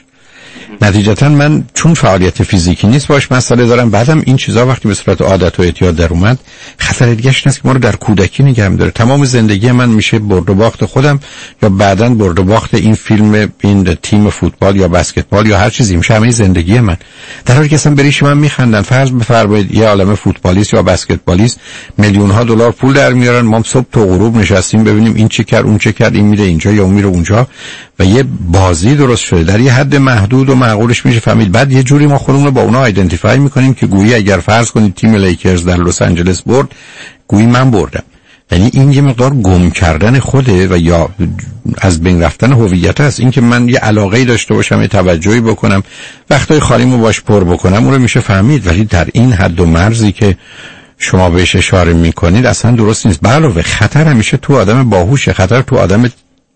Speaker 5: نتیجتا من چون فعالیت فیزیکی نیست باش مسئله دارم، بعدم این چیزا وقتی به صورت عادت و اعتیاد در اومد خطر دیگه اش نیست که ما رو در کودکی نگه می‌داره. تمام زندگی من میشه برد و باخت خودم یا بعداً برد و باخت این فیلم، این تیم فوتبال یا بسکتبال یا هر چیزی میشه همین زندگی من. در حالی که اصلا بریش من میخندن. فرض بفرمایید یه عالمه فوتبالیست یا بسکتبالیست میلیون ها دلار پول در میارن، ما صبح تا غروب نشستیم ببینیم این چه کرد اون چه کرد، این میره اینجا یا اون میره اونجا و یه بازی درست شده در یه حد محدود و معقولش میشه فهمید. بعد یه جوری ما خودمون رو با اونا آیدنتیفای میکنیم که گویی اگر فرض کنید تیم لیکرز در لس آنجلس برد گویی من بردم. یعنی این یه مقدار گم کردن خوده و یا از بین رفتن هویت است. این که من یه علاقه‌ای داشته باشم، یه توجهی بکنم، وقتای خالیمو باش پر بکنم، اون رو میشه فهمید. ولی در این حد و مرزی که شما بهش اشاره میکنید اصلا درست نیست. علاوه خطر همیشه تو آدم باهوشه، خطر تو آدم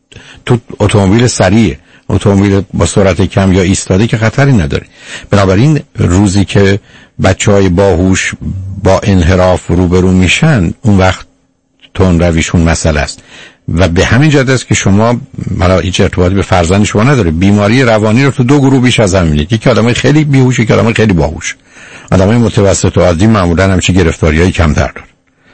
Speaker 5: تو اتومبیل سریع، اتومبیل با سرعت کم یا ایستاده که خطری نداره. بنابراین روزی که بچهای باهوش با انحراف روبرو میشن اون وقت تون رویشون مسئله است و به همین جهت است که شما حالا هیچ ارتباطی به فرزند شما نداره. بیماری روانی رو تو دو گروه بیش از هم می‌بینید، یکی آدمای خیلی بیهوش، یکی آدمای خیلی باهوش. آدمای متوسط و عادی معمولاً همچین گرفتاریای کمتر دارن.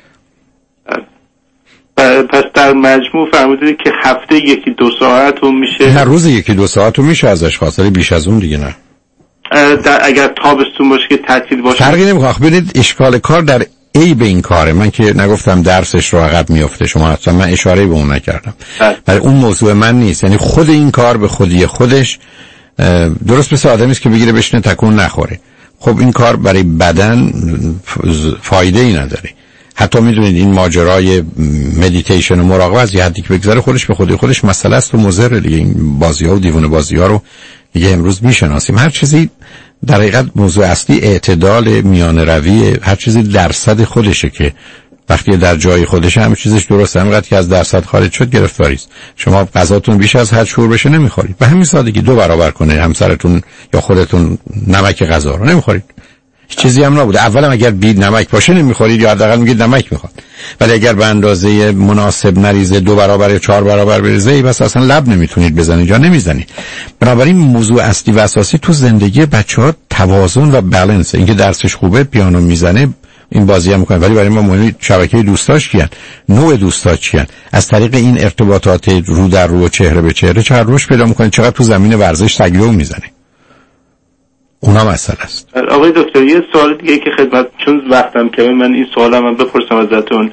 Speaker 8: پس در مجموع فرمودید که هفته یکی دو ساعت رو میشه،
Speaker 5: هر روز یکی دو ساعت رو میشه ازش خواست، بیش از اون دیگه نه.
Speaker 8: در اگر تابستون باشه که تعطیل باشه
Speaker 5: فرقی نمیکنه. ببینید اشکال کار در ای به این کاره. من که نگفتم درسش رو عقب میفته، شما اصلا من اشاره به اون نکردم، ولی اون موضوع من نیست. یعنی خود این کار به خودی خودش درست مثل آدمی است که بگیره بشینه تکون نخوره. خب این کار برای بدن فایده ای نداره. حتی میدونید این ماجرای مدیتیشن و مراقبه از یه حدی که بگذاره خودش به خودی خودش مسئله است و مضر دیگه. این بازی‌ها و دیوونه بازی‌ها رو دیگه امروز میشناسیم. هر چیزی در حقیقت موضوع اصلی اعتدال میان روی هر چیزی درصد خودشه که وقتی در جای خودشه همه چیزش درسته. همینقدر که از درصد خارج شد گرفتاری است. شما غذاتون بیش از حد شور بشه نمیخورید، به همین سادگی دو برابر کنه همسرتون یا خودتون نمک غذا رو نمیخورید. هیچ چیزی هم نبوده. اولم اگر بی نمک باشه نمیخورید یا حداقل میگید نمک میخواد، ولی اگر به اندازه مناسب نریزه، دو برابر یا چهار برابر بریزه، بس اصلا لب نمیتونید بزنید یا نمیزنید. بنابراین موضوع اصلی و اساسی تو زندگی بچه‌ها توازن و بالانس. اینکه درسش خوبه، پیانو میزنه، این بازی هم میکنه، ولی برای ما مهم شبکه دوستاش کیان، نوع دوستا چیان، از طریق این ارتباطات رو در رو و چهره به چهره چقدر روش پیدا میکنه، چقدر تو زمین ورزش تگلو میزنه. اونا مسئله است.
Speaker 8: آقای دکتر یه سوال دیگه که خدمت، چون وقتم کمه من این سوالم هم بپرسم ازتون.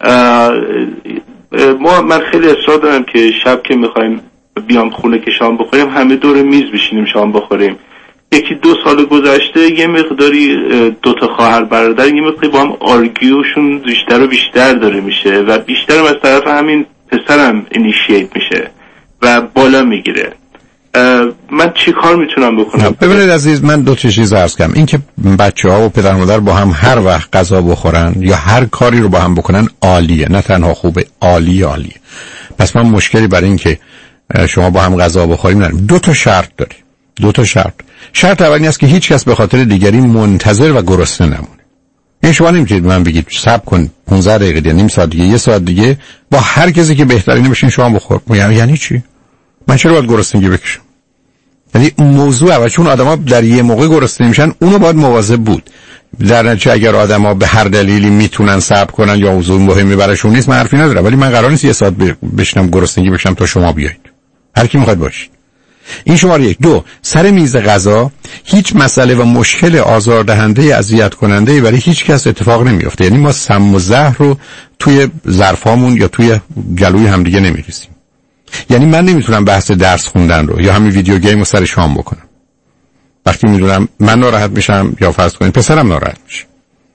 Speaker 8: ما من خیلی اصرار دارم که شب که میخوایم بیام خونه که شام بخوریم همه دور میز بشینیم شام بخوریم. یکی دو سال گذشته یه مقداری دو تا خواهر برادر یه مقداری با هم آرگیوشون بیشتر و بیشتر داره میشه و بیشترم از طرف همین پسرم اینیشییت میشه و بالا میگیره. من چی کار میتونم بکنم؟
Speaker 5: ببینید عزیز، من دو تا چیز عرض کنم. این که بچه‌ها و پدر مادر با هم هر وقت غذا بخورن یا هر کاری رو با هم بکنن عالیه، نه تنها خوبه، عالی عالیه. پس من مشکلی برای این که شما با هم غذا بخوریم ندارم. دو تا شرط داره. دو تا شرط. شرط اولی است که هیچ کس به خاطر دیگری منتظر و گرسنه نمونه. این شما نمیتونید من بگید صبر کن پانزده دقیقه دیگه، نیم ساعت دیگه، یه ساعت دیگه با هر کسی که بهترینه بشین شما بخور. یعنی یعنی چی؟ من چرا باید گرسنگی بکشم؟ یعنی موضوع اول چون آدم‌ها در یه موقع گرسنه میشن، اونو باید مواظب بود. در نتیجه اگر آدما به هر دلیلی میتونن صبر کنن یا موضوع مهمی براشون نیست من حرفی ندارم، ولی من قرار نیست یه ساعت بشینم گرسنگی بشم تا شما بیایید. هر کی میخواد باشید. این شماره یک. دو، سر میز غذا هیچ مسئله و مشکل آزاردهنده اذیت کننده برای هیچ کس اتفاق نمیفته. یعنی ما سم و زهر رو توی ظرفامون یا توی گلوی همدیگه نمیریزیم. یعنی من نمیتونم بحث درس خوندن رو یا همین ویدیو گیم رو سر شام بکنم. وقتی میدونم من ناراحت میشم یا فرض کنید پسرم ناراحت میشه،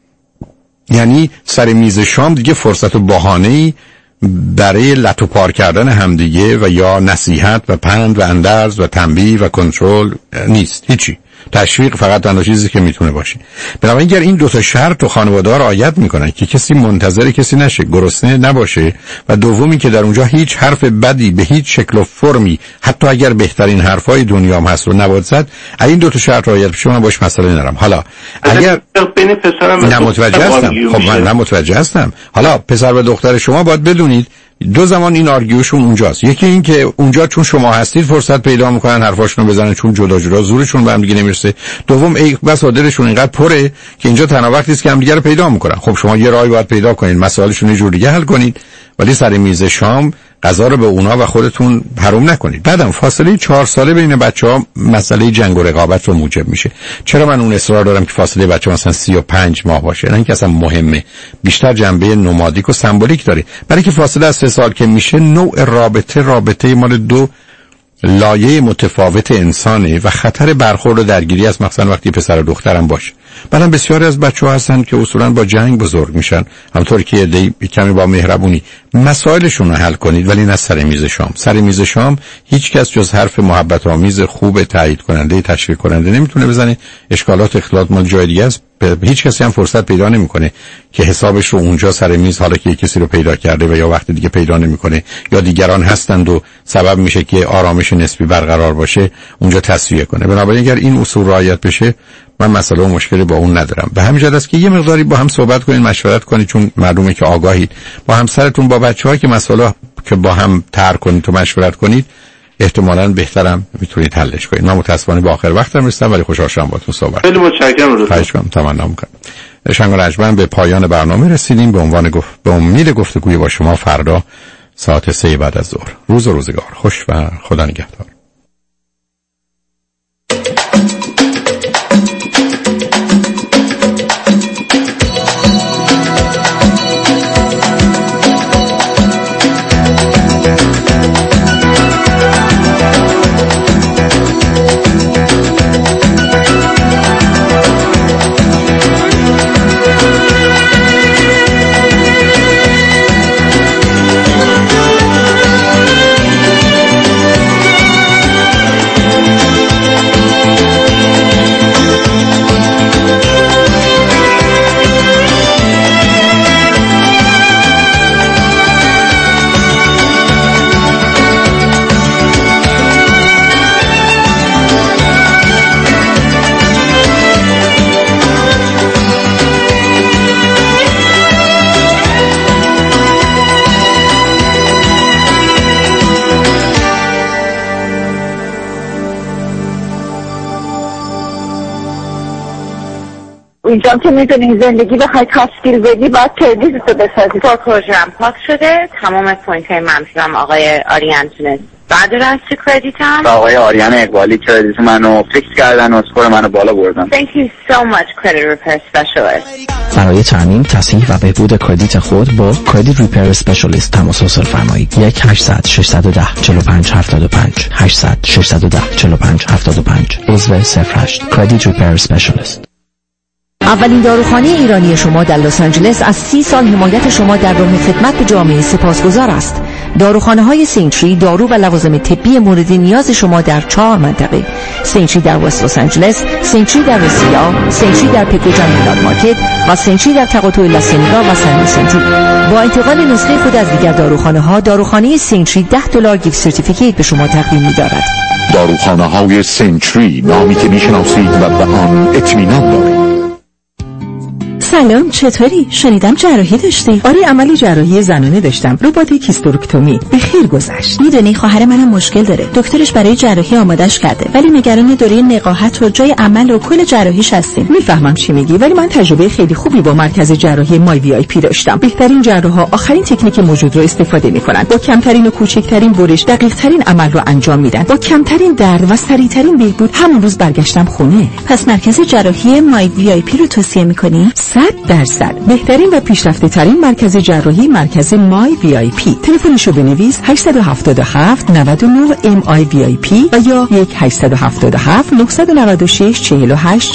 Speaker 5: یعنی سر میز شام دیگه فرصت و بهانه‌ای برای لطو پار کردن همدیگه و یا نصیحت و پند و اندرز و تنبیه و کنترل نیست. هیچی. تشویق فقط تنها چیزی که میتونه باشه. بنابراین اگر این دو تا شرط تو خانواده ها رعایت میکنن که کسی منتظر کسی نشه، گرسنه نباشه، و دومی که در اونجا هیچ حرف بدی به هیچ شکل و فرمی حتی اگر بهترین حرفای دنیا هم هست رو نباید زد، این دو تا شرط رعایت بشه من باش مسئله ندارم. حالا اگر
Speaker 8: بین پسرم
Speaker 5: نه متوجه هستم، خب من نه متوجه هستم. حالا پسر و دختر شما باید بدونید دو زمان این آرگیوشون اونجاست. یکی این که اونجا چون شما هستید فرصت پیدا میکنن حرفاشون رو بزنن، چون جدا جدا زورشون به هم دیگه نمیرسه. دوم ای بس دلشون اینقدر پره که اینجا تنها وقتی است که هم دیگه رو پیدا میکنن. خب شما یه راهی باید پیدا کنید، مسائلشون یه جور دیگه حل کنید، ولی سر میز شام غذا رو به اونا و خودتون حروم نکنید. بعدم فاصله چهار ساله بین بچه‌ها مسئله جنگ و رقابت رو موجب میشه. چرا من اون اصرار دارم که فاصله بچه‌ها مثلا سی و پنج ماه باشه؟ نه اینکه اصلا مهمه، بیشتر جنبه نمادیک و سمبولیک داره. برای که فاصله از سه سال که میشه نوع رابطه رابطه مال دو لایه متفاوت انسانه و خطر برخورد و درگیری از مثلا وقتی پسر و دخترم باشه. بعدم بسیاری از بچه‌ها هستن که اصولاً با جنگ بزرگ میشن، همونطور که یه کمی با مهربونی مسائلشون رو حل کنید، ولی نه سر میز شام. سر میز شام هیچ کس جز حرف محبت آمیز خوب تایید کننده تشویق کننده نمیتونه بزنه. اشکالات اختلاط مال جای دیگه است. هیچ کسی هم فرصت پیدا نمیکنه که حسابش رو اونجا سر میز، حالا که کسی رو پیدا کرده و یا وقت دیگه پیدا نمیکنه یا دیگران هستند و سبب میشه که آرامش نسبی برقرار باشه، اونجا تسویه کنه. بنابراین اگر این اصول رعایت بشه من مسئله و مشکلی با اون ندارم. به همین جهت است که یه مقداری با هم صحبت کنید، مشورت کنید، چون معلومه که آگاهید. با همسرتون، با بچه‌ها که مسئله که با هم طرح کنید و مشورت کنید احتمالاً بهترم میتونید حلش کنید. من متأسفانه به آخر وقتم رسیدم، ولی خوشحال شدم باهاتون صحبت.
Speaker 8: خیلی متشکرم.
Speaker 5: خواهش می‌کنم. تمنا می‌کنم. شنگ و رجمن به پایان برنامه رسیدیم. به عنوان گفت به امید گفتگوی با شما فردا ساعت سه بعد از ظهر. روز و روزگار خوش و خدا نگهدار.
Speaker 16: اینجا که میدونی زندگی بخوای تشکیل بدی باید پردیزتو بسازی.
Speaker 20: فورکلوزرم پاک شده، تمام پوینت های منفیرم آقای آریان تونست بعد رست کردیتم.
Speaker 21: آقای آریان اقبالی کردیت منو فیکس کردن و اسکور منو بالا بردن.
Speaker 20: Thank you so much credit repair specialist.
Speaker 22: برای تامین تصحیح و بهبود کردیت خود با کردیت ریپر اسپشیالیست تماس حاصل فرمایید. یک هشتصد ششصد و ده چهل و پنج هفتاد و پنج هشتصد ششصد و ده چهل و پنج هفتاد و پنج عضو صفر هشت کردیت ریپر اسپشیالیست.
Speaker 17: اولین داروخانه ایرانی شما در لس آنجلس از سی سال حمایت شما در راه خدمت به جامعه سپاسگزار است. داروخانه های سینتری دارو و لوازم طبی مورد نیاز شما در چهار منطقه: سینتری در وست لس آنجلس، سینتری در رسیلا، سینتری در پیکوجان میلاد مارکت و سینتری در تقاطع لاسینیگا و سن سنتری. با انتقال نسخه خود از دیگر داروخانه ها، داروخانه سینتری ده دلار گیفت سرتیفیکیت به شما تقدیم می‌دارد.
Speaker 2: داروخانه های سینتری، نامی که میشناسید و به آن اطمینان دارید.
Speaker 3: سلام، چطوری؟ شنیدم جراحی داشتی؟
Speaker 4: آره، عملی جراحی زنانه داشتم، رباتیک هیستورکتومی. به خیر گذشت.
Speaker 3: میدونی خواهر منم مشکل داره، دکترش برای جراحی آمادش کرده، ولی نگران دوره نقاهت و جای عمل و کل جراحیش هستیم.
Speaker 4: میفهمم چی میگی، ولی من تجربه خیلی خوبی با مرکز جراحی مای وی آی پی داشتم. بهترین جراحا آخرین تکنیک موجود رو استفاده میکنن، با کمترین و کوچکترین برش دقیق ترین عمل رو انجام میدن، با کمترین درد و سریعترین بهبود. همون روز برگشتم خونه.
Speaker 3: پس مرکز جراحی مای وی آی پی رو توصیه میکنی؟
Speaker 4: صد درصد بهترین و پیشرفته ترین مرکز جراحی، مرکز مای وی آی پی. تلفنشو بنویس هشت هفت هفت نه نه ام آی وی آی پی و یا یک هشت هفت هفت نه نه شش چهار هشت